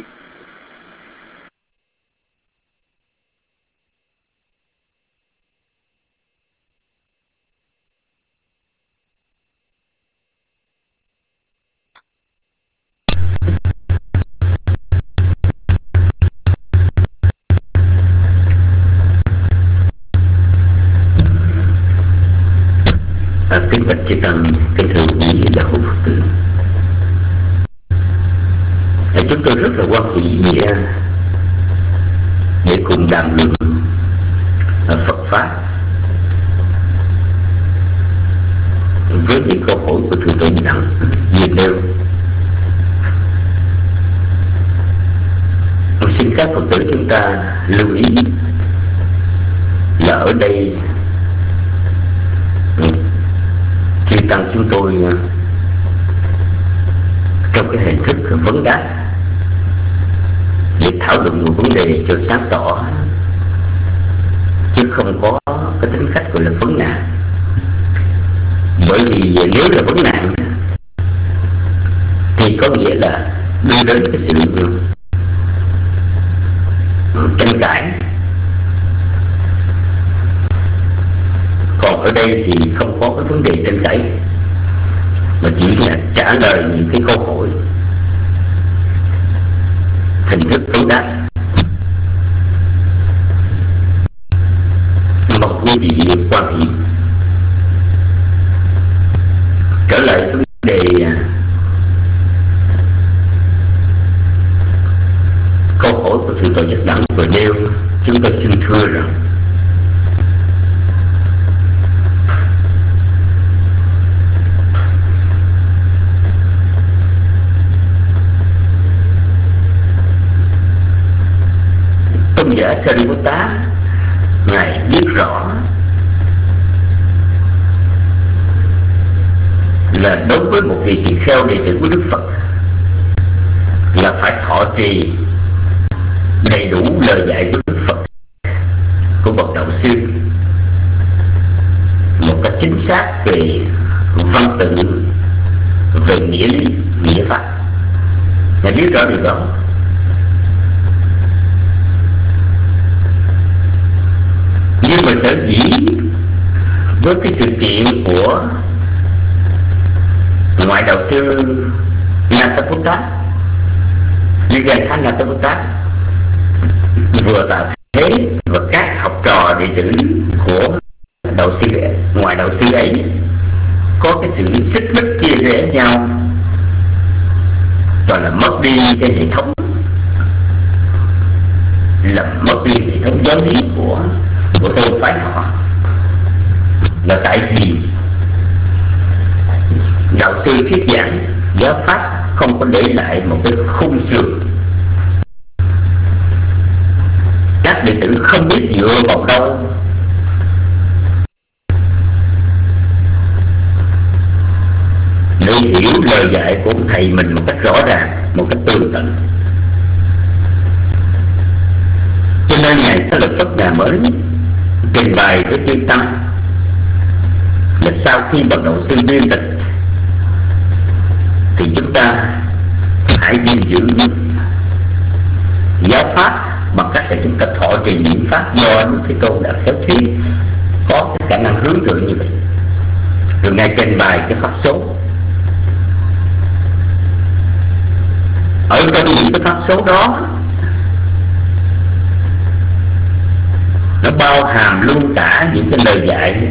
[SPEAKER 7] Chư Tăng kính thưa quý vị đạo hữu Phật tử, chúng tôi rất là hoan hỷ để cùng đàm luận Phật pháp với những câu hỏi của Thượng tọa Đặng Diệu nêu. Xin các Phật tử chúng ta lưu ý là ở đây chư tăng chúng tôi trong cái hình thức vấn đáp để thảo luận một vấn đề cho sáng tỏ, chứ không có cái tính cách gọi là vấn nạn. Bởi vì nếu là vấn nạn thì có nghĩa là đưa đến cái sự tranh cãi. Còn ở đây thì không có cái vấn đề tranh cãi, mà chỉ là trả lời những cái câu hỏi hình thức vấn đáp. Mong quý vị quan hệ trở lại vấn đề câu hỏi của Thượng tọa Giác Đẳng vừa nêu. Chúng tôi xin thưa rằng tôn giả Sariputta ngài biết rõ là đối với một vị tỳ kheo đệ tử của Đức Phật là phải thọ trì đầy đủ lời dạy của Đức Phật, của bậc đạo sư, một cách chính xác về văn tự, về nghĩa lý, nghĩa pháp. Ngài biết rõ điều đó. Nhưng mà sở dĩ với cái sự kiện của ngoại đạo sư Nataputta, Nigantha Nataputta vừa tạo thế và các học trò đệ tử của đạo sư ngoại đạo sư ấy có cái sự xích mích chia rẽ nhau và là mất đi cái hệ thống, là mất đi hệ thống giáo lý của của tôn phái họ. Là tại vì đạo sư thuyết giảng giáo pháp không có để lại một cái khung sườn, các đệ tử không biết dựa vào đâu để hiểu lời dạy của thầy mình một cách rõ ràng, một cách tường tận. Cho nên ngài Xá Lợi Phất Đà mới trình bày với chư tăng là sau khi bậc đạo sư viên tịch thì chúng ta hãy gìn giữ giáo pháp bằng cách là chúng ta thọ trì những pháp do Đức Thế Tôn đã khéo thuyết, có cái khả năng hướng thượng như vậy. Rồi ngài trình bày cái pháp số. Ở trong những cái pháp số đó nó bao hàm luôn cả những cái lời dạy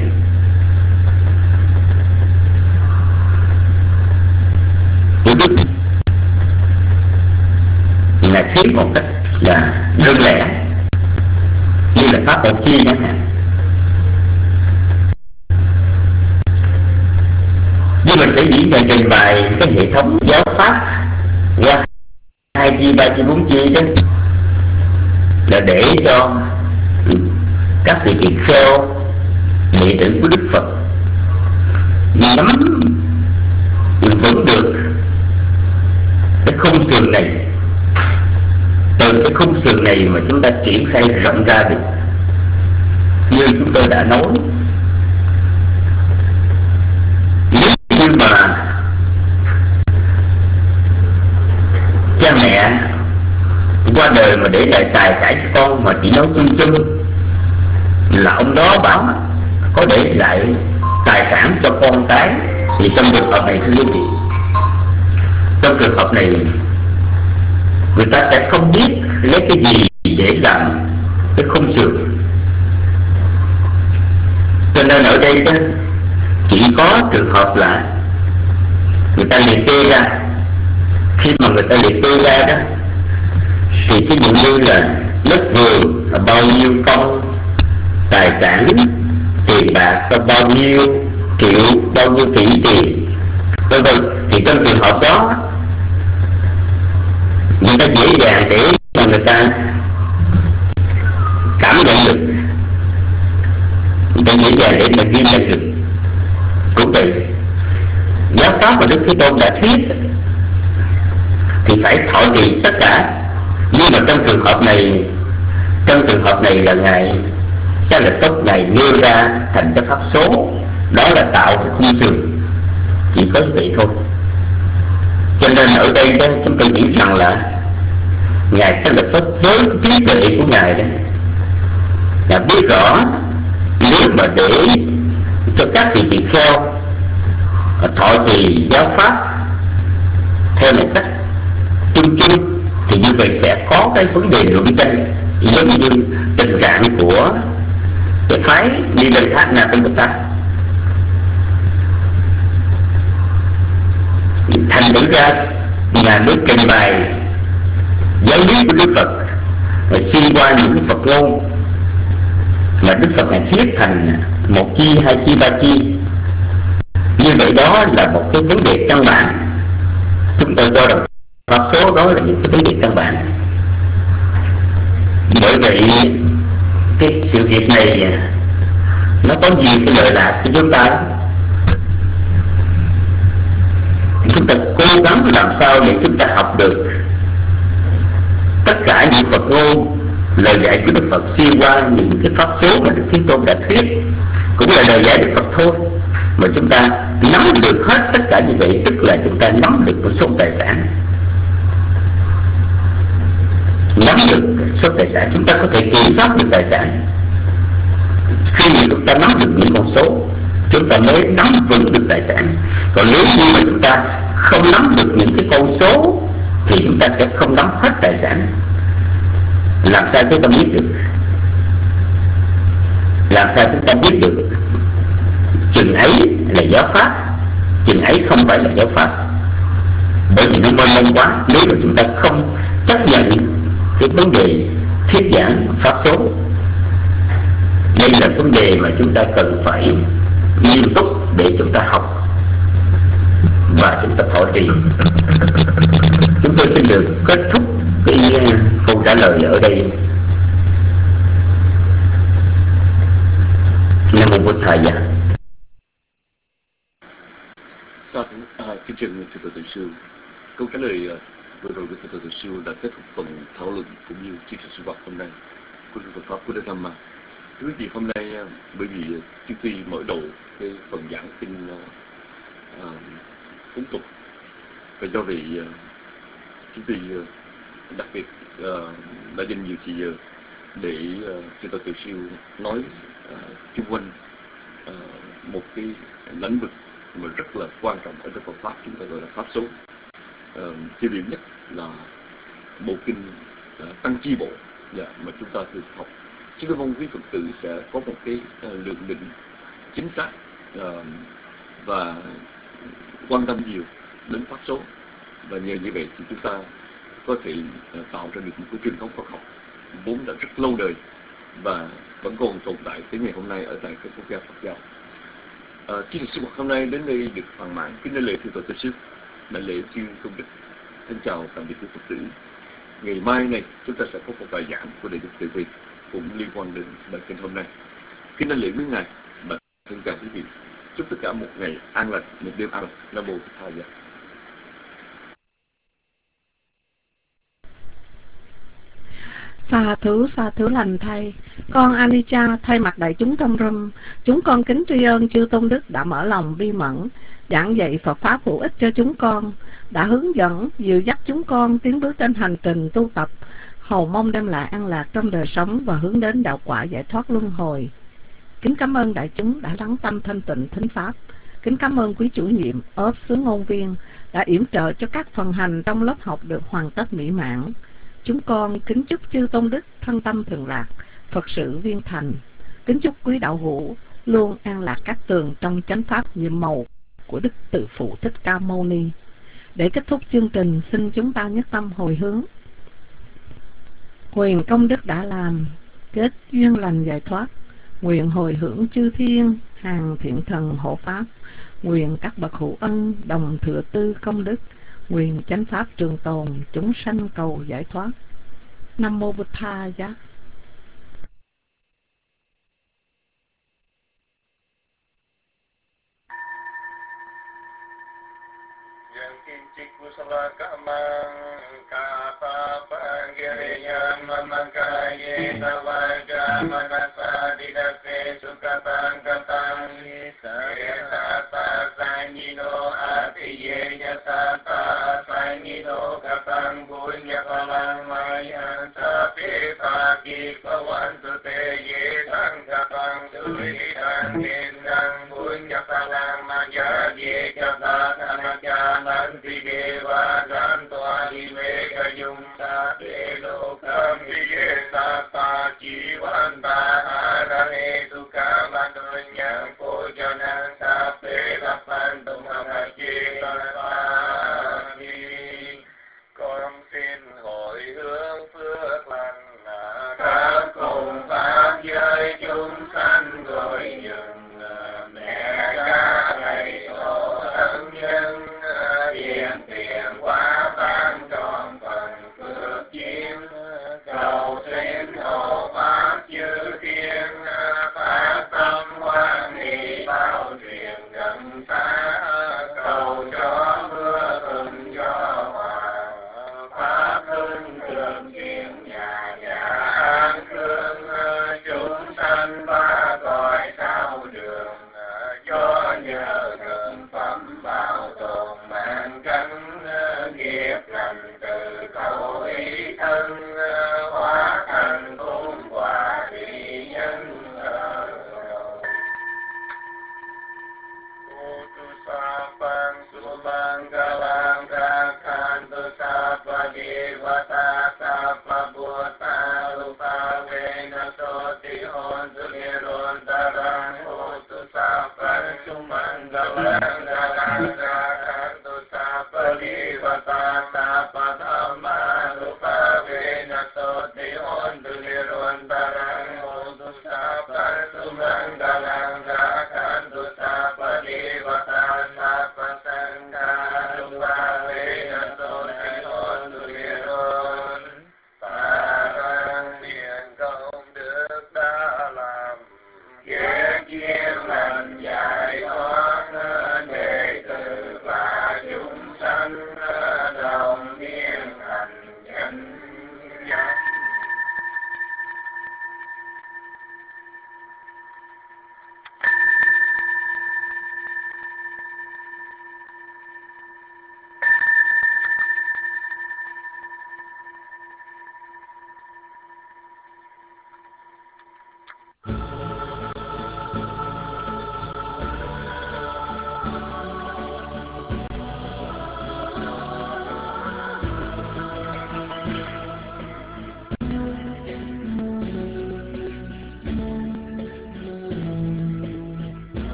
[SPEAKER 7] của Đức. Ngài thuyết một cách là đơn lẻ, như là pháp Bồ Chi chẳng hạn. Nhưng mà sẽ dĩ ngài trình bày cái hệ thống giáo pháp qua hai chi, ba chi, bốn chi đó là để cho các vị tỳ kheo đệ tử của Đức Phật nắm vững được cái khung sườn này. Từ cái khung sườn này mà chúng ta triển khai rộng ra được. Như chúng tôi đã nói, nếu như mà cha mẹ qua đời mà để lại tài sản cho con mà chỉ nói chung chung là ông đó bảo có để lại tài sản cho con cái, thì trong trường hợp này thưa quý vị, trong trường hợp này người ta sẽ không biết lấy cái gì để làm cái khung sườn. Cho nên ở đây đó chỉ có trường hợp là người ta liệt kê ra. Khi mà người ta liệt kê ra đó thì ví dụ như là đất vườn là bao nhiêu công, tài sản tiền bạc là bao nhiêu triệu, bao nhiêu tỷ tiền, vân vân, thì trong trường hợp đó người ta dễ dàng để mà người ta cảm nhận được, người ta dễ dàng để mà ghi nhận được. Cũng vậy, giáo pháp mà Đức Thế Tôn đã thuyết thì phải thọ trì tất cả. Nhưng mà trong trường hợp này, trong trường hợp này là ngài Xá Lợi Phất ngài nêu ra thành cái pháp số, đó là tạo cái khung sườn, chỉ có như vậy thôi. Cho nên ở đây đó, chúng tôi nghĩ rằng là ngài Xá Lợi Phất với trí tuệ của ngài đó là biết rõ nếu mà để cho các vị tỳ kheo thọ trì giáo pháp theo một cách chung chung thì như vậy sẽ có cái vấn đề luận tranh, giống như tình trạng của cái phái đi lên thác Na Tân Bồ Tát. Thành thử ra nhà nước trình bày giáo lý của Đức Phật và xuyên qua những Phật ngôn mà Đức Phật ngài thiết thành một chi, hai chi, ba chi. Như vậy đó là một cái vấn đề căn bản. Chúng tôi cho rằng pháp số đó là những cái vấn đề căn bản. Bởi vậy cái sự việc này nó có nhiều cái lợi lạc cho chúng ta. Chúng ta cố gắng làm sao để chúng ta học được tất cả những Phật ngôn, lời dạy của Đức Phật xuyên qua những cái pháp số mà Đức Thế Tôn đã thuyết, cũng là lời dạy Đức Phật thôi, mà chúng ta nắm được hết tất cả như vậy, tức là chúng ta nắm được một số tài sản. Nắm được số tài sản, chúng ta có thể kiểm soát được tài sản. Khi mà chúng ta nắm được những con số, chúng ta mới nắm vững được tài sản. Còn nếu như mà chúng ta không nắm được những cái con số thì chúng ta sẽ không nắm hết tài sản. Làm sao chúng ta biết được? Làm sao chúng ta biết được chừng ấy là giáo pháp, chừng ấy không phải là giáo pháp? Bởi vì nó mênh mông quá. Nếu mà chúng ta không chấp nhận cái vấn đề thuyết giảng pháp số, đây là vấn đề mà chúng ta cần phải nghiêm túc để chúng ta học và chúng ta thọ trì. Chúng tôi xin được kết thúc cái câu trả lời ở đây. Nam mô Bổn Thầy.
[SPEAKER 4] Sa thú, à, kính trình thưa Thượng Tọa Sư, câu trả lời vừa rồi của Thượng Tọa Sư đã kết thúc phần thảo luận cũng như chia sẻ sinh hoạt hôm nay của Phật pháp của Đức Tham Ma. Thưa quý vị, hôm nay bởi vì chúng tôi mở đầu cái phần giảng kinh uh, phúng tục, và do vậy uh, chúng tôi uh, đặc biệt uh, đã dành nhiều thời giờ để uh, Thượng Tọa Sư nói uh, chung quanh uh, một cái lĩnh vực mà rất là quan trọng ở trong Phật pháp, chúng ta gọi là pháp số. Uh, tiêu biểu nhất là bộ kinh uh, Tăng Chi Bộ, yeah, mà chúng ta thường học. Chúng tôi mong quý Phật tử sẽ có một cái uh, lượng định chính xác uh, và quan tâm nhiều đến pháp số, và nhờ như vậy thì chúng ta có thể uh, tạo ra được một cái truyền thống Phật học vốn đã rất lâu đời và vẫn còn tồn tại tới ngày hôm nay ở tại các quốc gia Phật giáo. Uh, Chia sẻ sinh hoạt hôm nay đến đây được hoàn mãn. Kính lễ Thượng Tọa Sư Sư, đại lễ chư công đức, thân chào tạm biệt quý Phật tử. Ngày mai này chúng ta sẽ có một bài giảng của Đại đức Tuệ Việt cũng liên quan đến bài kinh hôm nay. Kính lễ quý ngài và thân chào quý vị. Chúc tất cả một ngày an lành, một đêm an lành. Nam mô Phật Thầy.
[SPEAKER 8] Sa thú, sa thú lành thầy. Con Anica thay mặt đại chúng trong room, chúng con kính tri ân chư tôn đức đã mở lòng bi mẫn, giảng dạy Phật pháp hữu ích cho chúng con, đã hướng dẫn, dìu dắt chúng con tiến bước trên hành trình tu tập, hầu mong đem lại an lạc trong đời sống và hướng đến đạo quả giải thoát luân hồi. Kính cảm ơn đại chúng đã lắng tâm thanh tịnh thính pháp. Kính cảm ơn quý chủ nhiệm, ốp xứ ngôn viên đã yểm trợ cho các phần hành trong lớp học được hoàn tất mỹ mãn. Chúng con kính chúc chư tôn đức thân tâm thường lạc, Phật sự viên thành. Kính chúc quý đạo hữu luôn an lạc các tường trong chánh pháp nhiệm màu của Đức Từ Phụ Thích Ca Mâu Ni. Để kết thúc chương trình, xin chúng ta nhất tâm hồi hướng. Quyền công đức đã làm, kết duyên lành giải thoát, nguyện hồi hưởng chư thiên, hàng thiện thần hộ pháp, nguyện các bậc hữu ân đồng thừa tư công đức, nguyện chánh pháp trường tồn, chúng sanh cầu giải thoát. Nam mô Bụt Tha Giá.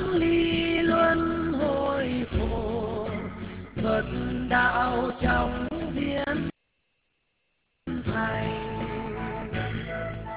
[SPEAKER 9] Phật đạo trong